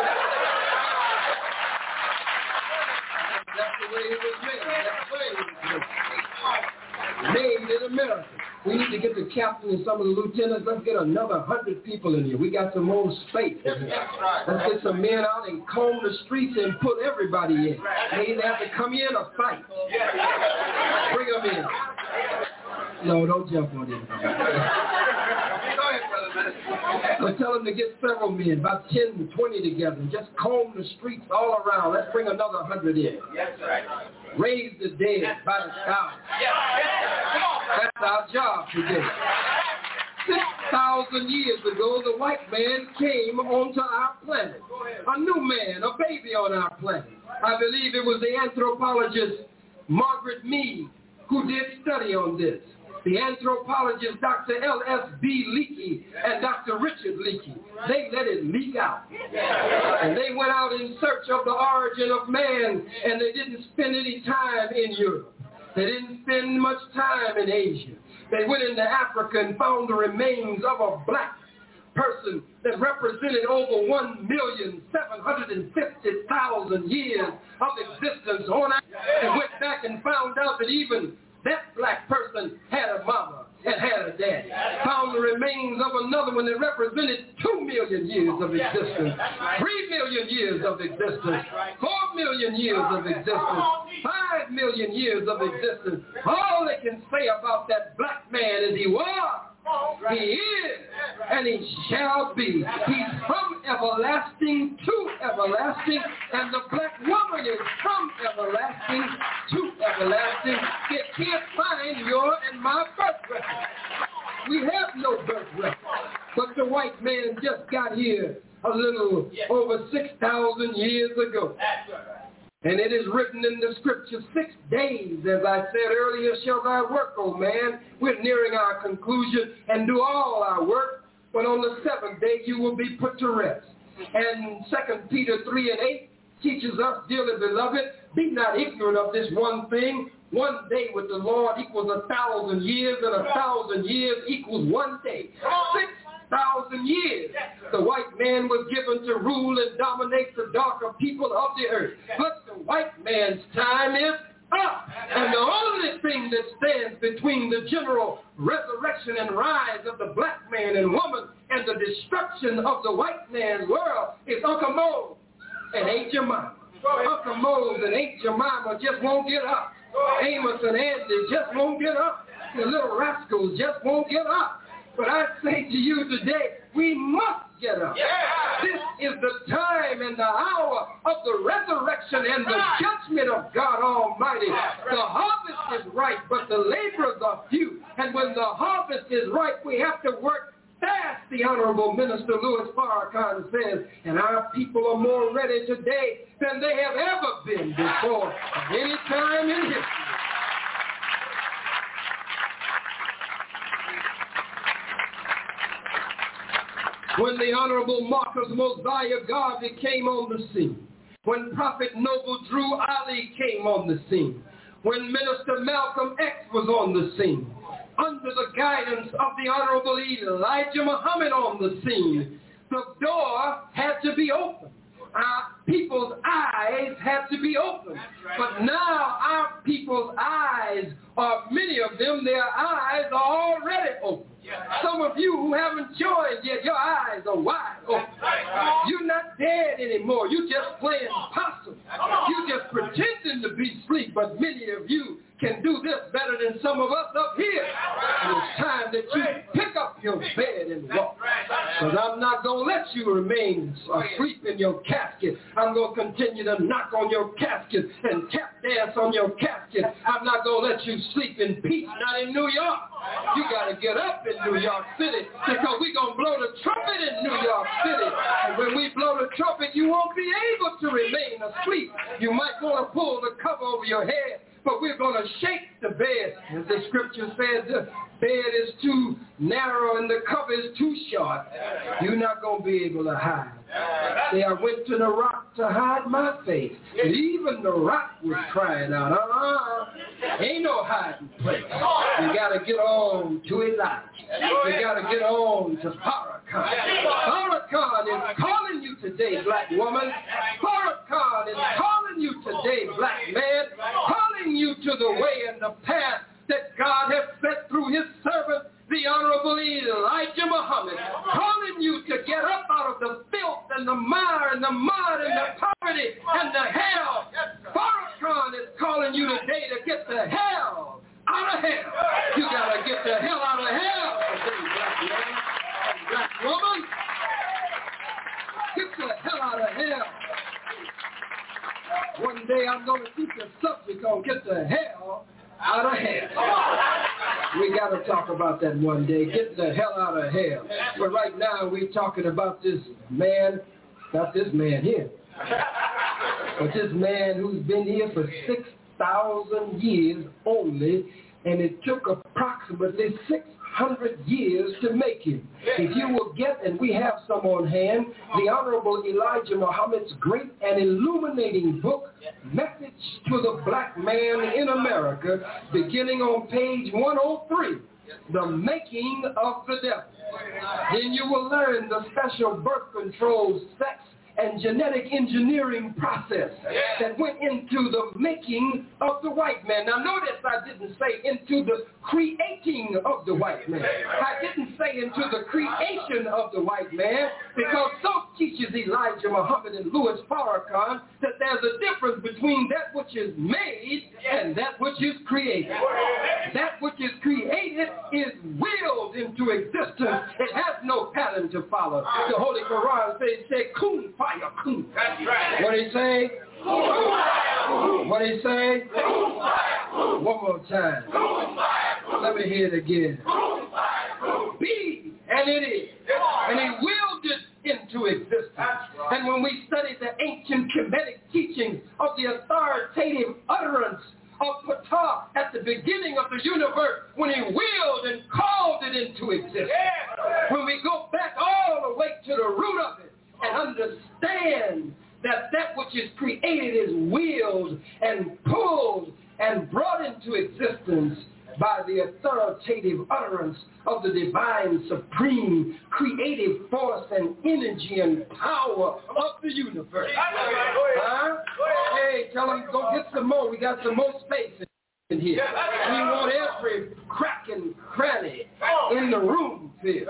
That's the way it was made. That's the way it was made. Made in America. We need to get the captain and some of the lieutenants. Let's get another 100 people in here. We got some more space in here. Let's get some men out and comb the streets and put everybody in. They either have to come in or fight. Bring them in. No, don't jump on them. But tell them to get several men, about 10 to 20 together, and just comb the streets all around. Let's bring another 100 in. Raise the dead by the thousands. That's our job today. 6,000 years ago, the white man came onto our planet. A new man, a baby on our planet. I believe it was the anthropologist Margaret Mead who did study on this. The anthropologist Dr. L.S.B. Leakey and Dr. Richard Leakey, they let it leak out. And they went out in search of the origin of man, and they didn't spend any time in Europe. They didn't spend much time in Asia. They went into Africa and found the remains of a black person that represented over 1,750,000 years of existence on Earth, and went back and found out that even that black person had a mama and had a daddy. Found the remains of another one that represented 2 million years of existence, 3 million years of existence, 4 million years of existence, 5 million years of existence. All they can say about that black man is he was, he is, and he shall be. He's from everlasting to everlasting, and the black woman is from everlasting to everlasting. They can't find your and my birth record. We have no birth record. But the white man just got here a little over 6,000 years ago. And it is written in the scripture, 6 days, as I said earlier, shall thy work, O man. We're nearing our conclusion, and do all our work but on the seventh day you will be put to rest. And 2 Peter 3:8 teaches us, dearly beloved, be not ignorant of this one thing. One day with the Lord equals 1,000 years, and 1,000 years equals one day. 6,000 years. The white man was given to rule and dominate the darker people of the earth. But the white man's time is up. And the only thing that stands between the general resurrection and rise of the black man and woman and the destruction of the white man's world is Uncle Mose and Aunt Jemima. Uncle Mose and Aunt Jemima just won't get up. Amos and Andy just won't get up. The little rascals just won't get up. But I say to you today, we must get up. This is the time and the hour of the resurrection and the judgment of God Almighty. The harvest is ripe, but the laborers are few. And when the harvest is ripe, we have to work fast, the Honorable Minister Louis Farrakhan says, and our people are more ready today than they have ever been before at any time in history. When the Honorable Marcus Mosiah Garvey came on the scene, when Prophet Noble Drew Ali came on the scene, when Minister Malcolm X was on the scene, under the guidance of the Honorable Elijah Muhammad on the scene, the door had to be opened. Our people's eyes had to be opened. But now our people's eyes, or many of them, their eyes are already open. Some of you who haven't joined yet, your eyes are wide open. You're not dead anymore. You're just playing possum. You're just pretending to be asleep, but many of you can do this better than some of us up here. And it's time that you pick up your bed and walk. Because I'm not going to let you remain asleep in your casket. I'm going to continue to knock on your casket and tap dance on your casket. I'm not going to let you sleep in peace, not in New York. You got to get up in New York City because we're going to blow the trumpet in New York City. And when we blow the trumpet, you won't be able to remain asleep. You might want to pull the cover over your head, but we're going to shake the bed. As the scripture says, the bed is too narrow and the cover is too short. You're not going to be able to hide. Say, I went to the rock to hide my face. And even the rock was crying out, ain't no hiding place. You got to get on to Elijah. You got to get on to Farrakhan. Farrakhan is calling you today, black woman. Farrakhan is calling you today, black man. Calling you to the way and the path that God has set through his servant, the Honorable Elijah Muhammad, calling you to get up out of the filth and the mire and the mud and the poverty and the hell. Farrakhan is calling you today to get the hell out of hell. You got to get the hell out of hell today, black man and black woman. Get the hell out of hell. One day I'm going to teach a subject on get the hell out of hell. We got to talk about that one day. Get the hell out of hell. But right now we're talking about this man, not this man here, but this man who's been here for 6,000 years only, and it took approximately 600 years to make him. If you will get, and we have some on hand, the Honorable Elijah Muhammad's great and illuminating book, Message to the Black Man in America, beginning on page 103, The Making of the Devil. Then you will learn the special birth control, sex, and genetic engineering process that went into the making of the white man. Now notice I didn't say into the creating of the white man. I didn't say into the creation of the white man, because so teaches Elijah Muhammad and Louis Farrakhan that there's a difference between that which is made and that which is created. That which is created is willed into existence. It has no pattern to follow. The Holy Quran says, kun fire kun. What did he say? What did he say? One more time. Let me hear it again. Be, and it is. And he willed it into existence. And when we study the ancient Kemetic teachings of the authoritative utterance of Ptah at the beginning of the universe, when he willed and called it into existence. When we go back to the root of it and understand that that which is created is willed and pulled and brought into existence by the authoritative utterance of the divine, supreme, creative force and energy and power of the universe. Huh? Hey, tell them, go get some more. We got some more space in here. We want every crack and cranny in the room filled.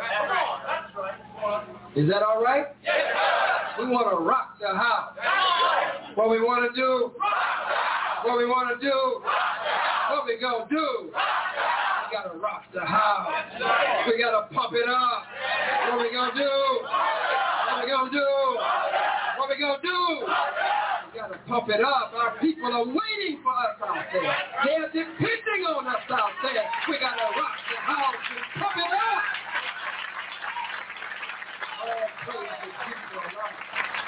Is that all right? We want to rock the house. What we want to do? What we want to do? What we gonna do? We gotta rock the house. We gotta pump it up. What we gonna do? What we gonna do? What we gonna do? We gotta pump it up. Our people are waiting for us out there. They're depending on us out there. We gotta rock the house and pump it up. Oh, praise the people of God.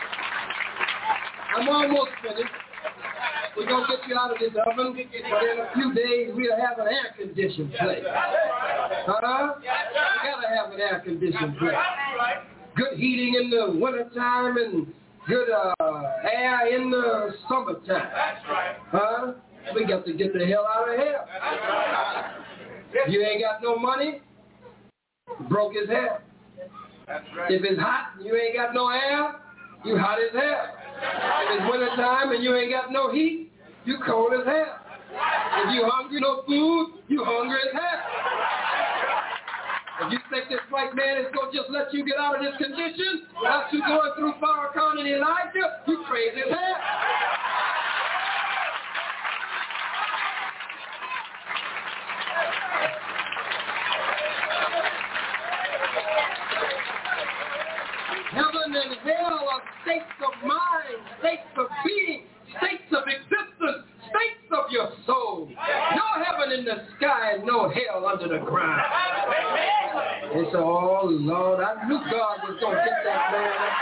I'm almost finished. We're going to get you out of this oven, but in a few days we'll have an air-conditioned place. We got to have an air-conditioned place. Good heating in the wintertime and good air in the summertime. We got to get the hell out of here. You ain't got no money, broke as hell. If it's hot and you ain't got no air, you hot as hell. If it's wintertime and you ain't got no heat, you cold as hell. If you hungry, no food, you hungry as hell. If you think this white man is going to just let you get out of this condition without you going through Farrakhan and Elijah, you crazy as hell. Heaven and hell are states of mind, states of being, states of existence, states of your soul. No heaven in the sky and no hell under the ground. They say, oh, Lord, I knew God was going to get that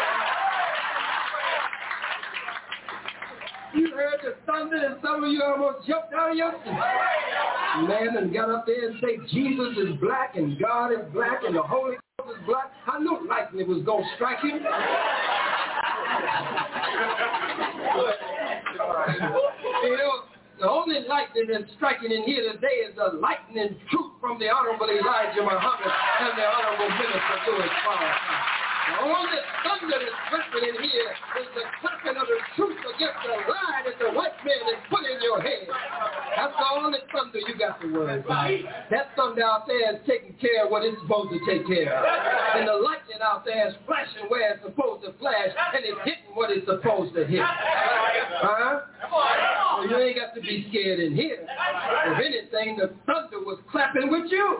man. You heard the thunder and some of you almost jumped out of your seat. Man and got up there and say Jesus is black and God is black and the Holy Ghost is black. I knew lightning was going to strike him. You know, the only lightning that's striking in here today is the lightning truth from the Honorable Elijah Muhammad and the Honorable Minister Louis Farrakhan. The only thunder that's clapping in here is the clapping of the truth against the lie that the white man has put in your head. That's the only thunder you got to worry about. That thunder out there is taking care of what it's supposed to take care of. And the lightning out there is flashing where it's supposed to flash, and it's hitting what it's supposed to hit. So you ain't got to be scared in here. If anything, the thunder was clapping with you.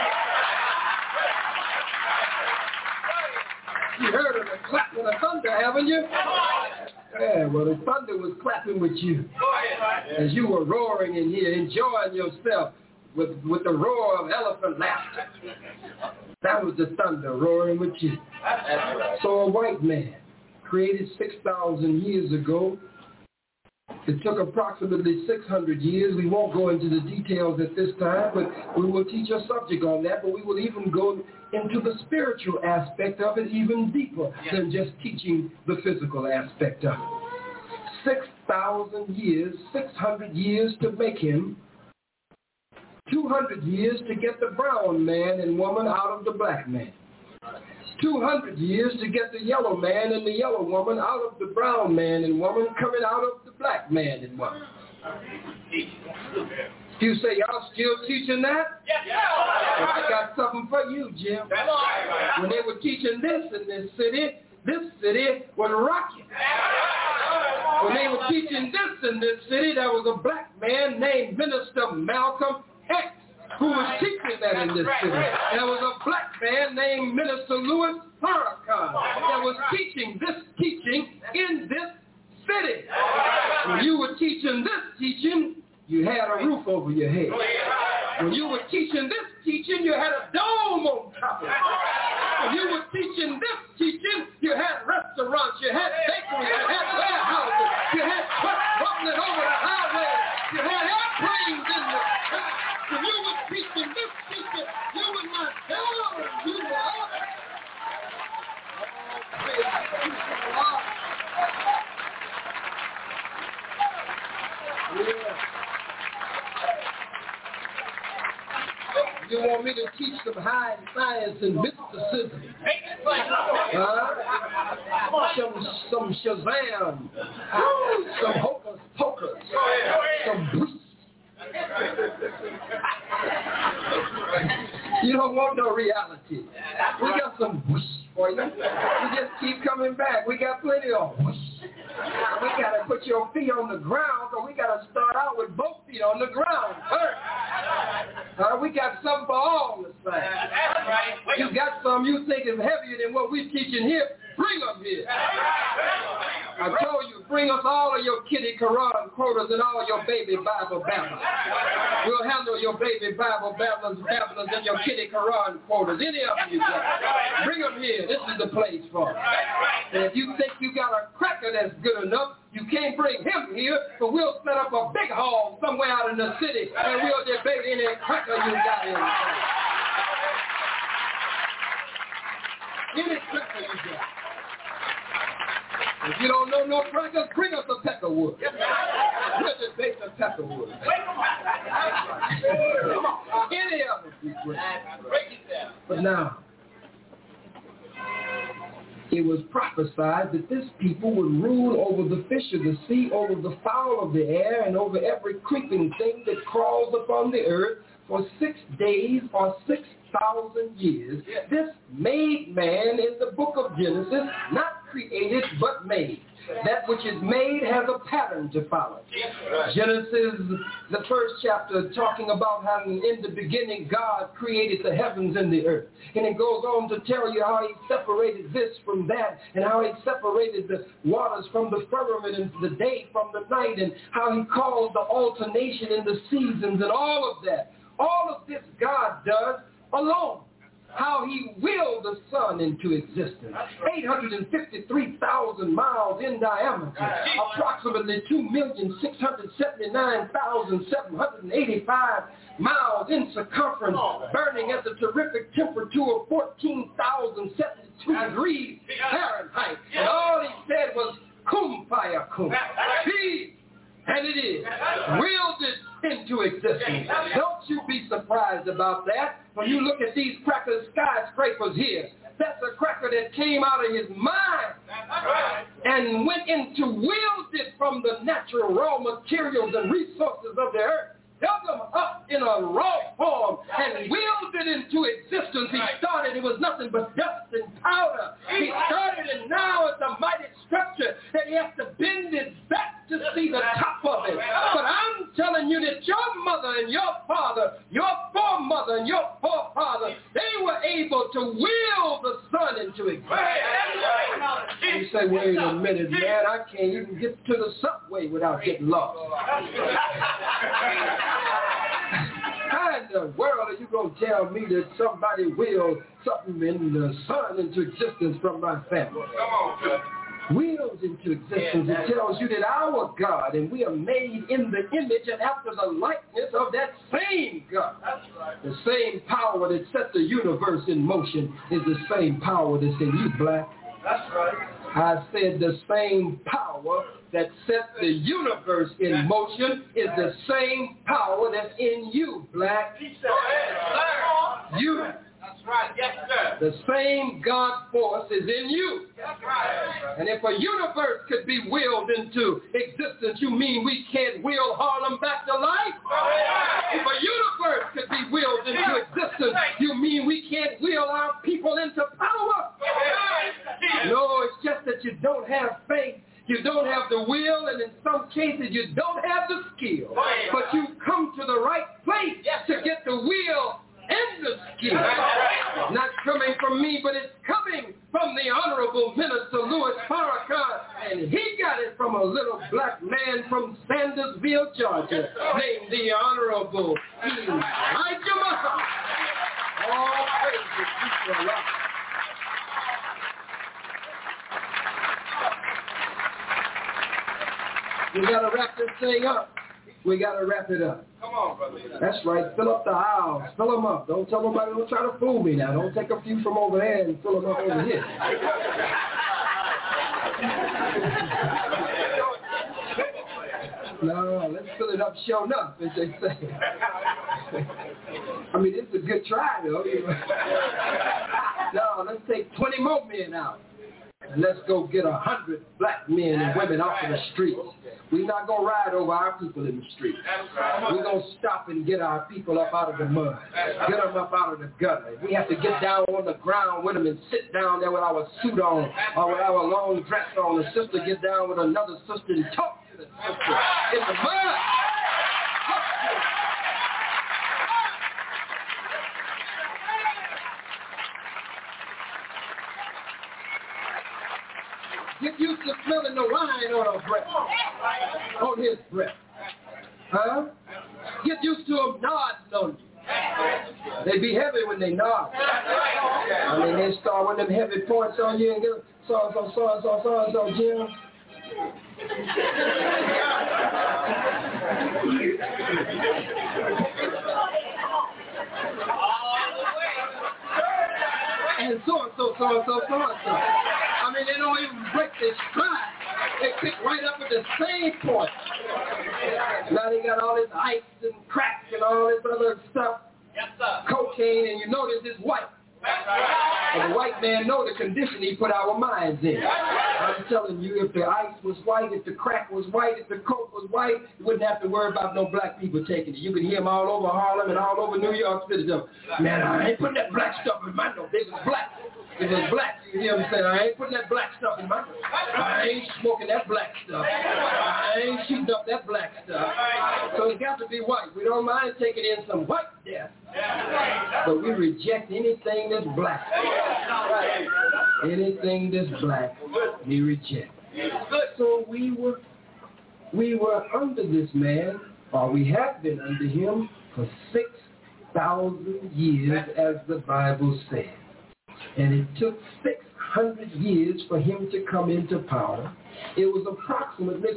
You heard of the clapping of thunder, haven't you? Yeah, well, the thunder was clapping with you as you were roaring in here, enjoying yourself with the roar of elephant laughter. That was the thunder roaring with you. So a white man created 6,000 years ago. It took approximately 600 years. We won't go into the details at this time, but we will teach a subject on that, but we will even go into the spiritual aspect of it even deeper than just teaching the physical aspect of it. 6,000 years, 600 years to make him, 200 years to get the brown man and woman out of the black man. 200 years to get the yellow man and the yellow woman out of the brown man and woman coming out of the black man and woman. You say, y'all still teaching that? Well, I got something for you, Jim. When they were teaching this in this city was rocking. When they were teaching this in this city, there was a black man named Minister Malcolm X who was teaching that in this city. There was a black man named Minister Louis Farrakhan that was teaching this teaching in this city. When you were teaching this teaching, you had a roof over your head. When you were teaching this teaching, you had a dome on top of it. When you were teaching this teaching, you had restaurants, you had bakeries, you had warehouses, you had trucks rolling over the highway, you had airplanes in the sky. When you were teaching this teaching, you were not down, you were up. me to teach some high science and mysticism. Some Shazam, some hocus pocus, some boost. You don't want no reality. We got some whoosh for you. You just keep coming back. We got plenty of whoosh. We got to put your feet on the ground, so we got to start out with both feet on the ground first. We got something for all the same. You got some you think is heavier than what we're teaching here. Bring them here. I told you, bring us all of your kitty Quran quotas and all your baby Bible babblers. We'll handle your baby Bible babblers and your kitty Quran quotas. Any of them you got. Bring them here. This is the place for them. And if you think you got a cracker that's good enough, you can't bring him here, but we'll set up a big hall somewhere out in the city and we'll debate any cracker you got in the town. Any cracker you got. If you don't know no crackers, bring us a peckerwood. We'll debate the peckerwood. Any of them be great. But now, it was prophesied that this people would rule over the fish of the sea, over the fowl of the air, and over every creeping thing that crawls upon the earth for 6 days or 6,000 years. This made man in the book of Genesis, not created but made. That which is made has a pattern to follow. Genesis, the first chapter, talking about how in the beginning God created the heavens and the earth. And it goes on to tell you how he separated this from that, and how he separated the waters from the firmament and the day from the night, and how he caused the alternation in the seasons and all of that. All of this God does alone. How he willed the sun into existence. 853,000 miles in diameter, approximately 2,679,785 miles in circumference, burning at the terrific temperature of 14,072 degrees Fahrenheit. And all he said was, "Kum fire kum." Be, and it is. Willed it into existence. Don't you be surprised about that. When you look at these cracker skyscrapers here, that's a cracker that came out of his mind and went into, willed it from the natural raw materials and resources of the earth, dug them up in a raw form and willed it into existence. He started, it was nothing but dust and powder. He started, and now it's a mighty structure that he has to bend it back to see the top of it. But I'm telling you that your mother and your father, your foremother and your forefather, they were able to will the sun into existence. You say, wait a minute, man, I can't even get to the subway without getting lost. How in the world are you going to tell me that somebody willed something in the sun into existence from my family? Come on, sir. Wheels into existence. It tells you that our God, and we are made in the image and after the likeness of that same God. The same power that set the universe in motion is the same power that's in you, black. That's right. I said the same power that set the universe in motion is the same power that's in you, black. You. That's right. Yes, sir. The same God force is in you. That's right. And if a universe could be willed into existence, you mean we can't will Harlem back to life? If a universe could be willed into existence, you mean we can't will our people into power? No, it's just that you don't have faith. You don't have the will, and in some cases you don't have the skill. But you come to the right place to get the will and the skill. Not coming from me, but it's coming from the Honorable Minister Louis Farrakhan, and he got it from a little black man from Sandersville, Georgia, named the Honorable Elijah Muhammad. All praises to Allah. We got to wrap this thing up. We got to wrap it up. Come on, brother. That's right. Fill up the aisles. Fill them up. Don't tell nobody. Don't try to fool me now. Don't take a few from over there and fill them up over here. No, let's fill it up show enough, as they say. I mean, it's a good try, though. No, let's take 20 more men out. And let's go get 100 black men and women off of the streets. We're not going to ride over our people in the streets. We're going to stop and get our people up out of the mud. Get them up out of the gutter. We have to get down on the ground with them and sit down there with our suit on or with our long dress on. The sister get down with another sister and talk to the sister in the mud. Get used to smelling the wine on her breath, on his breath. Huh? Get used to them nodding on you. They be heavy when they nod. I mean, they start with them heavy points on you and get so, Jim. And so. I mean, they don't even break their stride. They pick right up at the same point. Now they got all this ice and crack and all this other stuff. Yes, sir. Cocaine, and you notice it's white. And the white man know the condition he put our minds in. I'm telling you, if the ice was white, if the crack was white, if the coke was white, you wouldn't have to worry about no black people taking it. You could hear them all over Harlem and all over New York City. Man, I ain't putting that black stuff in my nose. It was black. It was black. You hear them saying, I ain't putting that black stuff in my nose. I ain't smoking that black stuff. I ain't shooting up that black stuff. So it's got to be white. We don't mind taking in some white death, but we reject anything that's black. Anything that's black, we reject. So we were under this man, or we have been under him for 6,000 years, as the Bible says. And it took 600 years for him to come into power. It was approximately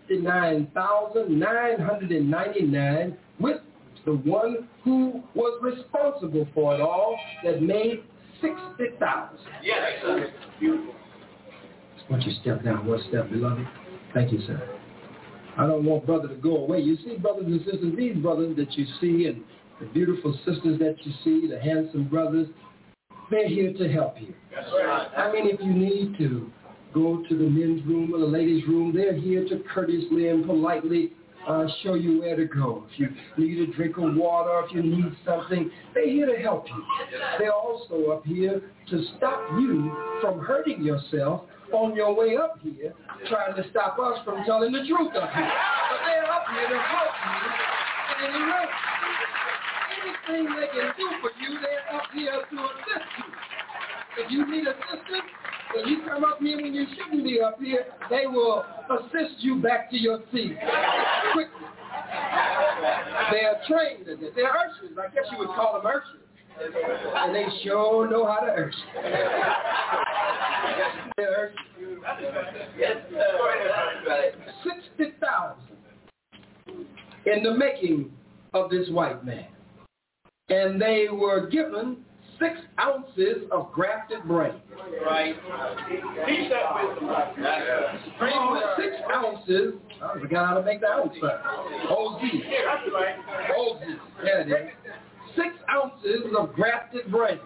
59,999 with the one who was responsible for it all that made 60,000. Yes, sir. Beautiful. Why don't you step down one step, beloved? Thank you, sir. I don't want brother to go away. You see, brothers and sisters, these brothers that you see and the beautiful sisters that you see, the handsome brothers, they're here to help you. That's right. I mean, if you need to go to the men's room or the ladies' room, they're here to courteously and politely show you where to go. If you need a drink of water, if you need something, they're here to help you. They're also up here to stop you from hurting yourself on your way up here, trying to stop us from telling the truth up here. But they're up here to help you in any way. Anything they can do for you, they're up here to assist you. If you need assistance, when you come up here when you shouldn't be up here, they will assist you back to your seat quickly. They are trained in it. They're ushers. I guess you would call them ushers. And they sure know how to usher. They're ushers. 60,000 in the making of this white man. And they were given 6 ounces of grafted brain. Right. 6 ounces. I forgot how to make the ounce. OZ. OZ. There it is. 6 ounces of grafted brain.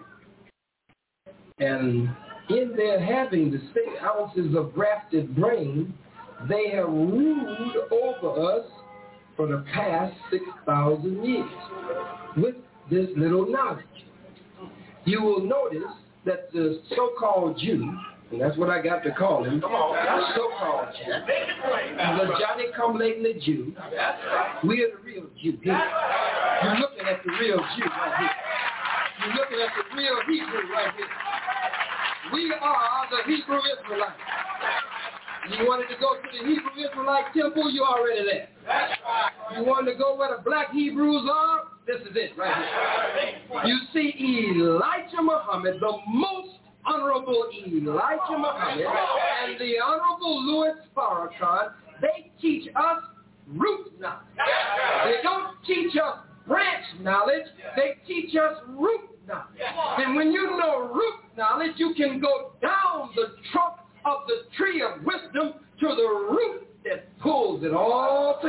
And in their having the 6 ounces of grafted brain, they have ruled over us for the past 6,000 years with this little knowledge. You will notice that the so-called Jew, and that's what I got to call him, the so-called Jew, the Johnny-come-lately Jew, we're the real Jew here. You're looking at the real Jew right here. You're looking at the real Hebrew right here. We are the Hebrew Israelites. You wanted to go to the Hebrew Israelite temple, you're already there. You wanted to go where the black Hebrews are, this is it right here. You see Elijah Muhammad, the most honorable Elijah Muhammad, and the honorable Louis Farrakhan, they teach us root knowledge. They don't teach us branch knowledge, they teach us root knowledge. And when you know root knowledge, you can go down the trunk of the tree of wisdom to the root that pulls it all together.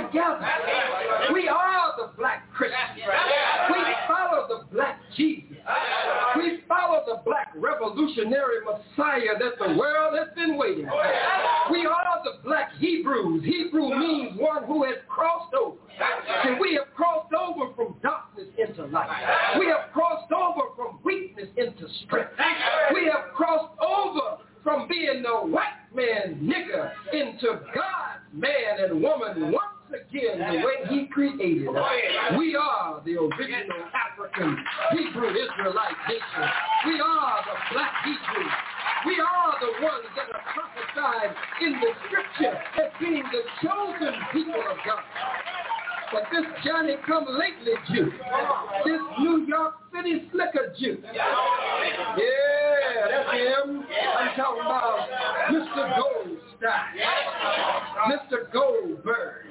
together. We are the black Christians. We follow the black Jesus. We follow the black revolutionary Messiah that the world has been waiting for. We are the black Hebrews. Hebrew means one who has crossed over. And we have crossed over from darkness into light. We have crossed over from weakness into strength. We have crossed over from being the white man nigger into God's man and woman once again the way he created us. We are the original African Hebrew Israelite nation. We are the black Hebrews. We are the ones that are prophesied in the scripture as being the chosen people of God. But this Johnny-come-lately Jew, this New York City slicker Jew, yeah, that's him. I'm talking about Mr. Goldstein, Mr. Goldberg,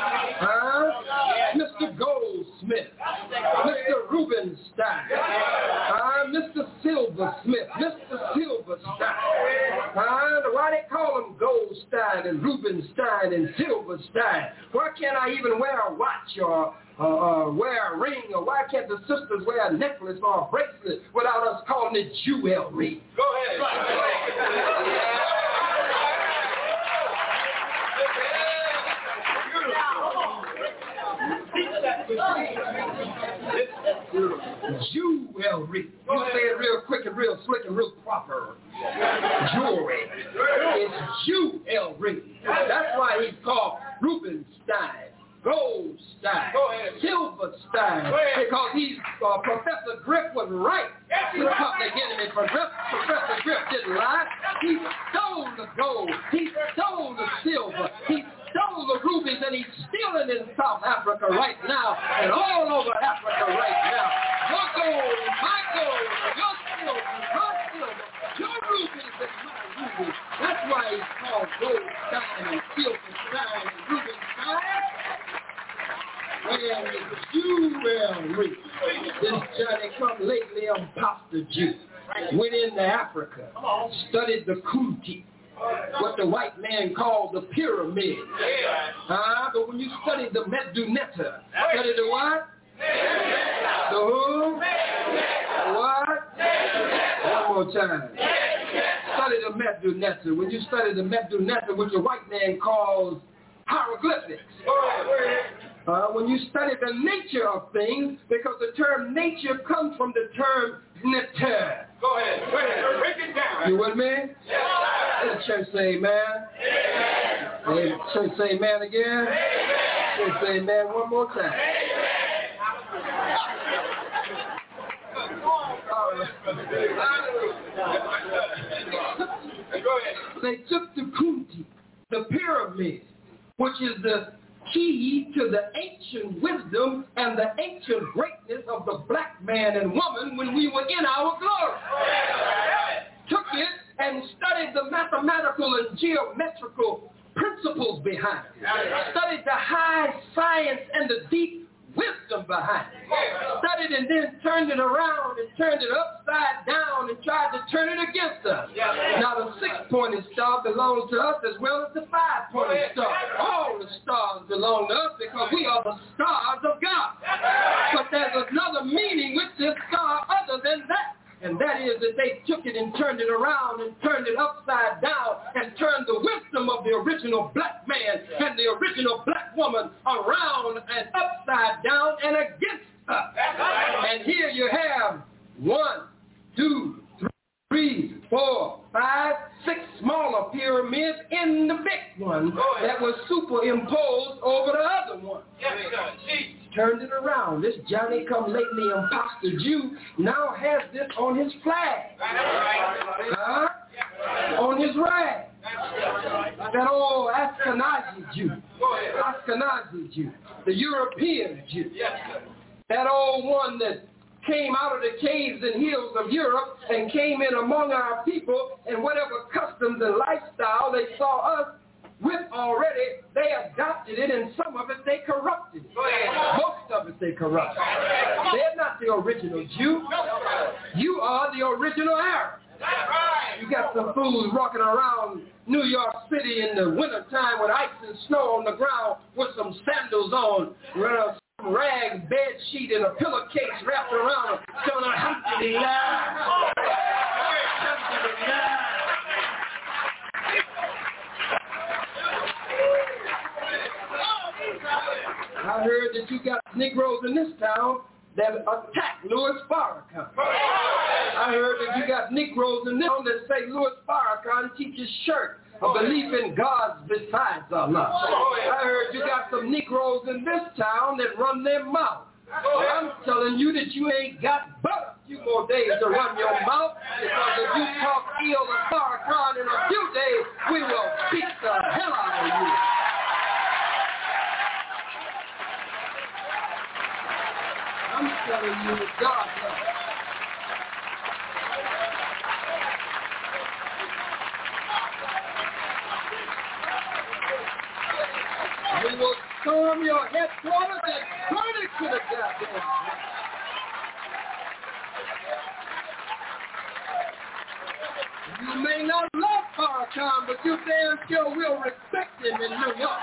Mr. Goldsmith, Mr. Rubenstein, Mr. Silversmith, Mr. Silverstein. Why they call them Goldstein and Rubenstein and Silverstein? Why can't I even wear a watch or wear a ring, or why can't the sisters wear a necklace or a bracelet without us calling it jewelry? Go ahead. Jewelry. You say it real quick and real slick and real proper. Jewelry. It's jewelry. That's why he's called Rubenstein, Goldstein, Silverstein, because he's Professor Griff was right. He's public enemy. Professor Griff didn't lie. He stole the gold. He stole the silver. He stole the rubies, and he's stealing in South Africa right now and all over Africa right now. Your gold, my gold, your silver, my silver, your rubies and my rubies. That's why he's called Goldstein and Silverstein and Rubenstein. And jewelry. This Johnny-come-lately imposter Jew went into Africa, studied the Kunti, what the white man called the pyramid. But when you study the Medunetta, study the what? The who? What? One more time. Study the Medunetta. When you study the Medunetta, which the white man calls hieroglyphics. When you study the nature of things, because the term nature comes from the term neter. Go ahead. Break it down. You with me? Yeah. Let the church say amen. Amen. Church say amen again. Amen. Church say amen one more time. They took the Kunti, the pyramid, which is the key to the ancient wisdom and the ancient greatness of the black man and woman when we were in our glory. Took it and studied the mathematical and geometrical principles behind it. Studied the high science and the deep wisdom behind it. Studied and then turned it around and turned it upside down and tried to turn it against us. Now the 6-pointed star belongs to us as well as the 5-pointed star. All the stars belong to us because we are the stars of God. But there's another meaning with this star other than that. And that is that they took it and turned it around and turned it upside down and turned the wisdom of the original black man and the original black woman around and upside down and against us. And here you have 1, 2, 3, 4, 5, 6 smaller pyramids in the big one that was superimposed over the other one. Turned it around. This Johnny-come-lately imposter Jew now has this on his flag. On his rag. That old Ashkenazi Jew, the European Jew. That old one that came out of the caves and hills of Europe and came in among our people, and whatever customs and lifestyle they saw us with already, they adopted it, and some of it they corrupted. Most of it they corrupted. They're not the original Jew. You are the original Arab. You got some fools walking around New York City in the wintertime with ice and snow on the ground with some sandals on, with some rag bed sheet and a pillowcase wrapped around them, showing alhamdulillah. I heard that you got Negroes in this town that attack Louis Farrakhan. I heard that you got Negroes in this town that say Louis Farrakhan teaches shirk, a belief in gods besides Allah. I heard you got some Negroes in this town that run their mouth. I'm telling you that you ain't got but a few more days to run your mouth, because if you talk ill of Farrakhan in a few days, we will beat the hell out of you. I'm telling you that God loves. We will storm your headquarters and burn it to the goddamn. You may not love Farrakhan, but you damn sure will respect him in New York.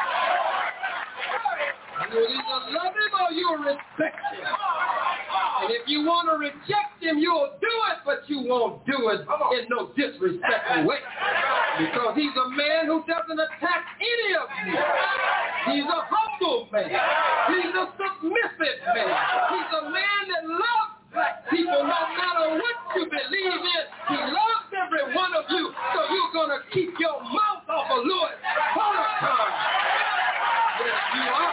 You'll either love him or you'll respect him. And if you want to reject him, you'll do it, but you won't do it in no disrespectful way. Because he's a man who doesn't attack any of you. He's a humble man. He's a submissive man. He's a man that loves black people no matter what you believe in. He loves every one of you, so you're going to keep your mouth off of Louis Farrakhan. Yes, you are.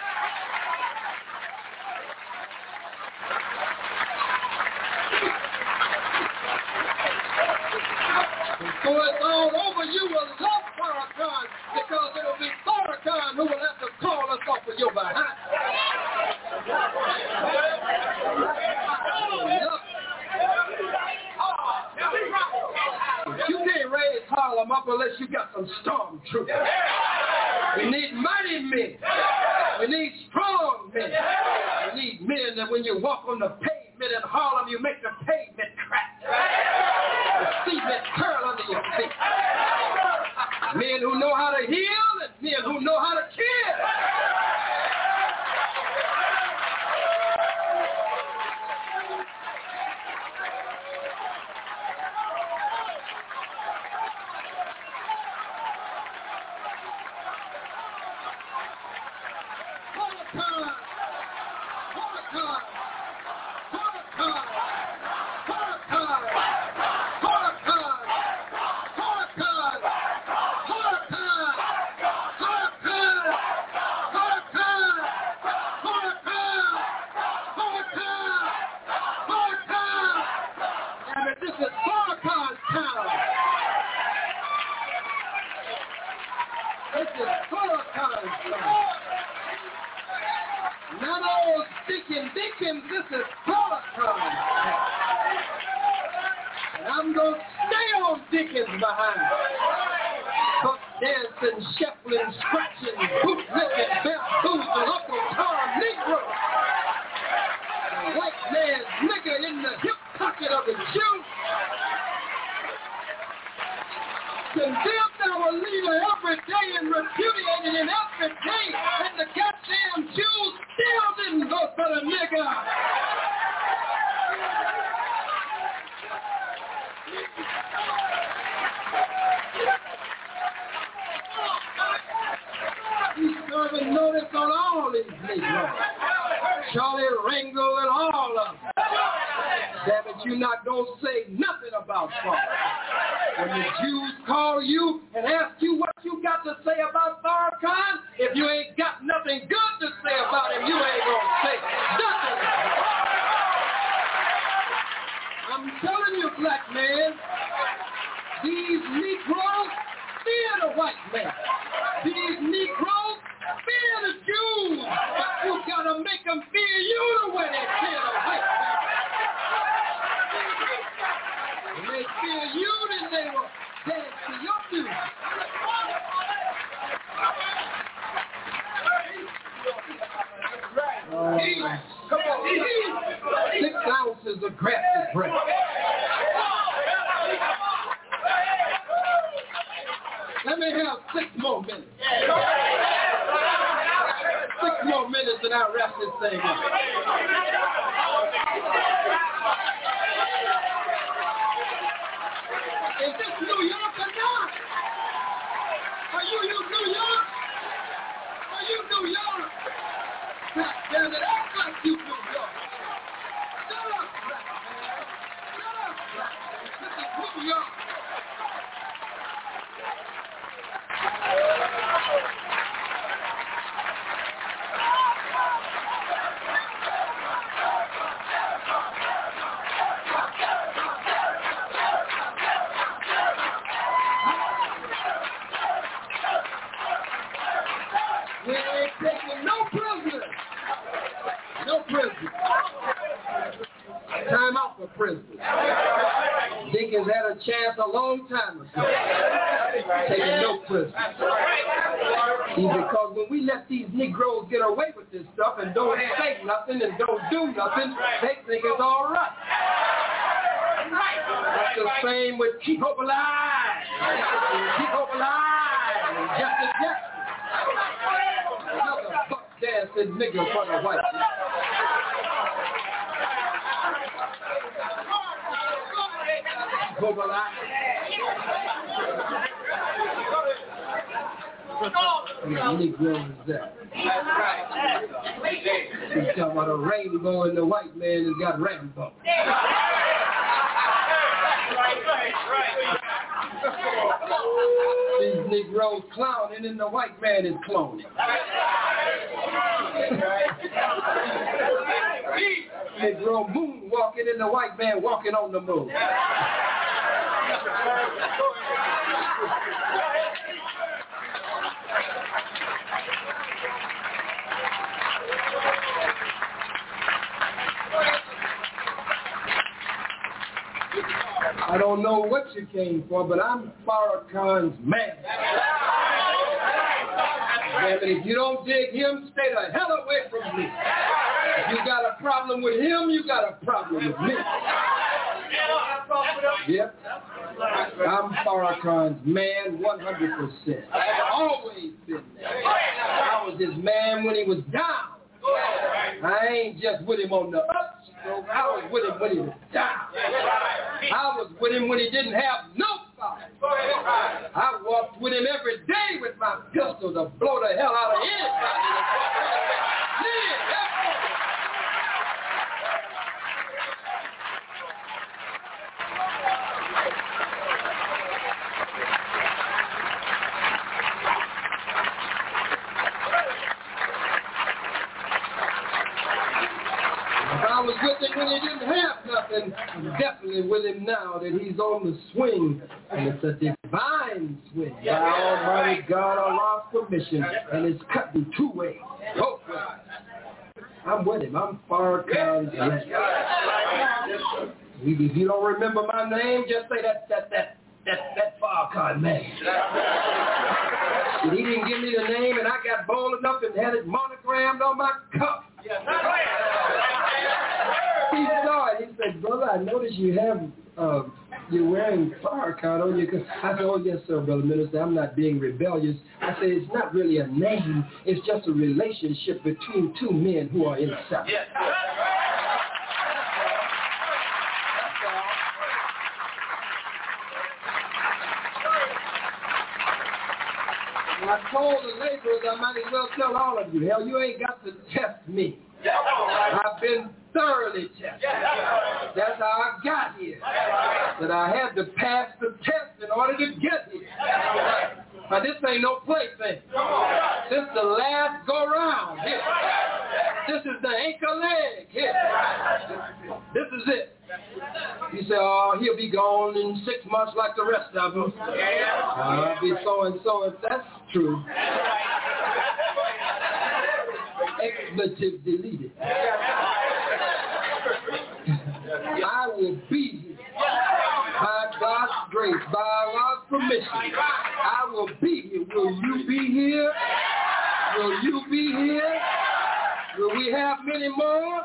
So it's all over, you will love Farrakhan, because it'll be Farrakhan who will have to call us off of your behind. You can't raise Harlem up unless you got some stormtroopers. We need mighty men. We need strong men. We need men that when you walk on the pavement in Harlem, you make the pavement crack. The cement curl under your feet. Men who know how to heal and men who know how to kill. Let me have 6 more minutes. 6 more minutes and I'll wrap this thing up. Is this New York or not? Are you New York? Are you New York? God damn it, act like you New York. Shut up, black man. Shut up, black man. This is New York. We ain't taking no prisoners. No prisoners. Time out for prisoners. Dickens had a chance a long time ago. Taking no prisoners. See, because when we let these Negroes get away with this stuff and don't say nothing and don't do nothing, they think it's all right. That's the same with Keep Hope Alive. Keep Hope Alive. And Justice Jackson. Another buck-dancing nigga for the white man. Keep Hope Alive. And the Negro is that. He's talking about a rainbow and the white man has got Rambo. These Negroes clowning and the white man is cloning. Negro moonwalking and the white man walking on the moon. I don't know what you came for, but I'm Farrakhan's man. And if you don't dig him, stay the hell away from me. If you got a problem with him, you got a problem with me. Yep. I'm Farrakhan's man 100%. I've always been there. I was his man when he was down. I ain't just with him on the upstroke. I was with him when he was down. I was with him when he didn't have nobody. I walked with him every day with my pistol to blow the hell out of anybody. I was with him when he didn't have nothing. I'm definitely with him now that he's on the swing. And it's a divine swing. By Almighty God, Allah's permission. And it's cutting 2 ways. Both ways. I'm with him. I'm Farrakhan's man. If you don't remember my name, just say that Farrakhan man. He didn't give me the name, and I got bold enough and had it monogrammed on my cup. He saw it. He said, "Brother, I noticed you have you're wearing Farrakhan on you." I said, "Oh yes, sir, brother minister. I'm not being rebellious." I said, "It's not really a name. It's just a relationship between 2 men who are in sex." I told the laborers I might as well tell all of you, hell, you ain't got to test me. I've been thoroughly tested. That's how I got here. That I had to pass the test in order to get here. Now, this ain't no plaything. This is the last go-round here. This is the anchor leg here. This is it. He said, "Oh, he'll be gone in 6 months like the rest of them. I'll be so-and-so." If that's true. Expletive deleted. I will be here. By God's grace, by Allah's permission, I will be here. Will you be here? Will you be here? Will we have many more?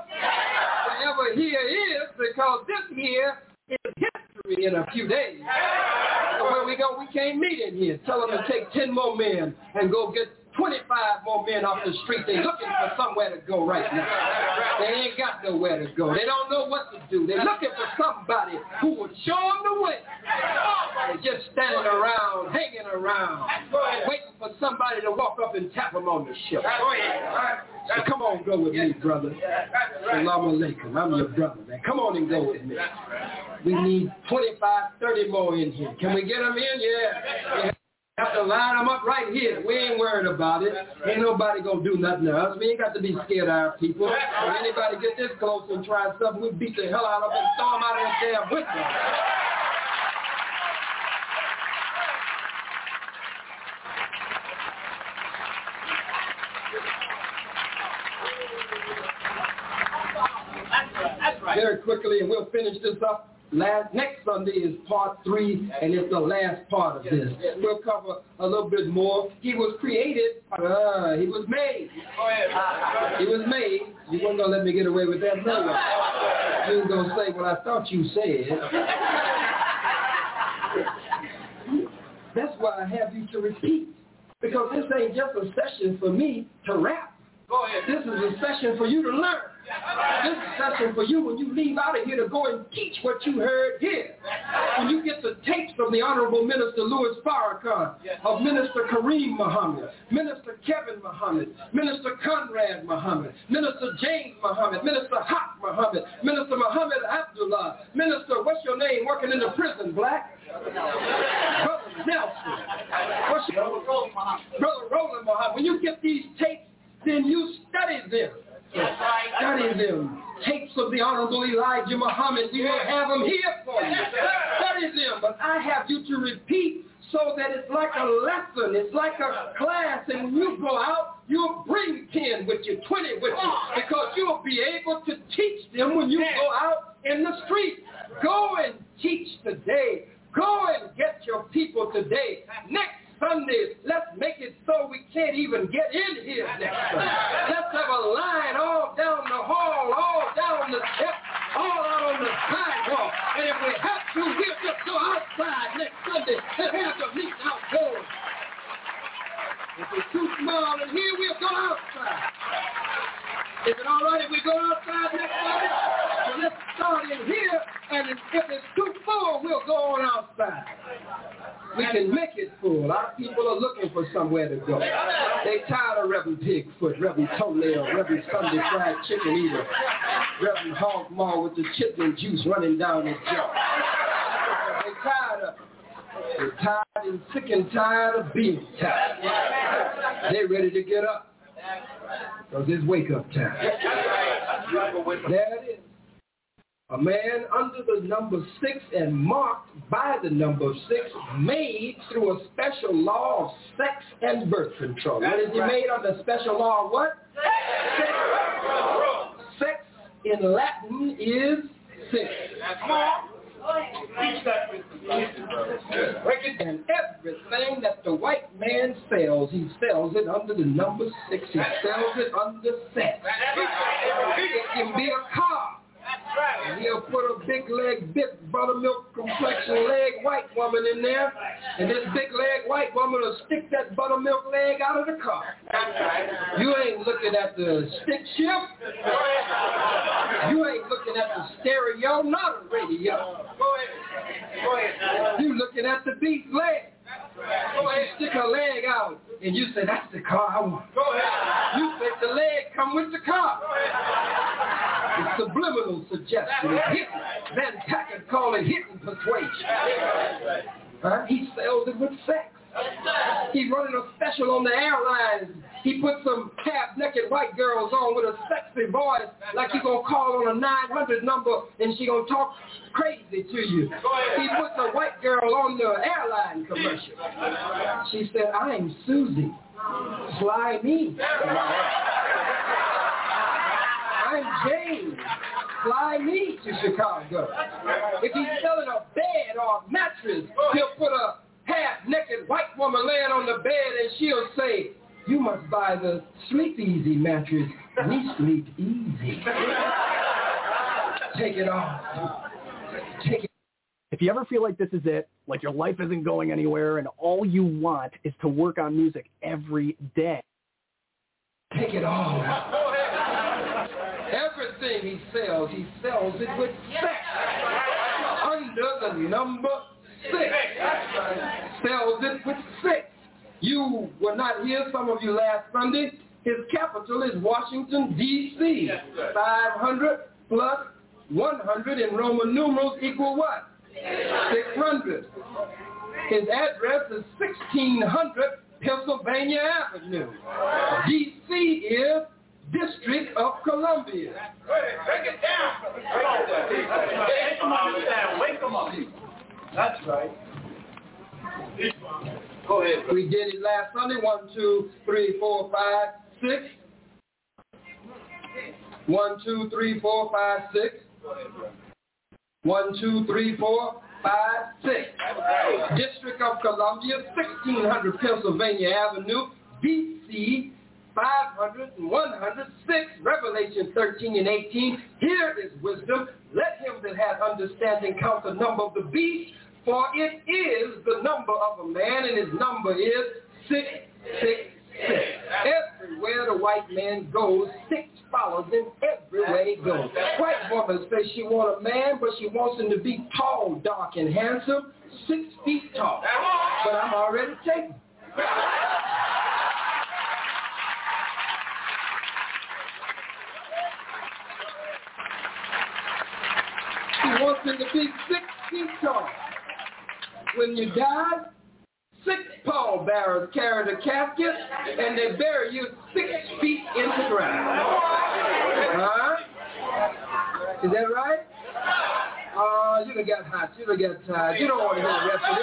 Whatever here is, because this here is history in a few days. So Where we go, we can't meet in here. Tell them to take 10 more men and go get 25 more men off the street. They're looking for somewhere to go right now. They ain't got nowhere to go. They don't know what to do. They're looking for somebody who will show them the way. They're just standing around, hanging around, waiting for somebody to walk up and tap them on the shoulder. So come on, go with me, brother. Salaam alaikum. I'm your brother, man. Come on and go with me. We need 25, 30 more in here. Can we get them in? Yeah. Have to line them up right here. We ain't worried about it. Ain't nobody gonna do nothing to us. We ain't got to be scared of our people. If anybody get this close and try something, we beat the hell out of them and throw them out of that damn window. Very quickly, and we'll finish this up. Next Sunday is part 3, and it's the last part of this. We'll cover a little bit more. He was created. He was made. He was made. You weren't going to let me get away with that, no. You were going to say what I thought you said. That's why I have you to repeat. Because this ain't just a session for me to rap. This is a session for you to learn. This is a session for you when you leave out of here to go and teach what you heard here. When you get the tapes from the Honorable Minister Louis Farrakhan, of Minister Kareem Muhammad, Minister Kevin Muhammad, Minister Conrad Muhammad, Minister James Muhammad, Minister Haq Muhammad, Minister Muhammad Abdullah, Minister, what's your name, working in the prison, black? Brother Nelson. Brother Roland Muhammad. When you get these tapes, then you study them. Study them. Tapes of the Honorable Elijah Muhammad. We will have them here for you. Study them. But I have you to repeat so that it's like a lesson. It's like a class. And when you go out, you'll bring 10 with you, 20 with you. Because you'll be able to teach them when you go out in the street. Go and teach today. Go and get your people today. Next Sunday, let's make it so we can't even get in here next Sunday. Let's have a line all down the hall, all down the steps, all out on the sidewalk. And if we have to, we'll just go outside next Sunday and have to meet outdoors. If it's too small in here, we'll go outside. Is it all right if we go outside next Sunday? So let's start in here, and if it's too full, we'll go on outside. We can make it full. Our people are looking for somewhere to go. They tired of Reverend Pigfoot, Reverend Toenail, Reverend Sunday Fried Chicken Eater, Reverend Hog Maw with the chitlin juice running down his jaw. They're tired and sick and tired of being tired. They're ready to get up. Because it's wake-up time. There it is. A man under the number 6 and marked by the number 6, made through a special law of sex and birth control. What is he made under special law of what? Sex in Latin is 6. And everything that the white man sells, he sells it under the number 6. He sells it under sex. It can be a car. And he'll put a big leg, big buttermilk complexion leg white woman in there, and this big leg white woman will stick that buttermilk leg out of the car. You ain't looking at the stick shift. You ain't looking at the stereo, not a radio. You looking at the beast leg. She stick her leg out, and you say, that's the car I want. You say the leg come with the car. It's subliminal suggestion. It's hidden. Van Tackett called it hidden persuasion. He sells it with sex. He's running a special on the airlines. He put some half-naked white girls on with a sexy voice, like he's going to call on a 900 number and she's going to talk crazy to you. He puts a white girl on the airline commercial. She said, I'm Susie. Fly me. I'm James. Fly me to Chicago. If he's selling a bed or a mattress, he'll put a half-naked white woman laying on the bed and she'll say, you must buy the Sleep Easy mattress. We sleep easy. Take it off. Take it If you ever feel like this is it, like your life isn't going anywhere and all you want is to work on music every day. Take it all out. Everything he sells it with sex. Under the number 6. Sells it with 6. You were not here, some of you, last Sunday. His capital is Washington, D.C. 500 plus 100 in Roman numerals equal what? 600. His address is 1600 Pennsylvania Avenue. D.C. is District of Columbia. Break it down. Make them understand. Wake them up. That's right. Go ahead. We did it last Sunday. 1, 2, 3, 4, 5, 6. 1, 2, 3, 4, 5, 6. 1, 2, 3, 4, 5, 6. District of Columbia, 1600 Pennsylvania Avenue, D.C. 500 and 106. Revelation 13 and 18. Here is wisdom. Let him that hath understanding count the number of the beast, for it is the number of a man, and his number is 666. Everywhere the white man goes, 6 follows him everywhere he goes. White woman says she wants a man, but she wants him to be tall, dark, and handsome, 6 feet tall. But I'm already taken. She wants him to be 6 feet tall. When you die, 6 pallbearers carry the casket, and they bury you 6 feet in the ground. Is that right? You done got hot. You done got tired. You don't want to hear the rest of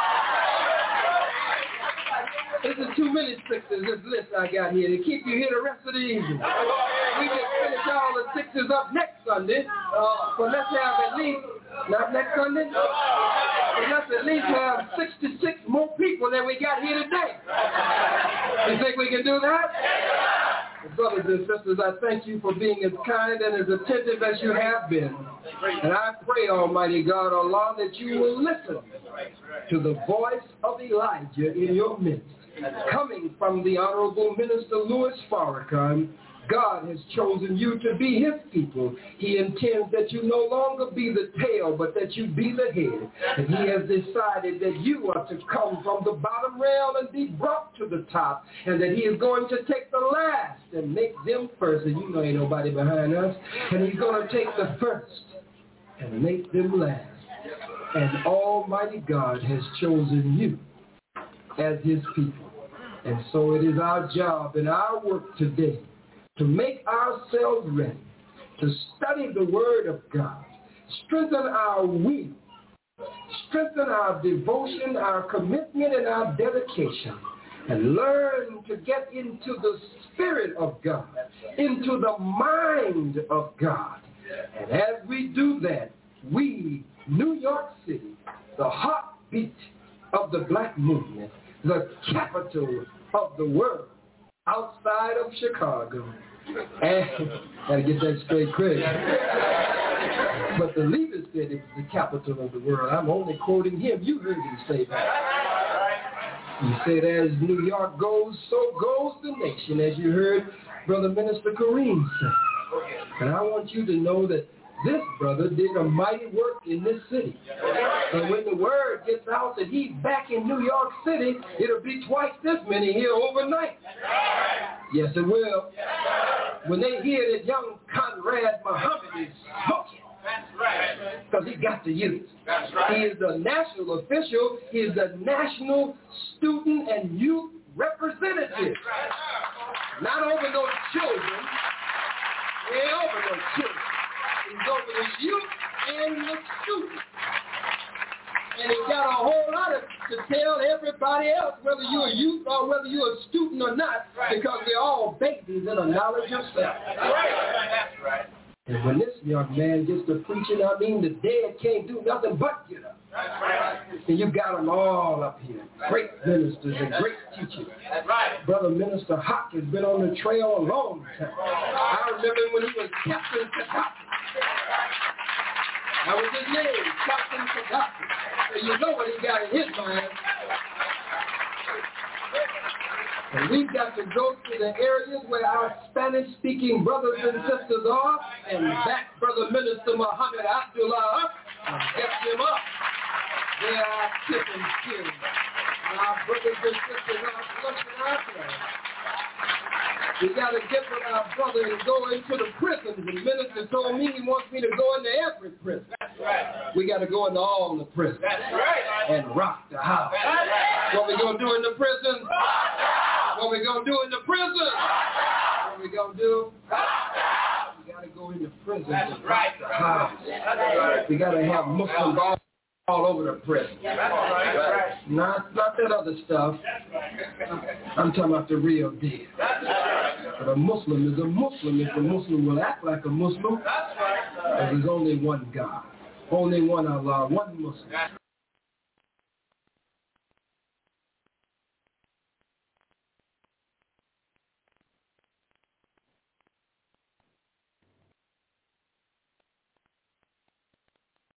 this. This is too many 6s, this list I got here, to keep you here the rest of the evening. We can finish all the 6s up next Sunday, but let's have at least, not next Sunday, but let's at least have 66 more people than we got here today. You think we can do that? Brothers and sisters, I thank you for being as kind and as attentive as you have been. And I pray, Almighty God, Allah, that you will listen to the voice of Elijah in your midst. Coming from the Honorable Minister Louis Farrakhan, God has chosen you to be his people. He intends that you no longer be the tail, but that you be the head. And he has decided that you are to come from the bottom rail and be brought to the top, and that he is going to take the last and make them first. And you know ain't nobody behind us. And he's going to take the first and make them last. And Almighty God has chosen you as his people. And so it is our job and our work today to make ourselves ready, to study the Word of God, strengthen our will, strengthen our devotion, our commitment, and our dedication, and learn to get into the Spirit of God, into the mind of God. And as we do that, we, New York City, the heartbeat of the black movement, the capital of the world, outside of Chicago. And gotta get that straight, Craig. But the leader said it was the capital of the world. I'm only quoting him. You heard him say that. He said, as New York goes, so goes the nation, as you heard Brother Minister Kareem say. And I want you to know that this brother did a mighty work in this city. And when the word gets out that he's back in New York City, it'll be twice this many here overnight. Yes, it will. When they hear that young Conrad Muhammad is smoking, because he got the youth. He is a national official. He is a national student and youth representative. Not over those children. He ain't over those children. He's over the youth and the students. And he's got a whole lot to tell everybody else, whether you're a youth or whether you're a student or not, because they're all babies in a knowledge of self. That's right. And when this young man gets to preaching, I mean, the dead can't do nothing but get up. That's right. And you got them all up here. Great ministers and great teachers. That's right. Brother Minister Hawk has been on the trail a long time. I remember when he was Captain Gaddafi. That was his name, Captain Gaddafi. So you know what he got in his mind. And we've got to go to the areas where our Spanish-speaking brothers and sisters are and back Brother Minister Muhammad Abdullah up and get them up. They are chicken skills. And our brothers and sisters are flushing out there. We got to get with our brother and go into the prisons. The minister told me he wants me to go into every prison. That's right. We got to go into all the prisons. That's right. And rock the house. That's right. What we going to do in the prison? What we going to do in the prison? What we going to do? We got to go in the prison and rock the house. That's right. We got to have Muslims all over the prison. That's right. Not that other stuff. I'm talking about the real deal. But a Muslim is a Muslim if a Muslim will act like a Muslim. There's only one God, only one Allah, one Muslim.